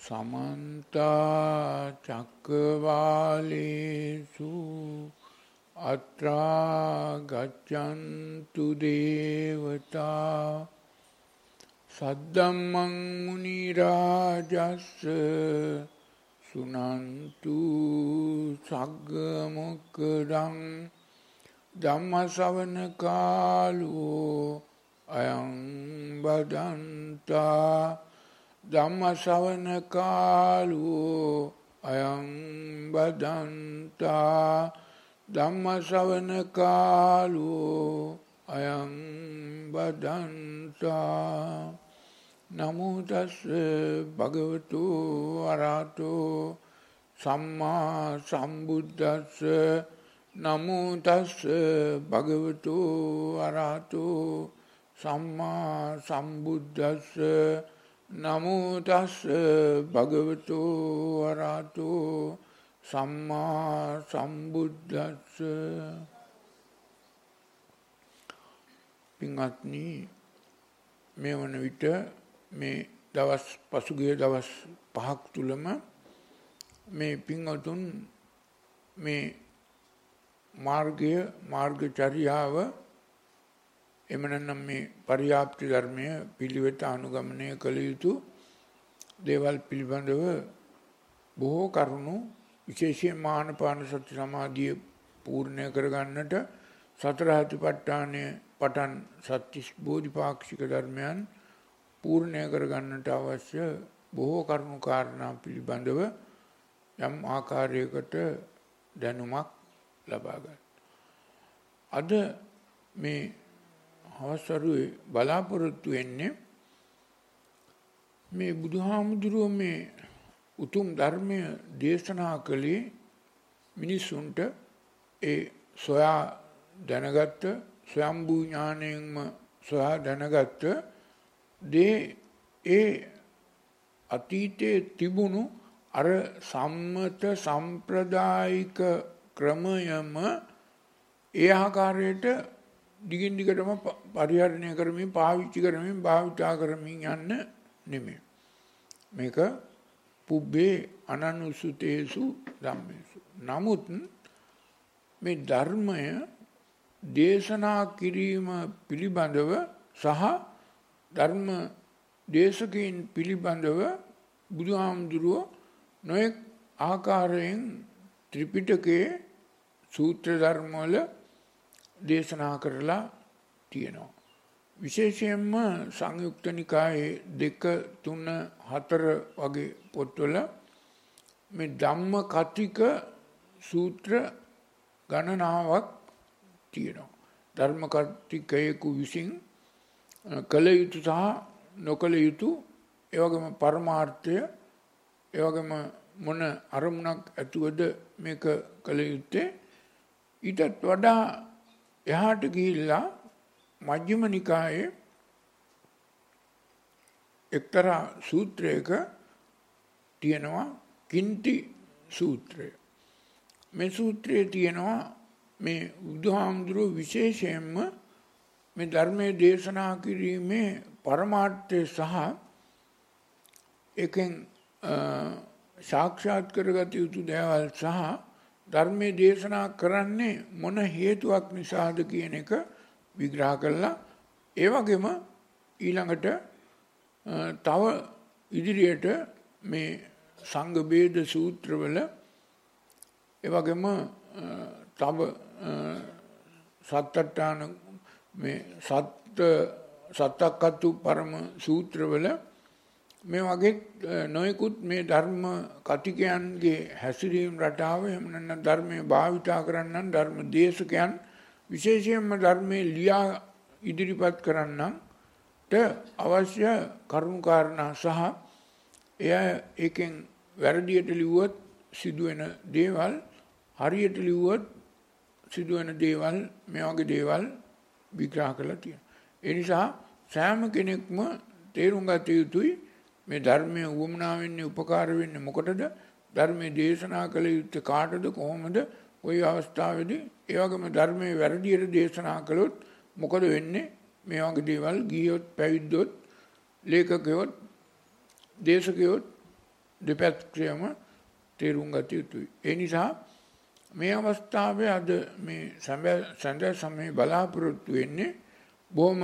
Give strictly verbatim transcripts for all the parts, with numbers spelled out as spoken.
समन्ता चक्रवालेषु अत्रा गच्छन्तु देवता सद्धम्मं मुनिराजस्य सुनन्तु सग्गमुक्तं धम्मश्रवण कालो अयं बदन्ता धम्मश्रवण कालो अयं बदन्ता धम्मश्रवण कालो अयं बदन्ता नमो तस्से भगवतो अरहतो सम्मा सम्बुद्धस्से नमो तस्से भगवतो अरहतो सम्मा सम्बुद्धस्से नमो तस्से भगवतो अरहतो सम्मा सम्बुद्धस्से පින්වත්නි මේ වන විට මේ දවස් පසුගිය දවස් පහක් තුලම මේ පින්වතුන් මේ මාර්ගය මාර්ගචර්යාව එමනම් මේ පරියාප්ති ධර්මය පිළිවෙත අනුගමනය කළ යුතු දේවල් පිළිබඳව බොහෝ කරුණු විශේෂයෙන් මානපාන සති සමාධිය පූර්ණය කරගන්නට සතර සතිපට්ඨානය පටන් සත්‍තිස් බෝධිපාක්ෂික ධර්මයන් පූර්ණය කරගන්නට අවශ්‍ය බොහෝ කරුණු කාරණා පිළිබඳව යම් ආකාරයකට දැනුමක් ලබා ගන්න. අද මේ හවසරුවේ බලාපොරොත්තු වෙන්නේ මේ බුදුහාමුදුරුවෝ මේ උතුම් ධර්මය දේශනා කළේ මිනිසුන්ට ඒ සොයා දැනගත්ත ස්වයම්බූ ඥාණයෙන්ම සොයා දැනගත්ත දේ ඒ අතීතයේ තිබුණු අර සම්මත සම්ප්‍රදායික ක්‍රමයම ඒ ආකාරයට දිගින් දිගටම පරිහරණය කරමින් පාවිච්චි කරමින් භාවිතා කරමින් යන්න නෙමෙයි. මේක පුබ්බේ අනනුසුතේසු ධම්මේසු. නමුත් මේ ධර්මය දේශනා කිරීම පිළිබඳව සහ ධර්ම දේශකයන් පිළිබඳව බුදුහාමුදුරුවෝ නොයෙක් ආකාරයෙන් ත්‍රිපිටකයේ සූත්‍ර ධර්මවල දේශනා කරලා තියෙනවා. විශේෂයෙන්ම සංයුක්ත නිකායේ දෙක තුන හතර වගේ පොත්වල මේ ධම්ම කතික සූත්‍ර ගණනාවක් තියෙනවා. ධර්ම කතිකයෙකු විසින් කළ යුතු සහ නොකළ යුතු ඒ වගේම පරමාර්ථය ඒ වගේම මොන අරමුණක් ඇතුවද මේක කළ යුත්තේ ඊටත් වඩා එහාට ගිහිල්ලා මජ්ක්‍ධිම නිකායේ එක්තරා සූත්‍රයක තියෙනවා කින්ති සූත්‍රය. මේ සූත්‍රයේ තියෙනවා මේ බුදුහාමුදුරුවෝ විශේෂයෙන්ම මේ ධර්මයේ දේශනා කිරීමේ පරමාර්ථය සහ එකෙන් සාක්ෂාත් කරගත යුතු දේවල් සහ ධර්මයේ දේශනා කරන්නේ මොන හේතුවක් නිසාද කියන එක විග්‍රහ කළා. ඒ වගේම ඊළඟට තව ඉදිරියට මේ සංඝ බේද සූත්‍රවල ඒ වගේම තව සත්තට්ඨාන මේ සත්ත සත්තක්කතු පරම සූත්‍රවල මේ වගේ නොයෙකුත් මේ ධර්ම කතිකයන්ගේ හැසිරීම රටාව එහෙම නැත්නම් ධර්මයේ භාවිතා කරන්නන් ධර්ම දේශකයන් විශේෂයෙන්ම ධර්මයේ ලියා ඉදිරිපත් කරන්නන්ට අවශ්‍ය කරුණු කාරණා සහ එය එකෙන් වැරදියට ලිව්වොත් සිදුවෙන දේවල් හරියට ලිව්වොත් සිදුවෙන දේවල් මේ වගේ දේවල් විග්‍රහ කරලා තියෙනවා. ඒ නිසා සෑම කෙනෙක්ම තේරුම් ගත යුතුයි මේ ධර්මයේ උවමනා වෙන්නේ උපකාර වෙන්නේ මොකටද? ධර්මයේ දේශනා කළ යුත්තේ කාටද කොහොමද? ওই අවස්ථාවේදී ඒ වගේම ධර්මයේ වැරදියට දේශනා කළොත් මොකද වෙන්නේ? මේ වගේ දේවල් ගියොත් පැවිද්දොත් ලේඛකයොත් දේශකයොත් දෙපැත්තම තේරුම් ගත යුතුයි. ඒ නිසා මේ අවස්ථාවේ අද මේ සඳ සමය බලාපොරොත්තු වෙන්නේ බොහොම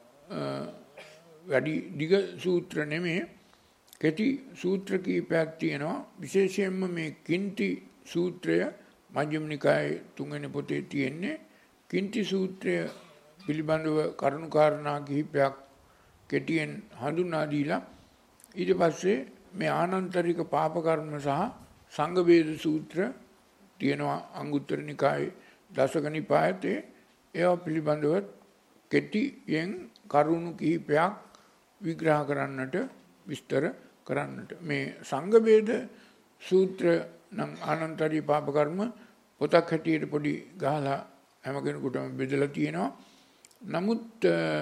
වැඩි දිග සූත්‍ර නෙමේ කෙටි සූත්‍ර කීපයක් තියෙනවා. විශේෂයෙන්ම මේ කින්ති සූත්‍රය මජ්ක්‍ධිම නිකායේ තුන්වෙනි පොතේ තියෙන්නේ. කින්ති සූත්‍රය පිළිබඳව කරුණු කාරණා කිහිපයක් කෙටියෙන් හඳුන්වා දීලා ඊට පස්සේ මේ ආනන්තරික පාප කර්ම සහ සංඝ වේද සූත්‍ර තියෙනවා අංගුත්තර නිකායේ දසක නිපාතේ. ඒවා පිළිබඳව කෙටියෙන් කරුණු කිහිපයක් විග්‍රහ කරන්නට විස්තර කරන්නට මේ සංඝ වේද සූත්‍ර නම් ආනන්තරික පාප කර්ම පොතක් හැටියට පොඩි ගහලා හැම කෙනෙකුටම බෙදලා තියෙනවා. නමුත්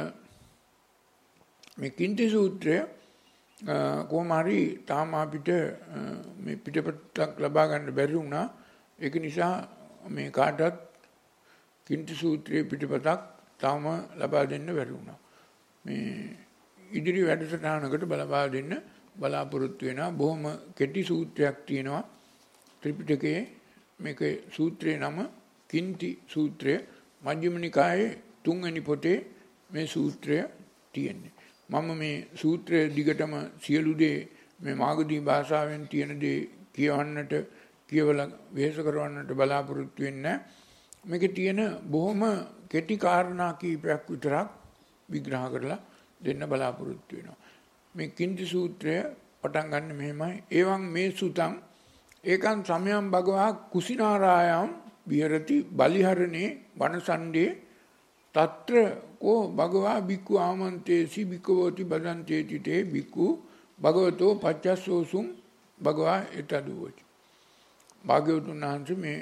මේ කින්ති සූත්‍රය කොහොම හරි තාම අපිට මේ පිටපතක් ලබා ගන්න බැරි වුණා. ඒක නිසා මේ කාටවත් කින්ති සූත්‍රයේ පිටපතක් තාම ලබා දෙන්න බැරි වුණා. මේ ඉදිරි වැඩසටහනකට බලපා දෙන්න බලාපොරොත්තු වෙනවා. බොහොම කෙටි සූත්‍රයක් තියෙනවා ත්‍රිපිටකයේ. මේක සූත්‍රයේ නම කින්ති සූත්‍රය. මජ්ක්‍ධිම නිකායේ තුන්වෙනි පොතේ මේ සූත්‍රය තියෙන්නේ. මම මේ සූත්‍රය දිගටම සියලු දේ මේ මාගදී භාෂාවෙන් තියෙන දේ කියවන්නට කියවලා වෙහෙස කරවන්නට බලාපොරොත්තු වෙන්නේ. මේකේ තියෙන බොහොම කෙටි කාරණා කීපයක් විතරක් විග්‍රහ කරලා දෙන්න බලාපොරොත්තු වෙනවා. මේ කින්ති සූත්‍රය පටන් ගන්න මෙහෙමයි. එවං මේ සුතං ඒකං සමයං භගවා කුසිනාරායම් විහෙරති බලිහරණේ වනසණ්ඩේ తත්‍ර කෝ භගවා බික්ඛු ආමන්තේසි බික්ඛවෝති බදන්තේති තේ බික්ඛු භගවතෝ පච්චස්සෝසුං භගවා එතදුවච. භාග්‍යවතුන් වහන්සේ මේ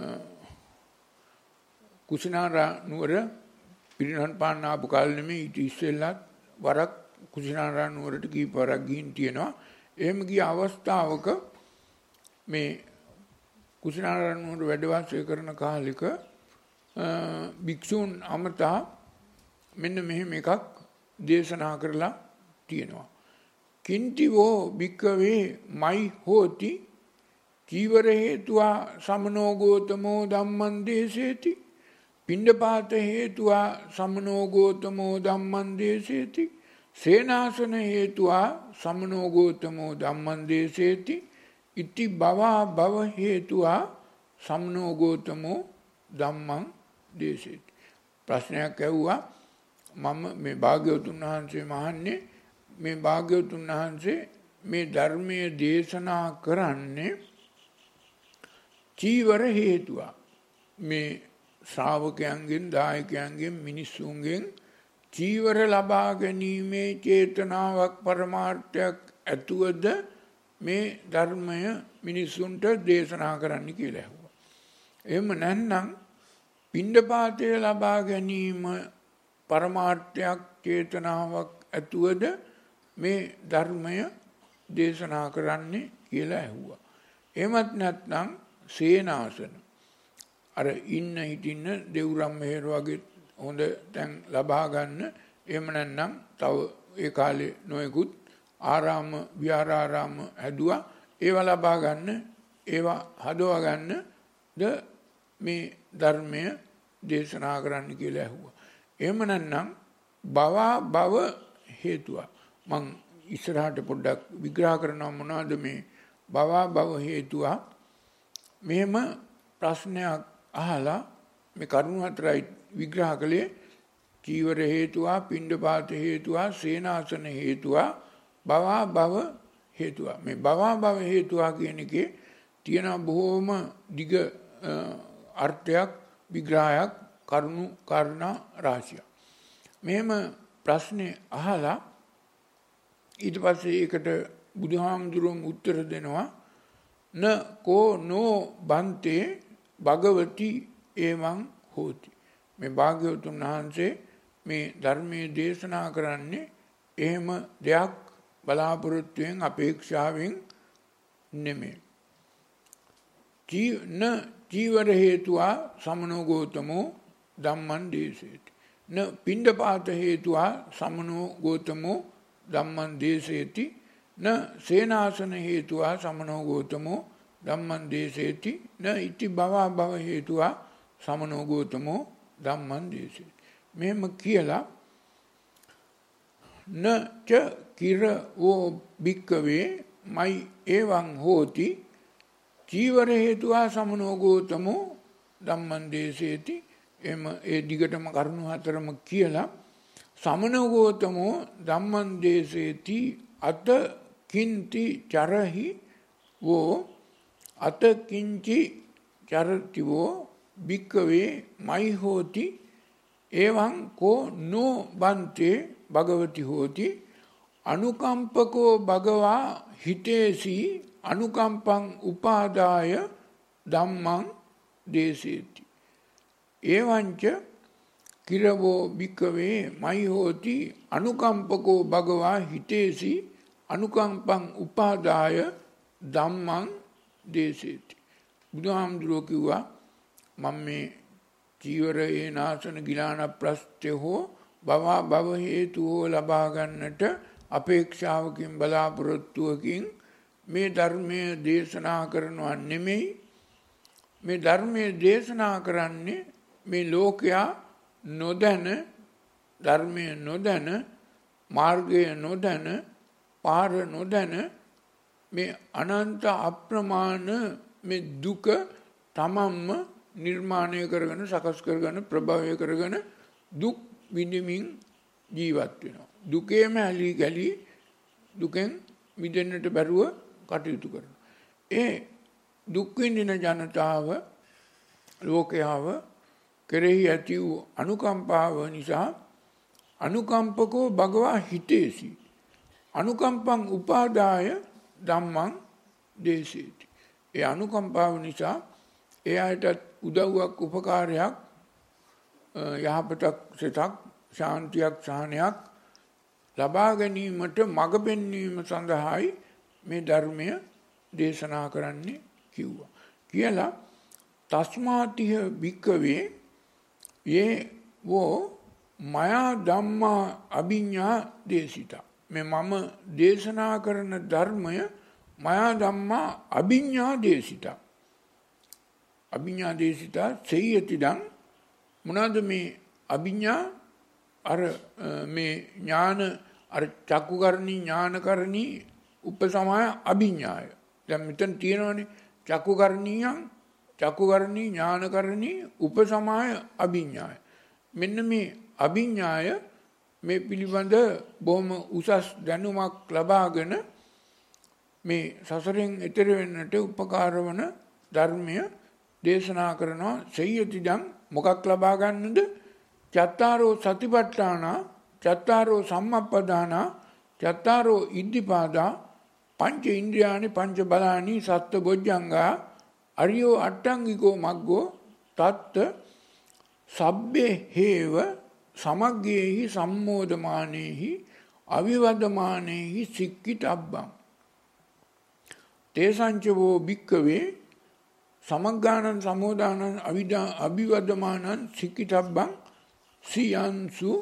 කුසිනාරා නුවර පිරිනහන් පාන්න ආපු කාලේ නෙමෙයි ඊට ඉස්සෙල්ලත් වරක් කුසිනාරා නුවරට කීපවරක් ගිහින් තියෙනවා. එහෙම ගිය අවස්ථාවක මේ කුසිනාරා නුවර වැඩ වාසය කරන කාලෙක භික්ෂූන් අමතා මෙන්න මෙහෙම එකක් දේශනා කරලා තියෙනවා. කින්තිවෝ භික්ඛවේ මයි හෝති චීවර හේතුවා සමනෝ ගෝතමෝ ධම්මං දේසේති. පිණ්ඩපාත හේතුවා සමනෝ ගෝතමෝ ධම්මං දේසේති. සේනාසන හේතුවා සමනෝ ගෝතමෝ ධම්මං දේසේති. ඉති භවා භව හේතුවා සමනෝ ගෝතමෝ ධම්මං දේශේති. ප්‍රශ්නයක් ඇහුවා මම මේ භාග්‍යවතුන් වහන්සේ මහන්නේ මේ භාග්‍යවතුන් වහන්සේ මේ ධර්මයේ දේශනා කරන්නේ චීවර හේතුවා මේ ශ්‍රාවකයන්ගෙන් දායකයන්ගෙන් මිනිස්සුන්ගෙන් චීවර ලබා ගැනීමේ චේතනාවක් පරමාර්ථයක් ඇතුවද මේ ධර්මය මිනිස්සුන්ට දේශනා කරන්න කියලා ඇහුවා. එහෙම නැත්නම් පිණ්ඩපාතය ලබා ගැනීම පරමාර්ථයක් චේතනාවක් ඇතුවද මේ ධර්මය දේශනා කරන්නේ කියලා ඇහුවා. එහෙමත් නැත්නම් සේනාසන අර ඉන්න හිටින්න දෙව්රම් මෙහෙර වගේ හොඳ තැන් ලබා ගන්න. එහෙම නැත්නම් තව ඒ කාලේ නොයෙකුත් ආරාම විහාරාරාම හැදුවා. ඒවා ලබා ගන්න ඒවා හදවා ගන්න ද මේ ධර්මය දේශනා කරන්න කියලා ඇහුවා. එහෙම නැත්නම් භවා භව හේතුව. මං ඉස්සරහට පොඩ්ඩක් විග්‍රහ කරනවා මොනවද මේ භවා භව හේතුව. මෙහෙම ප්‍රශ්නයක් අහලා මේ කරුණු හතරයි විග්‍රහ කළේ. චීවර හේතුව, පිණ්ඩපාත හේතුව, සේනාසන හේතුව, භවා භව හේතුව. මේ භවා භව හේතුව කියන එකේ තියෙන බොහෝම දිග අර්ථයක් විග්‍රහයක් කරුණු කාරණා රාශියක්. මෙහෙම ප්‍රශ්නේ අහලා ඊට පස්සේ ඒකට බුදුහාමුදුරුවෝ උත්තර දෙනවා න කෝ නෝ බන්තේ භගවති එවං හෝති. මේ භාග්‍යවතුන් වහන්සේ මේ ධර්මයේ දේශනා කරන්නේ එහෙම දෙයක් බලාපොරොත්තුවෙන් අපේක්ෂාවෙන් නෙමෙයි. ජීන ජීවර හේතුවා සමනෝ ගෝතමෝ ධම්මං දේශේති. න පිණ්ඩපාත හේතුවා සමනෝ ගෝතමෝ ධම්මං දේශේති. න සේනාසන හේතුවා සමනෝ ගෝතමෝ ධම්මං දේසේති න ඉති භවා භව හේතුවා සමනෝ ගෝතමෝ ධම්මං දේසේති. මෙහෙම කියලා න ච කිර වෝ භික්කවේ මයි එවං හෝති චීවර හේතුවා සමනෝ ගෝතමෝ ධම්මං දේසේති. එම ඒ දිගටම කරුණු හතරම කියලා සමනෝ ගෝතමෝ ධම්මං දේසේති අත කිංති චරහි වෝ අත කිංචි චරති වෝ භික්කවේ මයි හෝති එවං කෝ නෝ බන්තේ භගවති හෝති අනුකම්පකෝ භගවා හිතේසි අනුකම්පං උපාදාය ධම්මං දේසේති. එවංච කිරවෝ භික්කවේ මයි හෝති අනුකම්පකෝ භගවා හිතේසි අනුකම්පං උපාදාය ධම්මං දේසේති. බුදුහාමුදුරුවෝ කිව්වා මම මේ චීවර ඒනාසන ගිලාන ප්‍රස්ත්‍ය හෝ භවා භව හේතු හෝ ලබා ගන්නට අපේක්ෂාවකින් බලාපොරොත්තුවකින් මේ ධර්මය දේශනා කරනවා නෙමෙයි. මේ ධර්මය දේශනා කරන්නේ මේ ලෝකයා නොදැන ධර්මය නොදැන මාර්ගය නොදැන පාර නොදැන මේ අනන්ත අප්‍රමාණ මේ දුක තමන්ම නිර්මාණය කරගෙන සකස් කරගෙන ප්‍රභවය කරගෙන දුක් විඳමින් ජීවත් වෙනවා. දුකේම ඇලී ගැලී දුකෙන් මිදෙන්නට බැරුව කටයුතු කරනවා. ඒ දුක් විඳින ජනතාව ලෝකයාව කෙරෙහි ඇති වූ අනුකම්පාව නිසා අනුකම්පකෝ භගවා හිතේසි අනුකම්පං උපාදාය ධම්මං දේසේති. ඒ අනුකම්පාව නිසා ඒ අයටත් උදව්වක් උපකාරයක් යහපතක් සිතක් ශාන්තියක් සහනයක් ලබා ගැනීමට මඟ පෙන්වීම සඳහායි මේ ධර්මය දේශනා කරන්නේ කිව්වා. කියලා තස්මාතිහ භික්කවේ යේ වෝ මයා ධම්මා අභිඤ්ඤා දේශිතා. මේ මම දේශනා කරන ධර්මය මයා ධම්මා අභිඤ්ඤා දේශිතා. අභිඤ්ඤා දේශිතා සෙය්‍යතිදං මොනවාද මේ අභිඤ්ඤා? අර මේ ඥාන අර චක්කුකරණී ඥානකරණී උපසමාය අභිඤ්ඤාය. දැන් මෙතන තියෙනවනේ චක්කුකරණීයන් චක්කුකරණී ඥානකරණී උපසමාය අභිඤ්ඤාය. මෙන්න මේ අභිඤ්ඤාය මේ පිළිබඳ බොහොම උසස් දැනුමක් ලබාගෙන මේ සසරෙන් එතෙර වෙන්නට උපකාර වන ධර්මය දේශනා කරනවා. සෙය්‍යතිදං මොකක් ලබා ගන්නද? චත්තාරෝ සතිපට්ඨාන චත්තාරෝ සම්මප්පදාන චත්තාරෝ ඉද්ධිපාදා පංච ඉන්ද්‍රියානි පංච බලානි සත්ත බොජ්ජංගා අරියෝ අට්ටංගිකෝ මග්ගෝ තත්ත සබ්බේ හේව සමග්ගේහි සම්මෝධමානේහි අවිවදමානේහි සික්කිතබ්බං තේසංචවෝ භික්කවේ සමග්ගානං සමෝදානං අවිදා අවිවදමානං සික්කිතබ්බං සියන්සු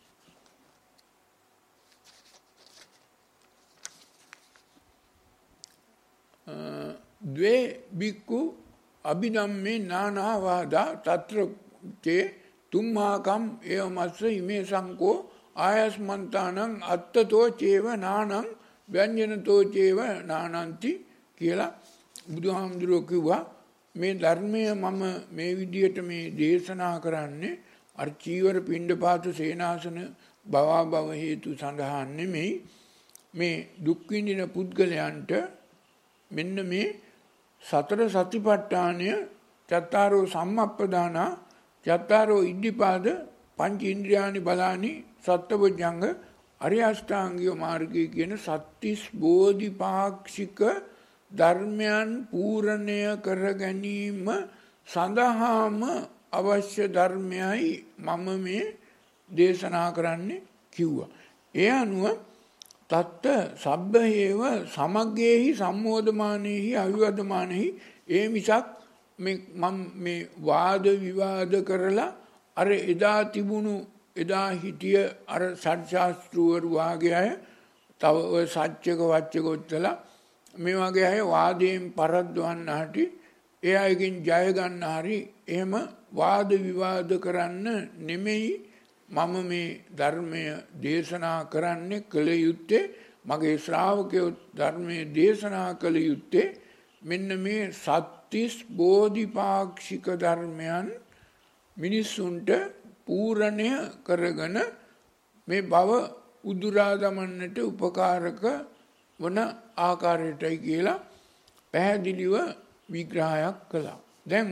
ද්වේ බික්කු අභිධම්මේ නානාවාදා තත්‍ර චේ තුම්මාකම් ඒවමස්ස ඉමේ සංකෝ ආයස්මන්තානං අත්තතෝ චේව නානං ව්‍යංජනතෝ චේව නානන්ති කියලා බුදුහාමුදුරුවෝ කිව්වා. මේ ධර්මය මම මේ විදියට මේ දේශනා කරන්නේ අර චීවර පිණ්ඩපාත සේනාසන භවා භව හේතු සඳහා නෙමෙයි. මේ දුක් විඳින පුද්ගලයන්ට මෙන්න මේ සතර සතිපට්ඨානය චත්තාරෝ සම්මප්පදාන චත්තාරෝ ඉද්ධිපාද පංච ඉන්ද්‍රියානි බලානි සත්බොජ්ජංග අරියෂ්ඨාංගික මාර්ගය කියන සත්‍තිස් බෝධිපාක්ෂික ධර්මයන් පූර්ණය කර ගැනීම සඳහාම අවශ්‍ය ධර්මයයි මම මේ දේශනා කරන්නේ කිව්වා. ඒ අනුව තත්ත සබ්බහේව සමග්ගේහි සම්මෝධමානෙහි අවිවදමානෙහි ඒ මිසක් මේ මම මේ වාද විවාද කරලා අර එදා තිබුණු එදා හිටිය අර සත්‍යාස්ත්‍රවරු වාගේ අය තව ඔය සත්‍යක වච්චක උත්තලා මේ වගේ අය වාදයෙන් පරද්දවන්න හටි ඒ අයගෙන් ජය ගන්න හරි එහෙම වාද විවාද කරන්න නෙමෙයි මම මේ ධර්මය දේශනා කරන්නේ කළ යුත්තේ මගේ ශ්‍රාවකයෝ ධර්මයේ දේශනා කළ යුත්තේ මෙන්න මේ සත්‍තිස් බෝධිපාක්ෂික ධර්මයන් මිනිස්සුන්ට පූර්ණය කරගෙන මේ භව උදුරා දමන්නට උපකාරක වන ආකාරයටයි කියලා පැහැදිලිව විග්‍රහයක් කළා. දැන්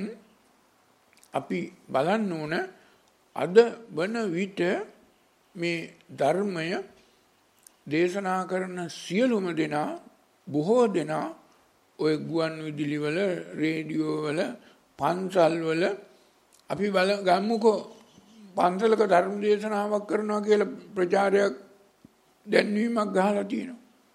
අපි බලන්න ඕන අද වන විට මේ ධර්මය දේශනා කරන සියලුම දෙනා බොහෝ දෙනා ඔය ගුවන් විදුලිවල රේඩියෝ වල පන්සල් වල අපි බල ගම්මුකෝ පන්සලක ධර්ම දේශනාවක් කරනවා කියලා ප්‍රචාරයක් දැන්වීමක් ගහලා තියෙනවා.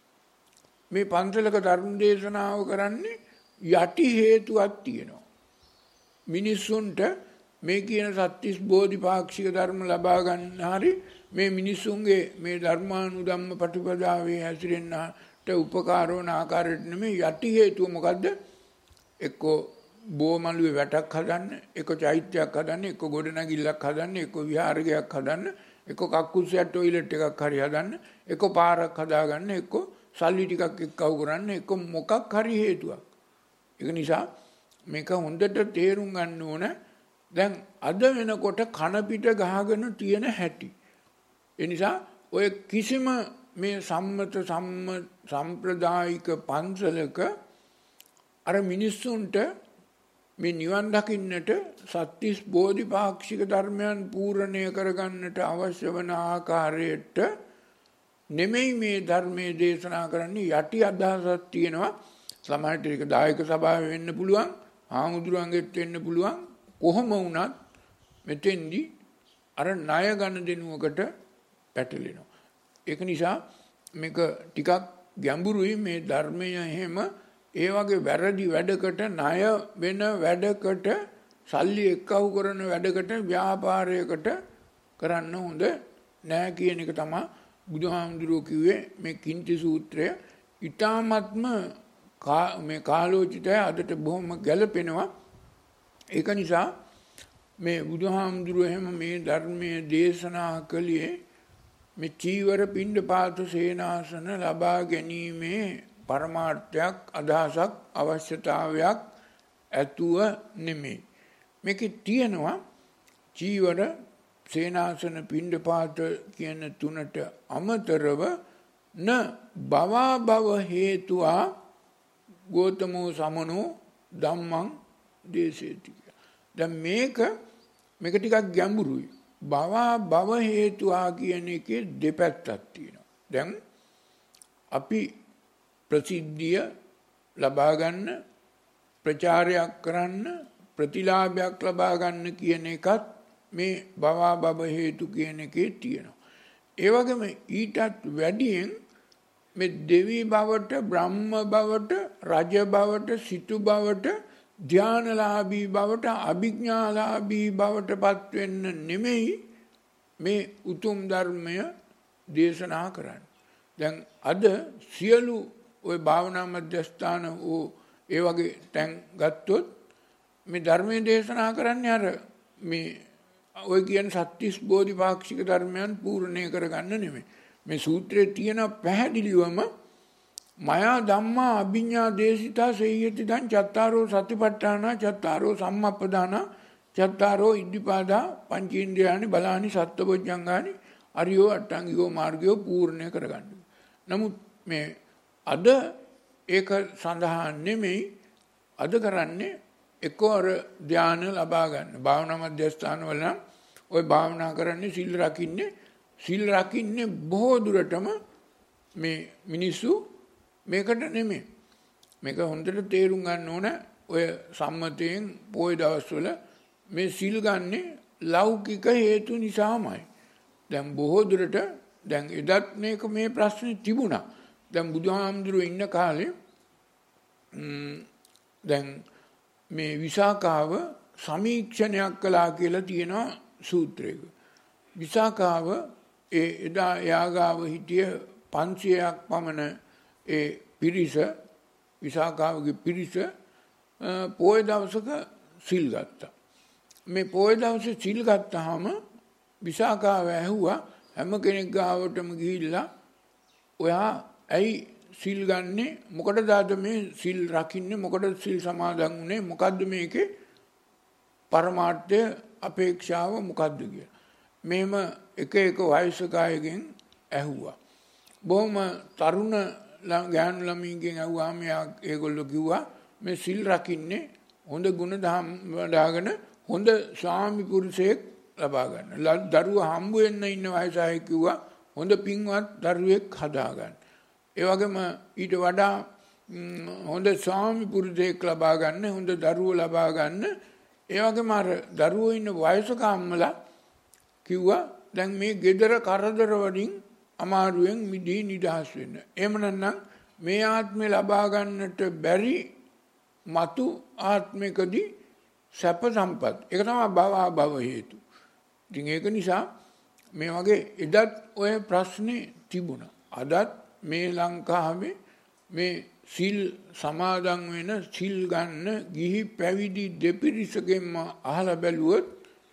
මේ පන්සලක ධර්ම දේශනාව කරන්නේ යටි හේතුවක් තියෙනවා. මිනිස්සුන්ට මේ කියන සත්‍තිස් බෝධිපාක්ෂික ධර්ම ලබා ගන්න හරි මේ මිනිස්සුන්ගේ මේ ධර්මානුධම්ම ප්‍රතිපදාවේ හැසිරෙන්නට උපකාර වන ආකාරයට නෙමෙයි යටි හේතුව මොකද්ද? එක්කෝ බෝමළුවේ වැටක් හදන්න, එක්ක චෛත්‍යයක් හදන්න, එක්ක ගොඩනැගිල්ලක් හදන්න, එක්ක විහාරයක් හදන්න, එක්ක කක්කුස්සයක් ටොයිලට් එකක් හරි හදන්න, එක්ක පාරක් හදාගන්න, එක්ක සල්ලි ටිකක් එක්කව කරන්න, එක්ක මොකක් හරි හේතුවක්. ඒක නිසා මේක හොඳට තේරුම් ගන්න ඕන. දැන් අද වෙනකොට කන පිට ගහගෙන තියෙන හැටි. ඒ නිසා ඔය කිසිම මේ සම්මත සම්ම සම්ප්‍රදායික පන්සලක අර මිනිස්සුන්ට මේ නිවන් දකින්නට සත්‍තිස් බෝධිපාක්ෂික ධර්මයන් පූර්ණය කරගන්නට අවශ්‍ය වන ආකාරයට නෙමෙයි මේ ධර්මයේ දේශනා කරන්නේ යටි අදහසක් තියෙනවා. සමහරට ඒක දායක සභාවේ වෙන්න පුළුවන්, ආමුදුරංගෙත් වෙන්න පුළුවන්. කොහොම වුණත් මෙතෙන්දි අර ණය ගන්න දෙනුවකට පැටලෙනවා. ඒක නිසා මේක ටිකක් ගැඹුරුයි මේ ධර්මය. එහෙම ඒ වගේ වැරදි වැඩකට ණය වෙන වැඩකට සල්ලි එක්කව කරන වැඩකට ව්‍යාපාරයකට කරන්න හොඳ නෑ කියන එක තමයි බුදුහාමුදුරුවෝ කිව්වේ මේ කිංති සූත්‍රය. ඊ타ත්ම මේ කාලෝචිතය අදට බොහොම ගැළපෙනවා. ඒක නිසා මේ බුදුහාමුදුරුවෝ එහෙම මේ ධර්මයේ දේශනා කළේ මේ චීවර පිණ්ඩපාත සේනාසන ලබා ගැනීමේ පරමාර්ථයක් අදහසක් අවශ්‍යතාවයක් ඇතුව නෙමෙයි. මේකේ තියෙනවා චීවර සේනාසන පිණ්ඩපාත කියන තුනට අමතරව න භවා භව හේතුවා ගෝතමෝ සමනෝ ධම්මං දේශේති. දැන් මේක මේක ටිකක් ගැඹුරුයි. භවා භව හේතුවා කියන එකේ දෙපැත්තක් තියෙනවා. දැන් අපි ප්‍රසිද්ධිය ලබා ගන්න, ප්‍රචාරයක් කරන්න, ප්‍රතිලාභයක් ලබා ගන්න කියන එකත් මේ භවා භව හේතු කියන එකේ තියෙනවා. ඒ වගේම ඊටත් වැඩියෙන් මේ දෙවි බවට, බ්‍රහ්ම බවට, රජ බවට, සිටු බවට, ධානලාභී බවට, අභිඥාලාභී බවට පත් වෙන්න නෙමෙයි මේ උතුම් ධර්මය දේශනා කරන්නේ. දැන් අද සියලු ওই භාවනා මධ්‍යස්ථාන ඕ ඒ වගේ තැන් ගත්තොත් මේ ධර්මයේ දේශනා කරන්නේ අර මේ ඔය කියන සත්‍තිස් බෝධිපාක්ෂික ධර්මයන් පූර්ණය කරගන්න නෙමෙයි. මේ සූත්‍රයේ තියෙන පැහැදිලිවම මයා ධම්මා අභිඥා දේශිතා සේයති දං චත්තාරෝ සතිපට්ඨාන චත්තාරෝ සම්මප්පදාන චත්තාරෝ ඉද්ධිපාදා පංචේන්ද්‍රයානි බලානි සත්බොජ්ජංගානි අරියෝ අට්ටංගිකෝ මාර්ගයෝ පූර්ණය කරගන්න. නමුත් මේ අද ඒක සඳහා නෙමෙයි. අද කරන්නේ එක්කෝ අර ධානය ලබා ගන්න. භාවනා මධ්‍යස්ථාන වල නම් ওই භාවනා කරන්නේ සිල් රකින්නේ සිල් රකින්නේ බොහෝ දුරටම මේ මිනිස්සු මේකට නෙමෙයි. මේක හොඳට තේරුම් ගන්න ඕන. ඔය සම්මතයෙන් පොයි දවස්වල මේ සිල් ගන්නේ ලෞකික හේතු නිසාමයි. දැන් බොහෝ දුරට දැන් එදත් මේක මේ ප්‍රශ්නේ තිබුණා. දැන් බුදුහාමුදුරුවෝ ඉන්න කාලේ දැන් මේ විසාකාව සමීක්ෂණයක් කළා කියලා තියෙනවා සූත්‍රයක. විසාකාව ඒ එදා යාගාව හිටිය පන්සියයක් පමණ ඒ පිරිස විසාකාවගේ පිරිස පොය දවසක සිල් ගත්තා. මේ පොය දවසේ සිල් ගත්තාම විසාකාව ඇහුවා හැම කෙනෙක් ගාවටම ගිහිල්ලා ඔයා ඇයි සිල් ගන්නේ මොකටද අද මේ සිල් රකින්නේ මොකටද සිල් සමාදන් වුනේ මොකද්ද මේකේ පරමාර්ථය අපේක්ෂාව මොකද්ද කියලා. මෙහෙම එක එක වයසක අයගෙන් ඇහුවා. බොහොම තරුණ ගෑනු ළමයින්ගෙන් ඇහුවා මෙයා ඒගොල්ලෝ කිව්වා මේ සිල් රකින්නේ හොඳ ගුණ දහම් වඩාගෙන හොඳ ස්වාමි පුරුෂයෙක් ලබා ගන්න. දරුවා හම්බ වෙන්න ඉන්න වයස අය කිව්වා හොඳ පින්වත් දරුවෙක් හදා ගන්න. ඒ වගේම ඊට වඩා හොඳ ස්වාමි පුරුෂයෙක් ලබා ගන්න හොඳ දරුවෝ ලබා ගන්න. ඒ වගේම අර දරුවෝ ඉන්න වයසක අම්මලා කිව්වා දැන් මේ gedara කරදර වලින් අමාරුවෙන් මිදී නිදහස් වෙන්න. එහෙම නැත්නම් මේ ආත්මේ ලබා ගන්නට බැරි මතු ආත්මිකදී සැප සම්පත්. ඒක තමයි භව භව හේතු. ඉතින් ඒක නිසා මේ වගේ එදත් ඔය ප්‍රශ්නේ තිබුණා. අදත් මේ ලංකාවේ මේ සිල් සමාදන් වෙන සිල් ගන්න ගිහි පැවිදි දෙපිරිසකින්ම අහලා බැලුවොත්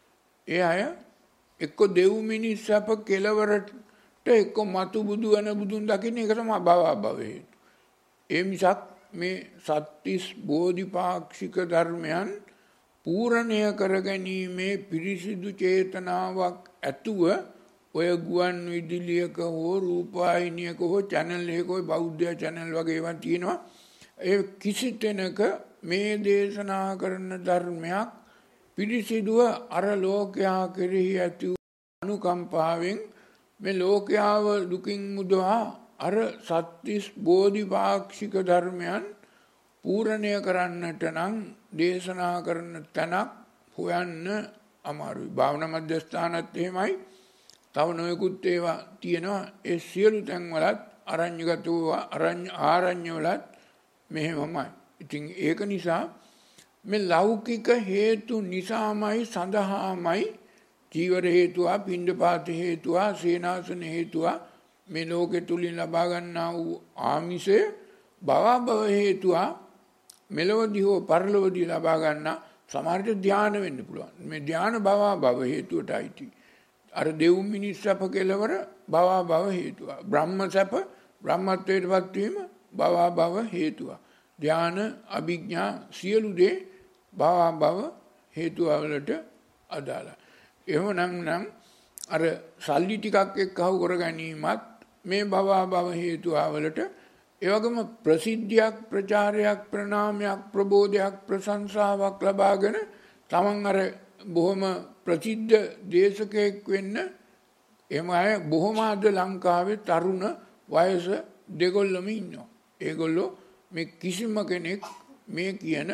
ඒ අය එක්ක දෙව් මිනිස් සැප කෙලවරට එක්ක මතු බුදු වෙන බුදුන් දකින්න ඒක තමයි භව භව හේතු. ඒ මිසක් මේ සත්‍තිස් බෝධිපාක්ෂික ධර්මයන් පූර්ණය කරගැනීමේ පිරිසිදු චේතනාවක් ඇතුව ඔය ගුවන් විදුලියක හෝ රූපවාහිනියක හෝ channel එකක හෝ බෞද්ධ channel වගේ ඒවා තියෙනවා. ඒ කිසි තැනක මේ දේශනා කරන ධර්මයක් පිරිසිදුව අර ලෝකයා කෙරෙහි ඇති අනුකම්පාවෙන් මේ ලෝකයාව දුකින් මුදවා අර සත්‍තිස් බෝධිපාක්ෂික ධර්මයන් පූර්ණය කරන්නට නම් දේශනා කරන තැනක් හොයන්න අමාරුයි. භාවනා මධ්‍යස්ථානත් එහෙමයි. තව නොයෙකුත් ඒවා තියෙනවා. ඒ සියලු තැන්වලත් අරඤ්‍යගතව අරඤ්‍ය ආරඤ්‍යවලත් මෙහෙමමයි. ඉතින් ඒක නිසා මේ ලෞකික හේතු නිසාමයි සඳහාමයි ජීවර හේතුවා පිණ්ඩපාත හේතුවා සේනාසන හේතුවා මේ ලෝකෙ තුලින් ලබා ගන්නා වූ ආමිෂය භව භව හේතුවා මෙලොවදී හෝ පරලොවදී ලබා ගන්නා සමහරට ධානය වෙන්න පුළුවන්. මේ ධාන භව භව හේතුවටයි. අර දෙව් මිනිස් සැප කෙලවර භව භව හේතුවා. බ්‍රහ්ම සැප බ්‍රහ්මත්වයටපත් වීම භව භව හේතුවා. ධාන අභිඥා සියලු දේ භව භව හේතුවලට අදාළයි. එහෙමනම් නම් අර සල්ලි ටිකක් එක්කව කර ගැනීමත් මේ භව භව හේතුවලට ඒ වගේම ප්‍රසිද්ධියක් ප්‍රචාරයක් ප්‍රණාමයක් ප්‍රබෝධයක් ප්‍රශංසාවක් ලබාගෙන තමන් අර බොහොම ප්‍රසිද්ධ දේශකයෙක් වෙන්න එහෙම අය බොහොම අද ලංකාවේ තරුණ වයස දෙගොල්ලම ඉන්නවා. ඒගොල්ලෝ මේ කිසිම කෙනෙක් මේ කියන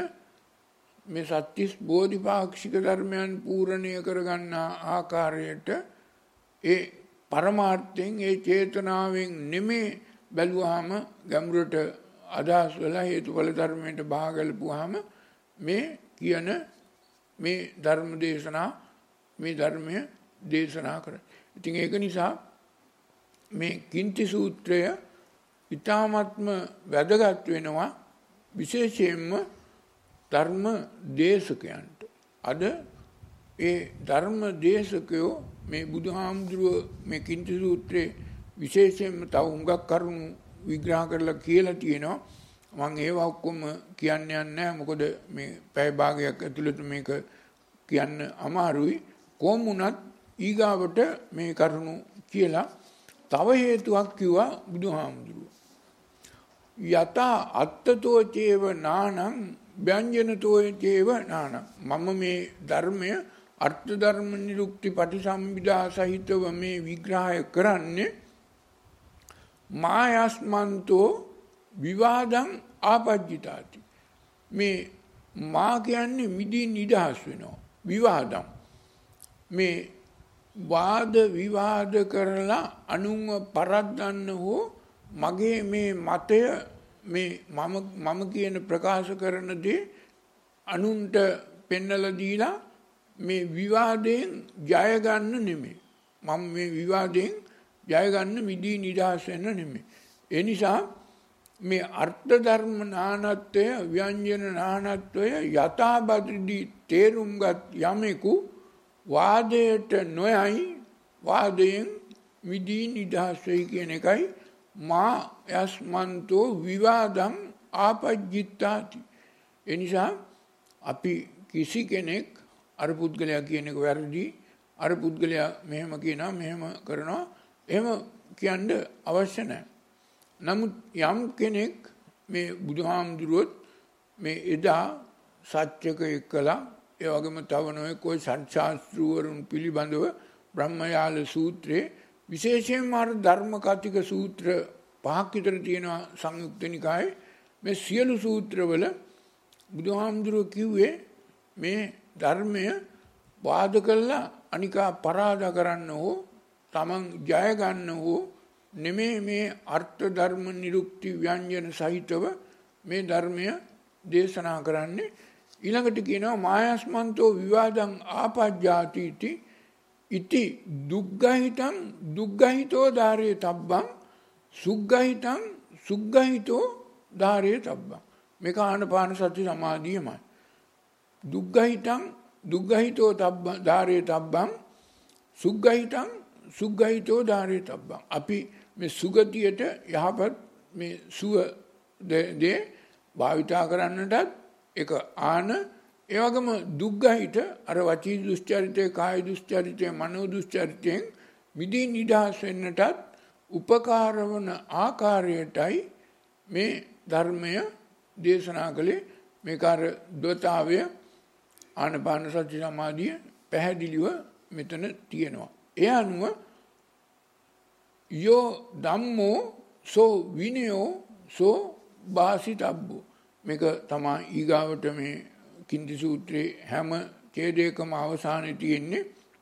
මේ සත්‍තිස් බෝධිපාක්ෂික ධර්මයන් පූර්ණය කරගන්න ආකාරයට ඒ පරමාර්ථයෙන් ඒ චේතනාවෙන් නෙමේ බැලුවාම ගැඹුරට අදහස් වෙලා හේතුඵල ධර්මයට බාගලපුවාම මේ කියන මේ ධර්ම දේශනා මේ ධර්මය දේශනා කරයි. ඉතින් ඒක නිසා මේ කිංති සූත්‍රය ඊ타ත්ම වැදගත් වෙනවා විශේෂයෙන්ම ධර්ම දේශකයන්ට. අද ඒ ධර්ම දේශකයෝ මේ බුදුහාමුදුරුව මේ කිංති සූත්‍රයේ විශේෂයෙන්ම තව හුඟක් කරුණු විග්‍රහ කරලා කියලා තියෙනවා. මම ඒවා ඔක්කොම කියන්න යන්නේ නැහැ. මොකද මේ පැය භාගයක් ඇතුළත මේක කියන්න අමාරුයි. කොහොම වුණත් ඊගාවට මේ කරුණු කියලා තව හේතුවක් කිව්වා බුදුහාමුදුරුව. යතා අත්තතෝ චේව නානං ව්‍යංජනතෝ චේව නානං. මම මේ ධර්මය අර්ථ ධර්ම නිරුක්ති පටිසම්භිදා සහිතව මේ විග්‍රහය කරන්නේ මායස්මන්තෝ විවාදං ආපජ්ජිතාති. මේ මා කියන්නේ මිදී නිදහස් වෙනවා. විවාදම් මේ වාද විවාද කරලා අනුන්ව පරද්දන්න හෝ මගේ මේ මතය මේ මම මම කියන ප්‍රකාශ කරන දේ අනුන්ට පෙන්නලා දීලා මේ විවාදයෙන් ජය ගන්න නෙමෙයි. මම මේ විවාදයෙන් ජය ගන්න විදී නිදහස් වෙන්න නෙමෙයි. ඒ නිසා මේ අර්ථ ධර්ම නානත්වය ව්‍යංජන නානත්වය යථාබද්ධි තේරුම්ගත් යමෙකු වාදයට නොයයි වාදයෙන් විදී නිදහස් වෙයි කියන එකයි මා යස්මන්තෝ විවාදං ආපජ්ජිත්තාති. ඒ නිසා අපි කිසි කෙනෙක් අර පුද්ගලයා කියන එක වැරදි, අර පුද්ගලයා මෙහෙම කියනවා මෙහෙම කරනවා එහෙම කියන්න අවශ්‍ය නැහැ. නමුත් යම් කෙනෙක් මේ බුදුහාමුදුරුවොත් මේ එදා සත්‍යක එක්කලා ඒ වගේම තව නොයෙක් ඔය ශාස්ත්‍රූවරුන් පිළිබඳව බ්‍රහ්මයාල සූත්‍රයේ විශේෂයෙන්ම අර ධර්ම කතික සූත්‍ර පහක් විතර තියෙනවා සංයුක්ත නිකායේ. මේ සියලු සූත්‍රවල බුදුහාමුදුරුවෝ කිව්වේ මේ ධර්මය වාද කළා අනිකා පරාද කරන්න හෝ තමන් ජය ගන්න හෝ නෙමේ මේ අර්ථ ධර්ම නිරුක්ති ව්‍යංජන සහිතව මේ ධර්මය දේශනා කරන්නේ. ඊළඟට කියනවා මායස්මන්තෝ විවාදං ආපජ්ජාති इति ඉති දුග්ගහිතං දුග්ගහිතෝ ධාරේ තබ්බං සුග්ගහිතං සුග්ගහිතෝ ධාරේ තබ්බං. මේක ආනාපාන සති සමාධියමයි. දුග්ගහිතං දුග්ගහිතෝ තබ්බං ධාරේ තබ්බං සුග්ගහිතං සුග්ගහිතෝ ධාරේ තබ්බං. අපි මේ සුගතියට යහපත් මේ සුව දේ භාවිතා කරන්නටත් එක ආන ඒ වගේම දුග්ගහිත අර වචී දුස්චරිතය කාය දුස්චරිතය මනෝ දුස්චරිතයෙන් මිදී නිදහස් වෙන්නටත් උපකාර වන ආකාරයටයි මේ ධර්මය දේශනා කළේ. මේක අර ද්වතාවය ආනාපාන සති සමාධිය පැහැදිලිව මෙතන තියෙනවා. ඒ අනුව යෝ ධම්මෝ සෝ විනයෝ සෝ බාසිතබ්බෝ. මේක තමයි ඊගාවට මේ කින්ති සූත්‍රයේ හැම ඡේදයකම අවසානයේ තියෙන්නේ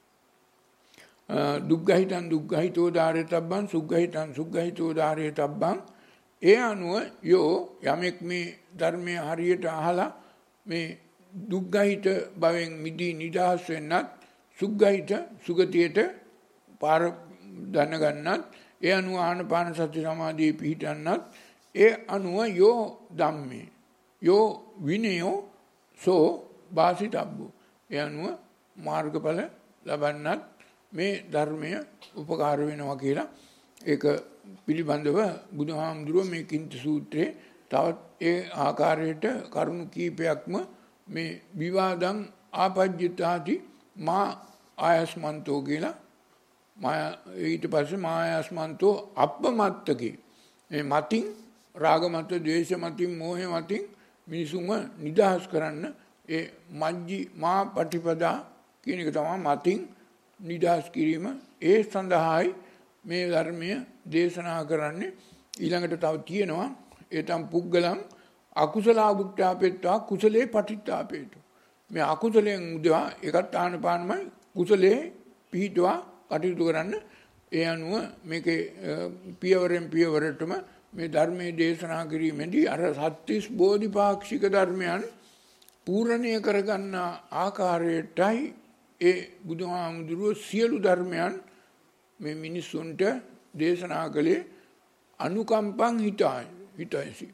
දුග්ගහිතං දුග්ගහිතෝ ධාරේ තබ්බං සුග්ගහිතං සුග්ගහිතෝ ධාරේ තබ්බං. ඒ අනුව යෝ යමෙක් මේ ධර්මය හරියට අහලා මේ දුග්ගහිත භවෙන් මිදී නිදහස් වෙන්නත් සුග්ගහිත සුගතියට පාර දැනගන්නත් ඒ අනුව ආනාපාන සති සමාධියේ පිහිටන්නත් ඒ අනුව යෝ ධම්මේ යෝ විනයෝ සෝ බාසිතබ්බෝ. ඒ අනුව මාර්ගඵල ලබන්නත් මේ ධර්මය උපකාර වෙනවා කියලා ඒක පිළිබඳව බුදුහාමුදුරුවෝ මේ කින්ති සූත්‍රයේ තවත් ඒ ආකාරයට කරුණු කීපයක්ම මේ විවාදං ආපජ්ජිතාති මා ආයස්මන්තෝ කියලා මා ඊට පස්සේ මා ආයස්මන්තෝ අප්පමත්තකේ මේ මතින් රාග මත ද්වේෂ මතින් මෝහ මතින් මිනිසුන්ව නිදහස් කරන්න ඒ මජ්ජි මා පටිපදා කියන එක තමයි මතින් නිදහස් කිරීම. ඒ සඳහායි මේ ධර්මය දේශනා කරන්නේ. ඊළඟට තව තියෙනවා ඒතම් පුද්ගලං අකුසල අගුට්ඨාපෙත්වා කුසලේ පටිච්චාපේතු. මේ අකුසලයෙන් උදවා ඒකත් ආනපානමයි කුසලේ පිහිටවා කටයුතු කරන්න. ඒ අනුව මේකේ පියවරෙන් පියවරටම මේ ධර්මයේ දේශනා කිරීමේදී අර සත්‍තිස් බෝධිපාක්ෂික ධර්මයන් පූර්ණණය කරගන්න ආකාරයටයි ඒ බුදුහාමුදුරුවෝ සියලු ධර්මයන් මේ මිනිසුන්ට දේශනා කළේ අනුකම්පං හිතයි හිතයිසි.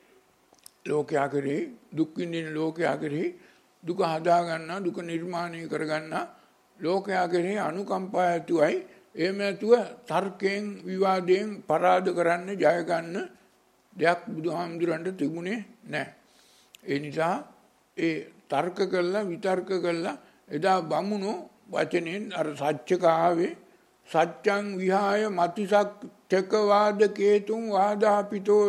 ලෝකයා කෙරෙහි දුක් විඳින ලෝකයා කෙරෙහි දුක හදා ගන්නා දුක නිර්මාණය කර ගන්නා ලෝකයා කෙරෙහි අනුකම්පා ඇතුවයි. එහෙම නැතුව තර්කයෙන් විවාදයෙන් පරාද කරන්න ජය ගන්න දෙයක් බුදුහාමුදුරන්ට තිබුණේ නැහැ. ඒ නිසා ඒ තර්ක කළා විතර්ක කළා එදා බමුණෝ වචනෙන් අර සත්‍යකාවේ සත්‍යං විහාය මතිසක්ක වාද කේතුං වාදාපිතෝ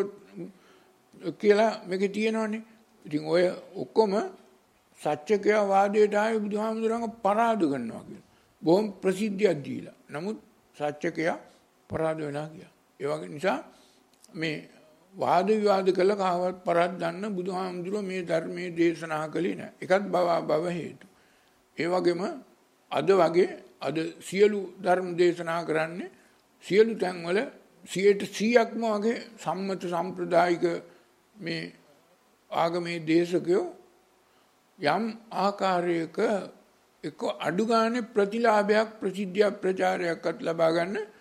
කියලා මේකේ තියෙනවනේ. ඉතින් ඔය ඔක්කොම සත්‍යකය වාදයට ආයේ බුදුහාමුදුරන්ව පරාද කරනවා කියලා. බොහොම ප්‍රසිද්ධියක් දීලා. නමුත් සත්‍යකය පරාද වෙලා ගියා. ඒ වගේ නිසා මේ වාද විවාද කළ කවවත් පරද්දන්න බුදුහාමුදුරුවෝ මේ ධර්මයේ දේශනා කළේ නැහැ. ඒකත් භව භව හේතු. ඒ වගේම අද වගේ අද සියලු ධර්ම දේශනා කරන්නේ සියලු තැන්වල සියයට සීයක්ම වගේ සම්මත සම්ප්‍රදායික මේ ආගමේ දේශකයෝ යම් ආකාරයක එක්ක අඩු ගානේ ප්‍රතිලාභයක් ප්‍රසිද්ධියක් ප්‍රචාරයක්වත් ලබා ගන්න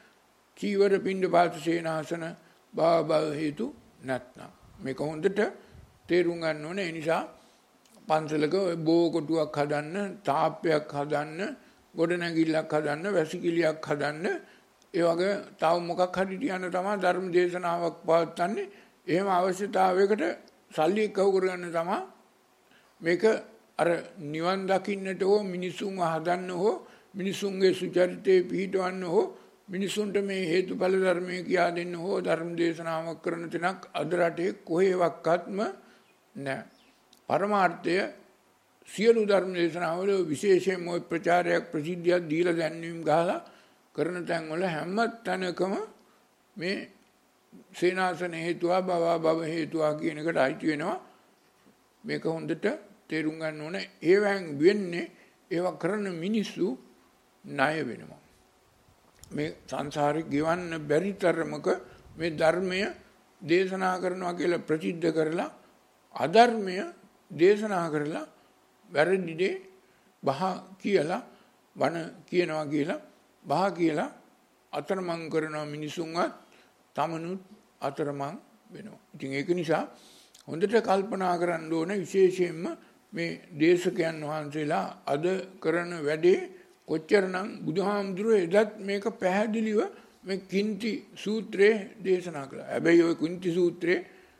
චීවර පිණ්ඩපාත සේනාසන භාව භව හේතු නැත්නම්. මේක හොඳට තේරුම් ගන්න ඕනේ. ඒ නිසා පන්සලක බෝ කොටුවක් හදන්න, තාප්පයක් හදන්න, ගොඩනැගිල්ලක් හදන්න, වැසිකිළියක් හදන්න, ඒ වගේ තව මොකක් හරි තියන්න තමයි ධර්ම දේශනාවක් පවත්වන්නේ. එහෙම අවශ්‍යතාවයකට සල්ලි එකව කරගන්න තමයි මේක අර නිවන් දකින්නට හෝ මිනිසුන්ව හදන්න හෝ මිනිසුන්ගේ සුචරිතේ පිහිටවන්න හෝ මිනිසුන්ට මේ හේතුඵල ධර්මයේ කියා දෙන්න හෝ ධර්ම දේශනාවක් කරන තැනක් අද රටේ කොහෙවත්ම නැහැ. පරමාර්ථය සියලු ධර්ම දේශනාවල විශේෂයෙන්ම ওই ප්‍රචාරයක් ප්‍රසිද්ධියක් දීලා දැන්වීම ගහලා කරන තැන්වල හැම තැනකම මේ සේනාසන හේතුවා භව භව හේතුවා කියන එකට අයිති වෙනවා. මේක හොඳට තේරුම් ගන්න ඕනේ. ඒවෙන් වෙන්නේ ඒවා කරන මිනිස්සු ණය වෙනවා. මේ සංසාරේ ගෙවන්න බැරි තරමක මේ ධර්මය දේශනා කරනවා කියලා ප්‍රසිද්ධ කරලා අධර්මය දේශනා කරලා වැරදි දේ බහ කියලා බන කියනවා කියලා බහ කියලා අතරමං කරනවා මිනිසුන්වත් තමනුත් අතරමං වෙනවා. ඉතින් ඒක නිසා හොඳට කල්පනා කරන්න ඕන විශේෂයෙන්ම මේ දේශකයන් වහන්සේලා අද කරන වැඩේ කොච්චරනම් බුදුහාමුදුරුවෝ එදත් මේක පැහැදිලිව මේ කින්ති සූත්‍රයේ දේශනා කළා. හැබැයි ওই කින්ති සූත්‍රයේ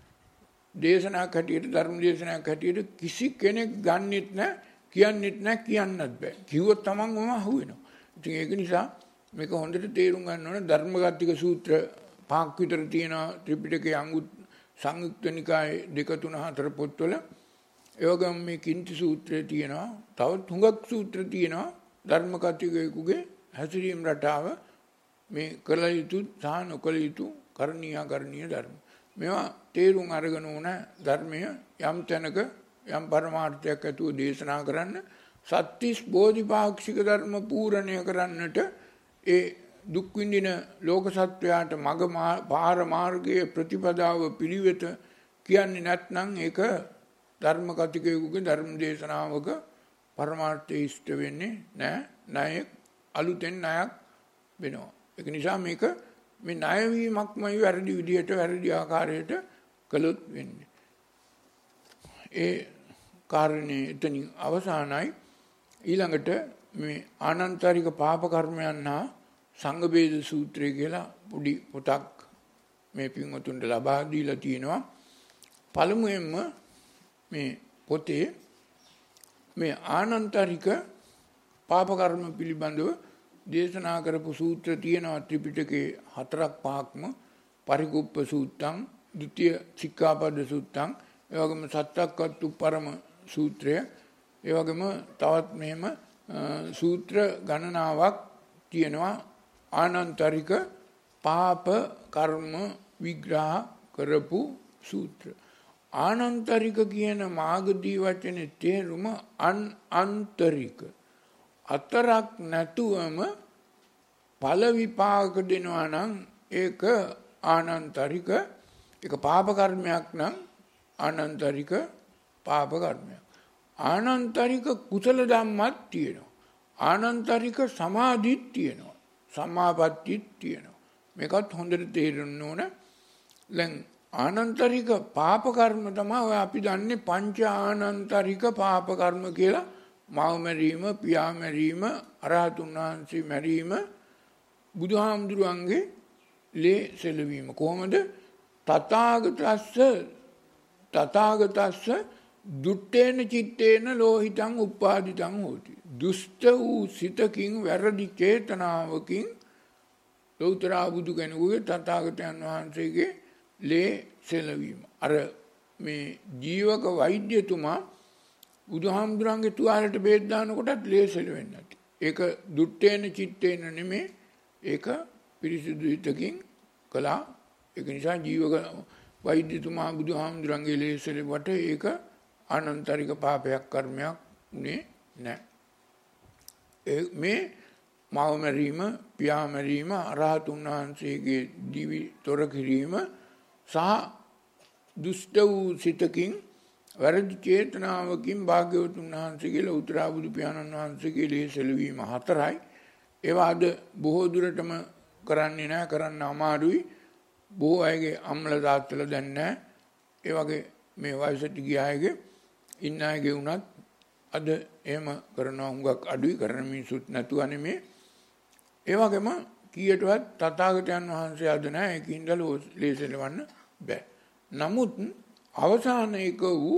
දේශනා කටියට ධර්ම දේශනා කටියට කිසි කෙනෙක් ගන්නෙත් නැහැ, කියන්නෙත් නැහැ, කියන්නත් බෑ. කිව්වොත් තමන්ම අහු වෙනවා. ඉතින් ඒක නිසා මේක හොඳට තේරුම් ගන්න ඕනේ. ධර්මගතික සූත්‍ර පහක් විතර තියෙනවා ත්‍රිපිටකයේ අංගුත් සංයුක්ත නිකායේ දෙක තුන හතර පොත්වල. ඒ වගේම මේ කින්ති සූත්‍රය තියෙනවා. තවත් හුඟක් සූත්‍ර තියෙනවා. ධර්ම කතිකයෙකුගේ හැසිරීම රටාව මේ කළ යුතු සහ නොකළ යුතු කරණීය කරණීය ධර්ම. මේවා තේරුම් අරගෙන ඕන ධර්මය යම් තැනක යම් පරමාර්ථයක් ඇතුව දේශනා කරන්න සත්‍තිස් බෝධිපාක්ෂික ධර්ම පූර්ණය කරන්නට ඒ දුක් විඳින ලෝක සත්වයාට මග පාර මාර්ගයේ ප්‍රතිපදාව පිළිවෙත කියන්නේ නැත්නම් ඒක ධර්ම කතිකයෙකුගේ ධර්ම දේශනාවක පරමාර්ථය ඉෂ්ට වෙන්නේ නැහැ. ණය අලුතෙන් ණයක් වෙනවා. ඒක නිසා මේක මේ ණය වීමක්මයි වැරදි විදියට වැරදි ආකාරයට කළොත් වෙන්නේ. ඒ කාරණේ එතනින් අවසానයි. ඊළඟට මේ ආනන්තරික පාප කර්මයන් හා සංඝ බේද සූත්‍රය කියලා පොඩි පොතක් මේ පින්වතුන්ට ලබා දීලා තියෙනවා. පළමුවෙන්ම මේ පොතේ මේ ආනන්තරික පාප කර්ම පිළිබඳව දේශනා කරපු සූත්‍ර තියෙනවා ත්‍රිපිටකේ හතරක් පහක්ම. පරිකුප්ප සූත්තං, ဒုတိ ය සික්ඛාපද සූත්තං, ඒ වගේම සත්තක්කත්තු පරම සූත්‍රය, ඒ වගේම තවත් මෙහෙම සූත්‍ර ගණනාවක් තියෙනවා ආනන්තරික පාප කර්ම විග්‍රහ කරපු සූත්‍ර. ආනන්තරික කියන මාගදී වචනේ තේරුම අන් අන්තරික. අතරක් නැතුවම ඵල විපාක දෙනවා නම් ඒක ආනන්තරික. ඒක පාප කර්මයක් නම් ආනන්තරික පාප කර්මයක්. ආනන්තරික කුසල ධම්මත් තියෙනවා. ආනන්තරික සමාධිත් තියෙනවා. සමාපත්තිත් තියෙනවා. මේකත් හොඳට තේරෙන්න ඕන. දැන් ආනන්තරික පාප කර්ම තමයි ඔය අපි දන්නේ පංච ආනන්තරික පාප කර්ම කියලා. මව මැරීම, පියා මැරීම, අරහතුන් වහන්සේ මැරීම, බුදුහාමුදුරුවන්ගේ ලේ සෙලවීම. කොහොමද? තථාගතස්ස තථාගතස්ස දුට්ඨේන චිත්තේන ලෝහිතං උපාදිතං හෝති. දුෂ්ට වූ සිතකින් වැරදි චේතනාවකින් ලෞතර බුදු කෙනෙකුගේ තථාගතයන් වහන්සේගේ ලේ සෙලවීම. අර මේ ජීවක වෛද්‍යතුමා බුදුහාමුදුරන්ගේ තුවාලට බෙහෙත් දානකොටත් ලේ සෙලවෙන්නේ නැති. ඒක දුට්ඨේන චිත්තේන නෙමෙයි, ඒක පිරිසිදු හිතකින් කළා. ඒක නිසා ජීවක වෛද්‍යතුමා බුදුහාමුදුරන්ගේ ලේ සෙලවට ඒක ආනන්තරික පාපයක් කර්මයක් උනේ නැහැ. මේ මව මැරීම, පියා මැරීම, අරහතුන් වහන්සේගේ දිවි තොර කිරීම සහ දුෂ්ට වූ සිතකින් වැරදි චේතනාවකින් භාග්‍යවතුන් වහන්සේගේ ලෞතර බුදු පියාණන් වහන්සේගේ ලේ සෙලවීම හතරයි. ඒවා අද බොහෝ දුරටම කරන්නේ නැහැ, කරන්න අමාරුයි. බොහෝ අයගේ අම්ල තාත්තලා දැන් නැහැ. ඒ වගේ මේ වයසට ගිය අයගේ ඉන්න අයගේ උනත් අද එහෙම කරනවා හුඟක් අඩුයි, කරන මිනිසුත් නැතුව නෙමේ. ඒ වගේම කීයටවත් තථාගතයන් වහන්සේ අද නැහැ, ඒකින්ද ලේසෙලවන්න බෑ. නමුත් අවසාන එක වූ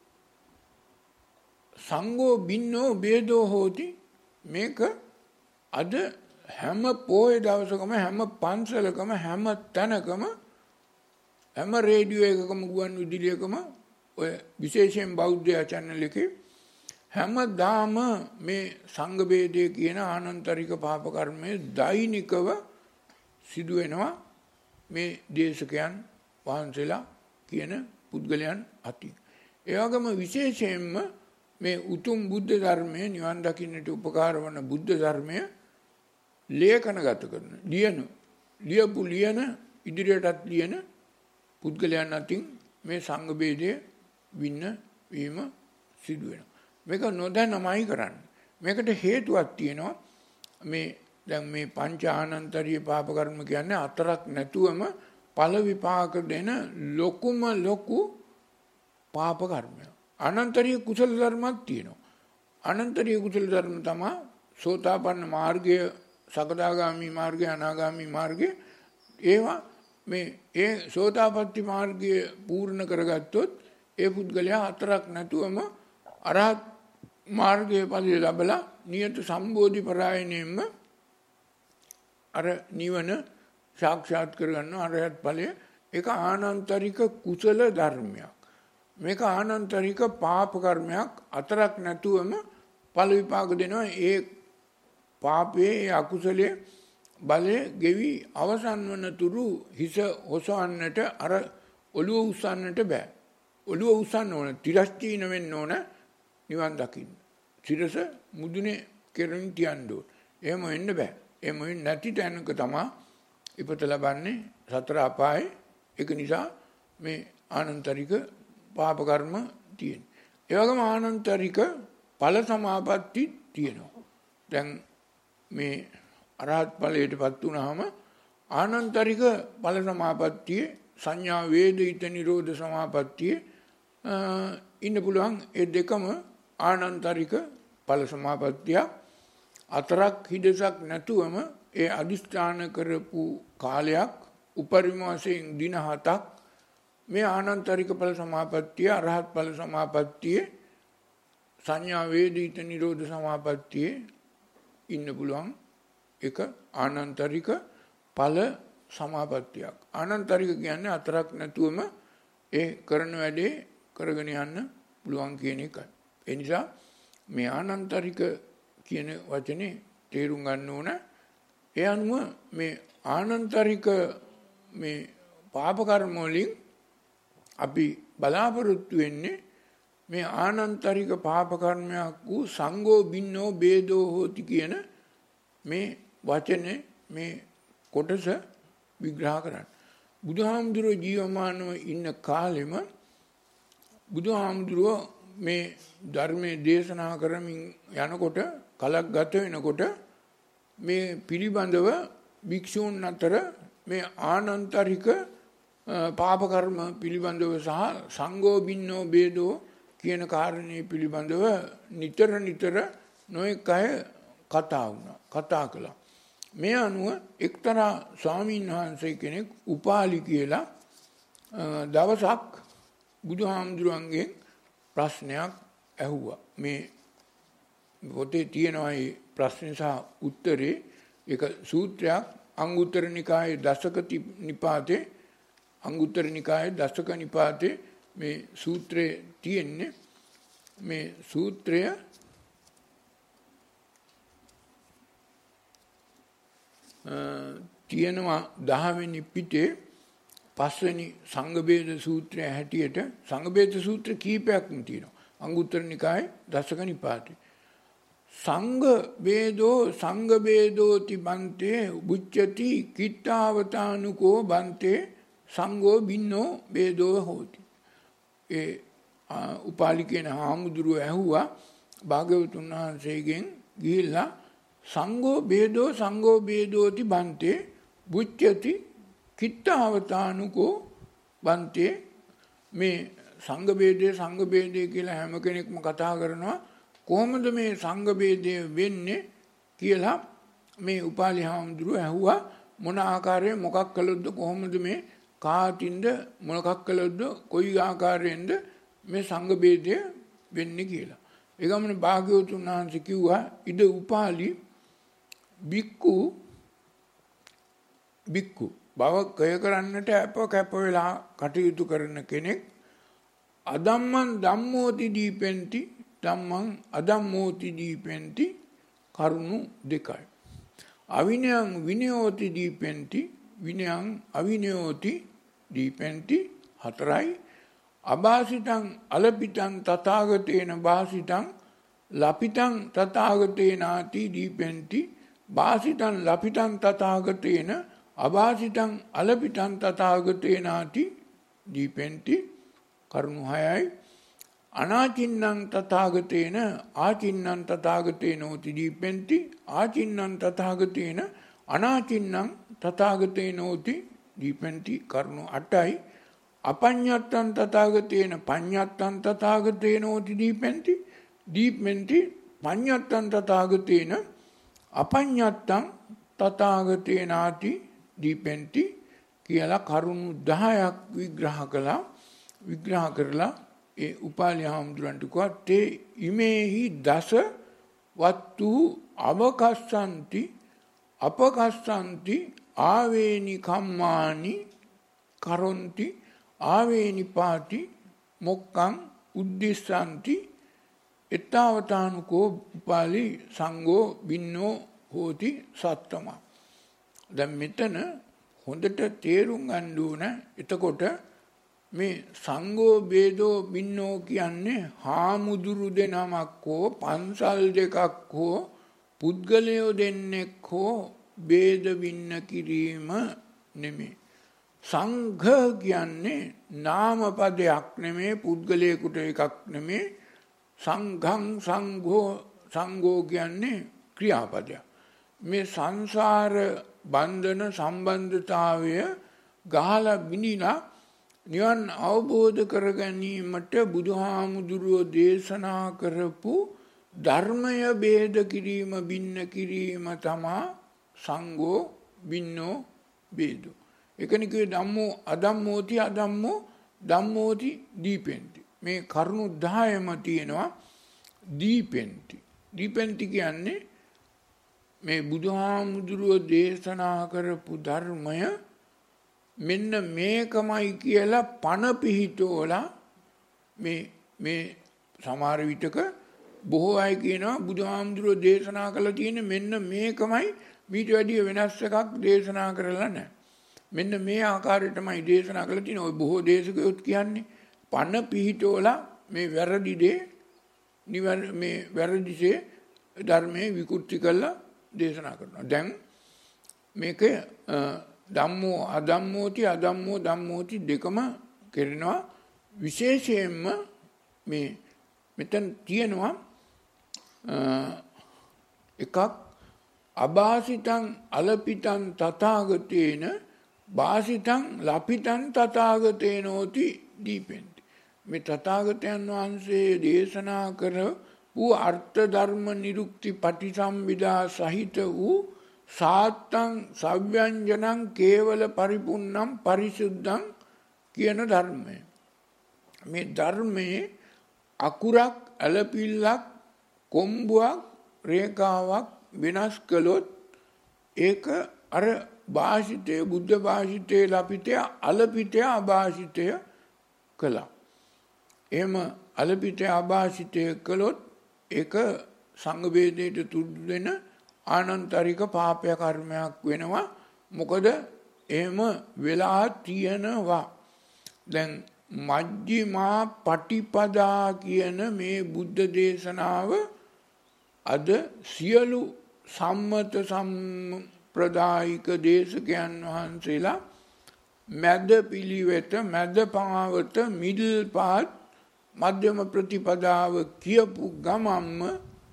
සංඝෝ බින්නෝ බේදෝ හෝති, මේක අද හැම පොය දවසකම, හැම පන්සලකම, හැම තැනකම, හැම රේඩියෝ එකකම, ගුවන් විදුලියකම, ඔය විශේෂයෙන් බෞද්ධ channel එකේ හැමදාම මේ සංඝ ભેදය කියන ආනන්තරික පාප කර්මයේ දෛනිකව සිදු වෙනවා මේ දේශකයන් වහන්සේලා කියන පුද්ගලයන් අතින්. ඒ වගේම විශේෂයෙන්ම මේ උතුම් බුද්ධ ධර්මයේ නිවන් දකින්නට උපකාර වන බුද්ධ ධර්මය ලේඛනගත කරන, ලියන, ලියපු ලියන, ඉදිරියටත් ලියන පුද්ගලයන් අතින් මේ සංඝ ભેදය වින්න වීම සිදු වෙනවා. මේක නොදැනමයි කරන්නේ. මේකට හේතුවක් තියෙනවා. මේ දැන් මේ පංච ආනන්තරීය පාප කර්ම කියන්නේ අතරක් නැතුවම ඵල විපාක දෙන ලොකුම ලොකු පාප කර්මයක්. අනන්තරීය කුසල ධර්මයක් තියෙනවා. අනන්තරීය කුසල ධර්ම තමයි සෝතාපන්න මාර්ගය, සකදාගාමි මාර්ගය, අනාගාමි මාර්ගය. ඒවා මේ ඒ සෝතාපට්ටි මාර්ගය පූර්ණ කරගත්තොත් ඒ පුද්ගලයා අතරක් නැතුවම අරහත් මාර්ගයේ ඵලය ලැබලා නියත සම්බෝධි පරායනෙම අර නිවන සාක්ෂාත් කරගන්න අරහත් ඵලය. ඒක ආනන්තරික කුසල ධර්මයක්. මේක ආනන්තරික පාප කර්මයක්. අතරක් නැතුවම ඵල විපාක දෙනවා. ඒ පාපයේ අකුසලයේ බලය ගෙවි අවසන් වන තුරු හිස ඔසවන්නට, අර ඔළුව උස්සන්නට බෑ. ඔළුව උස්සන්න ඕන, තිරස්චීන වෙන්න ඕන නිවන් දකින්න. සිරස මුදුනේ කෙරෙන් තියන්න ඕන. එහෙම වෙන්න බෑ. එහෙම වෙන්නේ නැති තැනක තමයි ඉපත ලබන්නේ සතර අපායේ. ඒක නිසා මේ ආනන්තරික පාප කර්ම තියෙනවා. ඒ වගේම ආනන්තරික ඵල සමාපatti තියෙනවා. දැන් මේ අරහත් ඵලයටපත් වුණාම ආනන්තරික ඵල සමාපත්තියේ සංඥා වේදිත නිරෝධ සමාපත්තියේ ඉන්න පුළුවන්. ඒ දෙකම ආනන්තරික ඵල සමාපත්තිය. අතරක් හිදසක් නැතුවම ඒ අදිස්ථාන කරපු කාලයක්, උපරිම වශයෙන් දින හතක් මේ ආනන්තරික ඵල සමාපත්තිය, අරහත් ඵල සමාපත්තියේ සංඥා වේදිත නිරෝධ සමාපත්තියේ ඉන්න පුළුවන්. එක ආනන්තරික ඵල සමාපත්තියක්. ආනන්තරික කියන්නේ අතරක් නැතුවම ඒ කරන වැඩේ කරගෙන යන්න පුළුවන් කියන එකයි. ඒ නිසා මේ ආනන්තරික කියන වචනේ තේරුම් ගන්න ඕන. ඒ අනුව මේ ආනන්තරික මේ පාප කර්ම වලින් අපි බලාපොරොත්තු වෙන්නේ මේ ආනන්තරික පාප කර්මයක් වූ සංඝෝ බින්නෝ බේදෝ හෝති කියන මේ වචනේ, මේ කොටස විග්‍රහ කරන්න. බුදුහාමුදුරුවෝ ජීවමානව ඉන්න කාලෙම බුදුහාමුදුරුවෝ මේ ධර්මයේ දේශනා කරමින් යනකොට, කලක් ගත වෙනකොට මේ පිළිබඳව භික්ෂූන් අතර මේ ආනන්තරික පාප කර්ම පිළිබඳව සහ සංඝෝ බින්නෝ බේදෝ කියන කාරණේ පිළිබඳව නිතර නිතර නොඑක අය කතා වුණා, කතා කළා. මේ අනුව එක්තරා ස්වාමීන් වහන්සේ කෙනෙක් උපාලි කියලා දවසක් බුදුහාමුදුරන්ගෙන් ප්‍රශ්නයක් ඇහුවා. මේ පොතේ තියෙනවා මේ ප්‍රශ්න සහ උත්තරේ. ඒක සූත්‍රයක්. අංගුත්තර නිකායේ දසක නිපාතේ අංගුත්තර නිකායේ දසක නිපාතේ මේ සූත්‍රය තියෙන්නේ. මේ සූත්‍රය තියෙනවා දහවෙනි පිටේ පස්වෙනි සංඝ ભેද සූත්‍රය හැටියට. සංඝ ભેද සූත්‍ර කීපයක්ම තියෙනවා අංගුත්තර නිකායේ දසක නිපාතේ. සංඝ ભેදෝ සංඝ ભેදෝති බන්තේ උච්චති කිට්ඨාවතානුකෝ බන්තේ සංඝෝ බින්නෝ ભેදෝ හෝති. ඒ උපාලි කියන හාමුදුරුවෝ ඇහුවා භාග්‍යවතුන් වහන්සේගෙන් ගිහිල්ලා සංඝෝ ભેදෝ සංඝෝ ભેදෝති බන්තේ බුච්චති කිත්තාවතානුකෝ බන්තේ මේ සංඝ ભેදය සංඝ ભેදය කියලා හැම කෙනෙක්ම කතා කරනවා කොහොමද මේ සංඝ ભેදය වෙන්නේ කියලා මේ උපාලි හාමුදුරුවෝ ඇහුවා මොන ආකාරයෙන් මොකක් කළොත්ද කොහොමද මේ කාටින්ද මොකක් කළොත්ද කොයි ආකාරයෙන්ද මේ සංඝ ભેදය වෙන්නේ කියලා. ඒ ගමන භාග්‍යවතුන් වහන්සේ කිව්වා ඉද උපාලි බික්කු බික්කු බව කය කරන්නට අප කැප වෙලා කටයුතු කරන කෙනෙක් අදම්මං ධම්මෝති දීපෙන්ති ධම්මං අදම්මෝති දීපෙන්ති කරුණු දෙකයි. අවිනයං විනයෝති දීපෙන්ති විනයං අවිනයෝති දීපෙන්ති හතරයි. අභාසිතං අලපිතං තථාගතේන භාසිතං ලපිතං තථාගතේනාති දීපෙන්ති භාසිතං ලපිතං තථාගතේන අභාසිතං අලපිතං තථාගතේනාති දීපෙන්ති කරුණු හයයි. අනාචින්නං තථාගතේන ආචින්නං තථාගතේනෝති දීපෙන්ති ආචින්නං තථාගතේන අනාචින්නං තථාගතේනෝති දීපෙන්ති කරුණු අටයි. අපඤ්ඤත්තං තථාගතේන පඤ්ඤත්තං තථාගතේනෝති දීපෙන්ති දීපෙන්ති පඤ්ඤත්තං තථාගතේන අපඤ්ඤත්තං තථාගතේනාති දීපෙන්ති කියලා කරුණු දහයක් විග්‍රහ කළා. විග්‍රහ කරලා ඒ උපාලි හාමුදුරන්ට කිව්වා තේ ඉමේහි දස වත්තු අවකස්සන්ති අපකස්සන්ති ආවේනි කම්මානි කරොන්ති ආවේනි පාටි මොක්කං උද්දිස්සන්ති එත්තාවතානුකෝ උපාලි සංඝෝ බින්නෝ හෝති සත්තම. දැන් මෙතන හොඳට තේරුම් ගන්න ඕන. එතකොට මේ සංඝෝ ભેදෝ බින්නෝ කියන්නේ හාමුදුරු දෙනමක් හෝ පන්සල් දෙකක් හෝ පුද්ගලයෝ දෙන්නෙක් හෝ ભેද බින්න කිරීම නෙමෙයි. සංඝ කියන්නේ නාම පදයක් නෙමෙයි පුද්ගලයෙකුට එකක් නෙමෙයි. සංඝං සංඝෝ සංඝෝ කියන්නේ ක්‍රියාපදයක්. මේ සංසාර බන්ධන සම්බන්ධතාවය ගහලා බිනිලා නිවන් අවබෝධ කර ගැනීමට බුදුහාමුදුරුවෝ දේශනා කරපු ධර්මය ભેද කිරීම බින්න කිරීම තමා සංඝෝ බින්නෝ ભેදෝ. එකනේ කිව්වේ ධම්මෝ අධම්මෝති අධම්මෝ ධම්මෝති දීපෙන්ති. මේ කරුණු දහයම තියෙනවා දීපෙන්ති. දීපෙන්ති කියන්නේ මේ බුදුහාමුදුරුවෝ දේශනා කරපු ධර්මය මෙන්න මේකමයි කියලා පණ පිහිටෝලා මේ මේ සමහර විටක බොහෝ අය කියනවා බුදුහාමුදුරුවෝ දේශනා කළා තියෙන මෙන්න මේකමයි ඊට වැඩිය වෙනස් එකක් දේශනා කරලා නැහැ. මෙන්න මේ ආකාරයටමයි දේශනා කළා තියෙන. ඔය බොහෝ දේශකයෝත් කියන්නේ පණ පිහිටෝලා මේ වැරදි දේ නිවැර මේ වැරදිසේ ධර්මයේ විකෘති කළා දේශනා කරනවා. දැන් මේක ධම්මෝ අධම්මෝති අධම්මෝ ධම්මෝති දෙකම කරනවා. විශේෂයෙන්ම මේ මෙතන තියෙනවා එකක් අභාසිතං අලපිතං තථාගතේන භාසිතං ලපිතං තථාගතේනෝති දීපෙන්ති. මේ තථාගතයන් වහන්සේ දේශනා කරපු අර්ථ ධර්ම නිරුක්ති පටිසම්භිදා සහිත වූ සාත්තං සව්‍යංජනං කේවල පරිපුන්නම් පරිසුද්ධං කියන ධර්මය. මේ ධර්මයේ අකුරක් ඇලපිල්ලක් කොම්බුවක් රේඛාවක් වෙනස් කළොත් ඒක අර භාෂිතය බුද්ධ භාෂිතයේ ලපිතය අලපිතය අභාෂිතය කළා. එහෙම අලපිතය අභාෂිතය කළොත් ඒක සංඝ ભેදයට තුඩු දෙන ආනන්තරික පාපය කර්මයක් වෙනවා. මොකද එහෙම වෙලා තියෙනවා. දැන් මජ්ක්‍ධිමා පටිපදා කියන මේ බුද්ධ දේශනාව අද සියලු සම්මත සම්ප්‍රදායික දේශකයන් වහන්සේලා මැද පිළිවෙත මැද පාවත මිඩල් පාත් මධ්‍යම ප්‍රතිපදාව කියපු ගමම්ම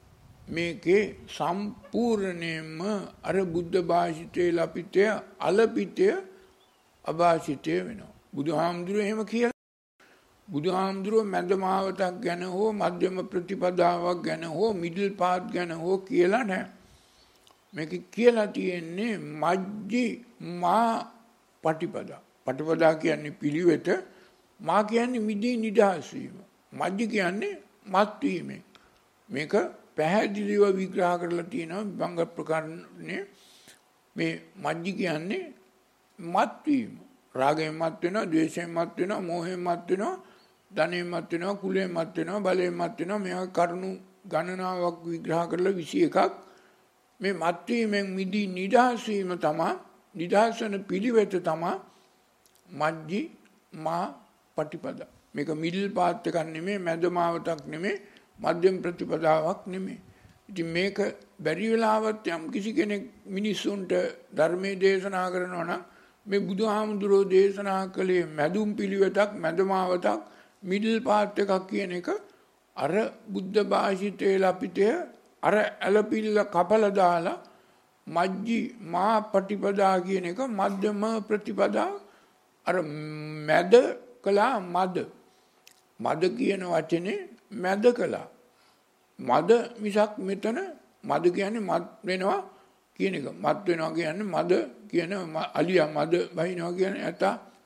මේකේ සම්පූර්ණයෙන්ම අර බුද්ධ භාෂිතයේ ලපිතය අලපිතය අභාෂිතය වෙනවා. බුදුහාමුදුරුවෝ එහෙම කියලා. බුදුහාමුදුරුවෝ මැදමාවතක් ගැන හෝ මධ්‍යම ප්‍රතිපදාවක් ගැන හෝ මිඩල් පාත් ගැන හෝ කියලා නැහැ. මේක කියලා තියෙන්නේ මජ්ජි මා පටිපදා. පටිපදා කියන්නේ පිළිවෙත, මා කියන්නේ මිදී නිදහස් වීම. මජ්ජි කියන්නේ මත් වීමෙන්. මේක පැහැදිලිව විග්‍රහ කරලා තියෙනවා විභංග ප්‍රකරණේ. මේ මජ්ජි කියන්නේ මත් වීම. රාගයෙන් මත් වෙනවා, ද්වේෂයෙන් මත් වෙනවා, මෝහයෙන් මත් වෙනවා, ධනයෙන් මත් වෙනවා, කුලයෙන් මත් වෙනවා, බලයෙන් මත් වෙනවා. මේවා කරුණු ගණනාවක් විග්‍රහ කරලා විසි එකක් මේ මත් වීමෙන් මිදී නිදහස් වීම තමයි, නිදහස් වෙන පිළිවෙත තමයි මජ්ජි මා පටිපදා. මේක මිඩල් පාත් එකක් නෙමෙයි, මැදමාවතක් නෙමෙයි, මධ්‍යම ප්‍රතිපදාවක් නෙමෙයි. ඉතින් මේක බැරි වෙලාවත් යම් කිසි කෙනෙක් මිනිස්සුන්ට ධර්මයේ දේශනා කරනවා නම් මේ බුදුහාමුදුරෝ දේශනා කළේ මැදුම් පිළිවෙතක්, මැදමාවතක්, මිඩල් පාත් එකක් කියන එක අර බුද්ධ භාෂිතයේ ලපිතය අර ඇලපිල්ල කපලා දාලා මජ්ජි මා පටිපදා කියන එක මධ්‍යම ප්‍රතිපදා අර මැද කළා. මද මද කියන වචනේ මැද කළා. මද මිසක් මෙතන මද කියන්නේ මත් වෙනවා කියන එක. මත් වෙනවා කියන්නේ මද කියන අලියා මද බහිනවා කියන්නේ ඇත.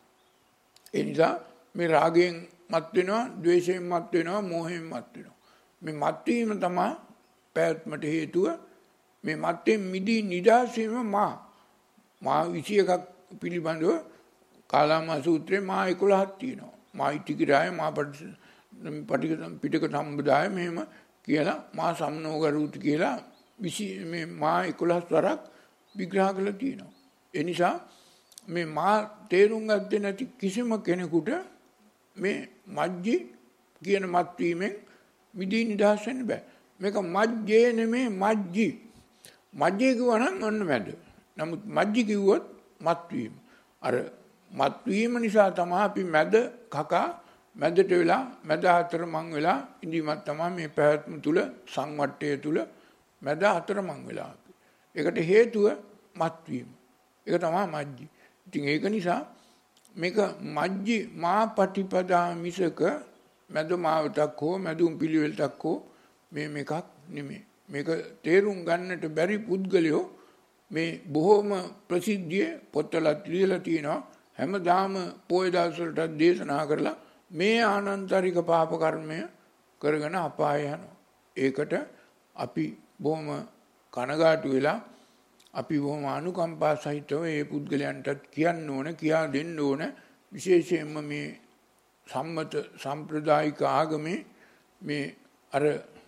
ඒ නිසා මේ රාගයෙන් මත් වෙනවා, ද්වේෂයෙන් මත් වෙනවා, මෝහයෙන් මත් වෙනවා. මේ මත් වීම තමයි පැවැත්මට හේතුව. මේ මත්යෙන් මිදී නිදහස් වීම මා මා විසි එකක් පිළිබඳව කාලාමා සූත්‍රයේ මා එකොළහක් තියෙනවා. මා ඉතිකිරාය, මා පටික පිටක සම්බදාය මෙහෙම කියලා මා සම්නෝගරුති කියලා විසි මේ මා එකොළහ වරක් විග්‍රහ කරලා තියෙනවා. ඒ නිසා මේ මා තේරුම් ගත්තේ නැති කිසිම කෙනෙකුට මේ මජ්ජි කියන මත් වීමෙන් මිදී නිදහස් වෙන්න බෑ. මේක මජ්ජේ නෙමෙයි මජ්ජි. මජ්ජේ කිව්වනම් ඔන්න මැද. නමුත් මජ්ජි කිව්වොත් මත් වීම. අර මත් වීම නිසා තමයි අපි මැද කකා මැදට වෙලා මැද හතර මං වෙලා ඉඳීමත් තමයි මේ පැවැත්ම තුල සංවට්ටය තුල මැද හතර මං වෙලා. ඒකට හේතුව මත් වීම. ඒක තමයි මජ්ජි. ඉතින් ඒක නිසා මේක මජ්ජි මා පටිපදා මිසක මැද මාවතක් හෝ මැදුම් පිළිවෙලක් හෝ මේ මේකක් නෙමෙයි. මේක තේරුම් ගන්නට බැරි පුද්ගලයෝ මේ බොහෝම ප්‍රසිද්ධියේ පොත්වලත් ලියලා තියෙනවා. හැමදාම පොය දවසට දේශනා කරලා මේ ආනන්තරික පාප කර්මය කරගෙන අපාය යනවා. ඒකට අපි බොහොම කනගාටු වෙලා අපි බොහොම අනුකම්පා සහිතව මේ පුද්ගලයන්ටත් කියන්න ඕන, කියා දෙන්න ඕන. විශේෂයෙන්ම මේ සම්මත සම්ප්‍රදායික ආගමේ මේ අර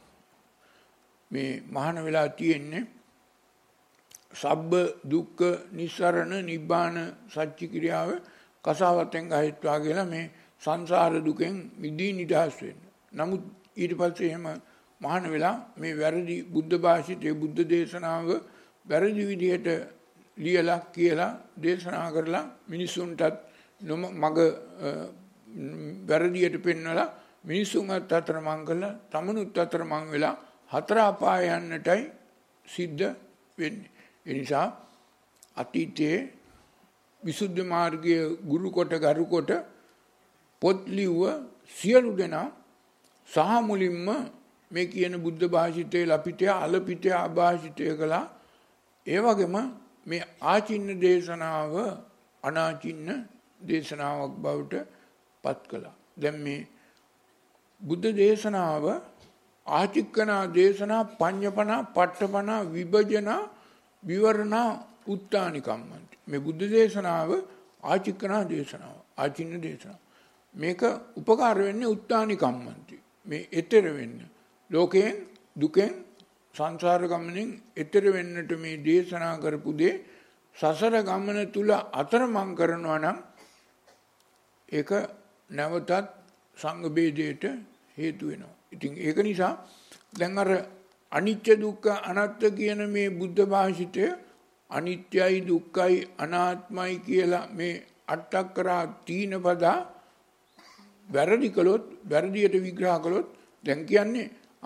මේ මහාන වෙලා තියෙන්නේ සබ්බ දුක්ඛ නිස්සරණ නිබ්බාන සත්‍ය ක්‍රියාව කසාවතෙන් ගහිත්වා කියලා මේ සංසාර දුකෙන් මිදී නිදහස් වෙන්න. නමුත් ඊට පස්සේ එහෙම මහාන වෙලා මේ වැරදි බුද්ධ භාෂිතේ බුද්ධ දේශනාව වැරදි විදිහට ලියලා කියලා දේශනා කරලා මිනිසුන්ටත් මග වැරදියට පෙන්වලා මිනිසුන්වත් අතරමං කරලා තමනුත් අතරමං වෙලා හතර අපාය යන්නටයි සිද්ධ වෙන්නේ. ඒ නිසා අතීතයේ විසුද්ධි මාර්ගයේ ගුරු කොට ගරු කොට පොත් ලිව්ව සියලු දෙනා සහ මුලින්ම මේ කියන බුද්ධ භාෂිතයේ ලපිතය අලපිතය අභාෂිතය කළා. ඒ වගේම මේ ආචින්න දේශනාව අනාචින්න දේශනාවක් බවට පත් කළා. දැන් මේ බුද්ධ දේශනාව ආචික්කනා දේශනා පඤ්ඤපනා පට්ඨපනා විභජනා විවරණා උත්තානිකම්මන්ති. මේ බුද්ධ දේශනාව ආචික්කනා දේශනාව, ආචින්න දේශනාව. මේක උපකාර වෙන්නේ උත්තානිකම්මන්ති. මේ ඊතර වෙන්න ලෝකයෙන් දුකෙන් සංසාර ගමනෙන් ඊතර වෙන්නට මේ දේශනා කරපු දේ සසර ගමන තුල අතරමං කරනවා නම් ඒක නැවතත් සංඝ බේදයට හේතු වෙනවා. ඉතින් ඒක නිසා දැන් අර අනිත්‍ය දුක්ඛ අනාත්ම කියන මේ බුද්ධ භාෂිතය අනිත්‍යයි දුක්ඛයි අනාත්මයි කියලා මේ අට්ඨක්කරා තීන පදා වැරදි කළොත් වැරදියට විග්‍රහ කළොත් දැන් කියන්නේ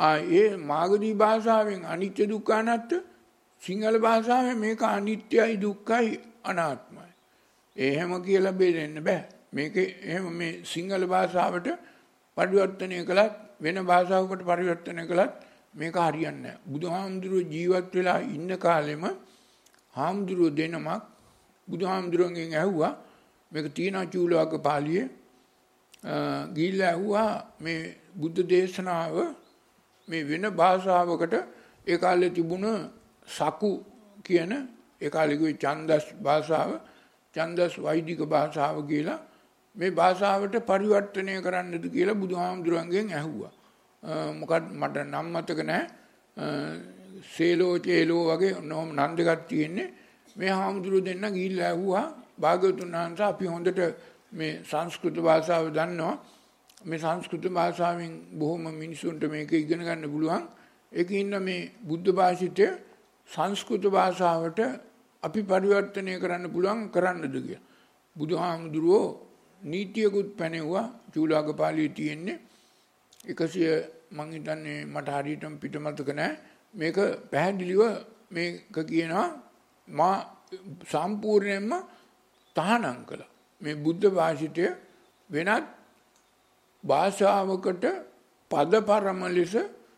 ආ ඒ මාගදී භාෂාවෙන් අනිත්‍ය දුක්ඛ අනාත්ම සිංහල භාෂාවෙන් මේක අනිත්‍යයි දුක්ඛයි අනාත්මයි. එහෙම කියලා බෙදෙන්න බෑ. මේක එහෙම මේ සිංහල භාෂාවට පරිවර්තනය කළත් වෙන භාෂාවකට පරිවර්තනය කළත් මේක හරියන්නේ නැහැ. බුදුහාමුදුරුවෝ ජීවත් වෙලා ඉන්න කාලෙම හාමුදුරුවෝ දෙනමක් බුදුහාමුදුරුවන්ගෙන් ඇහුවා මේක තියෙන චූලවක පාළියේ ගිහිල්ලා ඇහුවා මේ බුද්ධ දේශනාව මේ වෙන භාෂාවකට ඒ කාලේ තිබුණ සකු කියන ඒ කාලේ කිව්වේ ඡන්දස් භාෂාව ඡන්දස් වෛදික භාෂාව කියලා මේ භාෂාවට පරිවර්තනය කරන්නද කියලා බුදුහාමුදුරන්ගෙන් ඇහුවා. මොකද මට නම් මතක නැහැ. සේලෝ චේලෝ වගේ නෝම නම් දෙකක් තියෙන්නේ. මේ හාමුදුරුවෝ දෙන්න ගිහිල්ලා ඇහුවා භාග්‍යවතුන් වහන්සේ අපි හොඳට මේ සංස්කෘත භාෂාව දන්නවා. මේ සංස්කෘත භාෂාවෙන් බොහොම මිනිසුන්ට මේක ඉගෙන ගන්න පුළුවන්. ඒකින්ද මේ බුද්ධ භාෂිතය සංස්කෘත භාෂාවට අපි පරිවර්තනය කරන්න පුළුවන් කරන්නද කියලා. බුදුහාමුදුරුවෝ නීතියකුත් පැනෙවුවා. චූලක පාළියේ තියෙන්නේ එකසිය මං හිතන්නේ මට හරියටම පිට මතක නැහැ. මේක පැහැදිලිව මේක කියනවා මා සම්පූර්ණයෙන්ම තහනම් කළා. මේ බුද්ධ භාෂිතය වෙනත් භාෂාවකට පදපරම ලෙස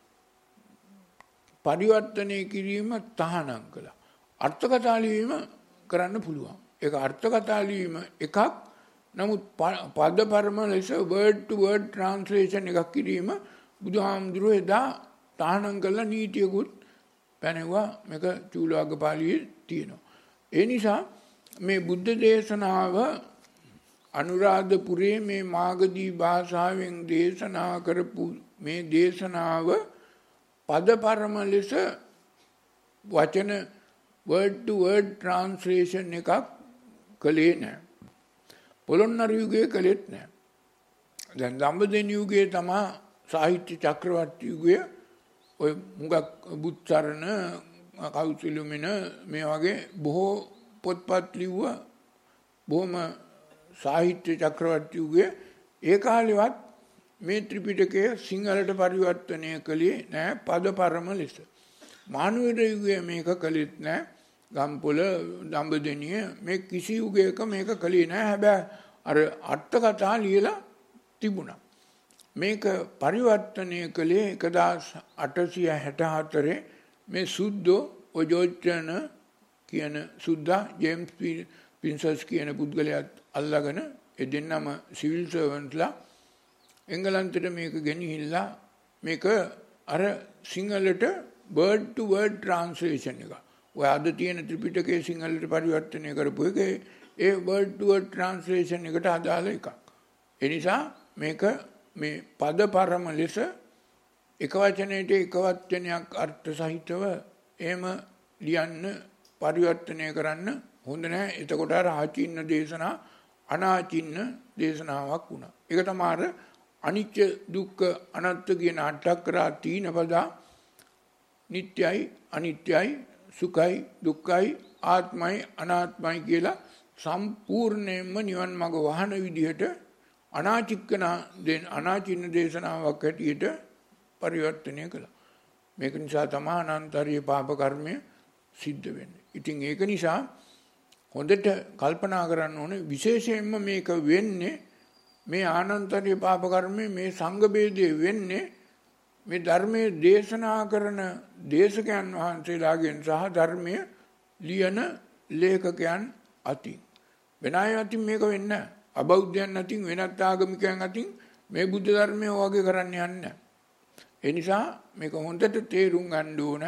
පරිවර්තනය කිරීම තහනම් කළා. අර්ථකථා ලිවීම කරන්න පුළුවන්. ඒක අර්ථකථා ලිවීම එකක්. නමුත් පදපරම ලෙස word to word translation එකක් කිරීම බුදුහාමුදුරුවෝ එදා තහනම් කළා. නීතියකුත් පැනෙවුවා. මේක චූලවක පාළියේ තියෙනවා. ඒ නිසා මේ බුද්ධ දේශනාව අනුරාධපුරයේ මේ මාගදී භාෂාවෙන් දේශනා කරපු මේ දේශනාව පදපරම ලෙස වචන word to word translation එකක් කළේ නැහැ. පොළොන්නරු යුගයේ කළෙත් නැහැ. දැන් දඹදෙණි යුගයේ තමයි සාහිත්‍ය චක්‍රවර්ති යුගය ඔය මුගක් බුත්සරණ කෞසල්‍යමින මේ වගේ බොහෝ පොත්පත් ලිව්වා. බොහොම සාහිත්‍ය චක්‍රවර්ති යුගයේ ඒ කාලෙවත් මේ ත්‍රිපිටකය සිංහලට පරිවර්තනය කළේ නැහැ පදපරම ලෙස. මානවීර යුගයේ මේක කළෙත් නැහැ. ගම්පොළ දඹදෙණිය මේ කිසි යුගයක මේක කළේ නැහැ. හැබැයි අර අර්ථකථා ලියලා තිබුණා. මේක පරිවර්තනය කළේ එක්දාස් අටසිය හැට හතරේ මේ සුද්දෝ ඔජෝචන කියන සුද්දා ජේම්ස් පින්සස් කියන පුද්ගලයාත් අල්ලගෙන ඒ දෙන්නම සිවිල් සර්වන්ට්ලා එංගලන්තයට මේක ගෙනහිල්ලා මේක අර සිංහලට word to word translation එක. ඔය අද තියෙන ත්‍රිපිටකයේ සිංහලට පරිවර්තනය කරපු එක ඒ word to word translation එකට අදාළ එකක්. ඒ නිසා මේක මේ පදපරම ලෙස එක වචනයට එක වචනයක් අර්ථ සහිතව එහෙම ලියන්න පරිවර්තනය කරන්න හොඳ නැහැ. එතකොට අර ආචින්න දේශනා අනාචින්න දේශනාවක් වුණා. ඒක තමයි අනිත්‍ය දුක්ඛ අනාත්ම කියන අට්ඨකරා තීන පදා නිට්ටයයි අනිත්‍යයි සුඛයි දුක්ඛයි ආත්මයි අනාත්මයි කියලා සම්පූර්ණයෙන්ම නිවන් මඟ වහන විදිහට අනාචික්කන දෙන අනාචින්න දේශනාවක් හැටියට පරිවර්තනය කළා. මේක නිසා තමයි අනන්තරීය පාප කර්මය සිද්ධ වෙන්නේ. ඉතින් ඒක නිසා හොඳට කල්පනා කරන්න ඕනේ විශේෂයෙන්ම මේක වෙන්නේ මේ ආනන්තරීය පාප කර්මය මේ සංඝ බේදයේ වෙන්නේ මේ ධර්මයේ දේශනා කරන දේශකයන් වහන්සේලාගෙන් සහ ධර්මයේ ලියන ලේඛකයන් අතින්. වෙන අය අතින් මේක වෙන්නේ නැහැ. අබෞද්ධයන් අතින් වෙනත් ආගමිකයන් අතින් මේ බුද්ධ ධර්මය වගේ කරන්න යන්නේ නැහැ. ඒ නිසා මේක හොඳට තේරුම් ගන්න ඕන.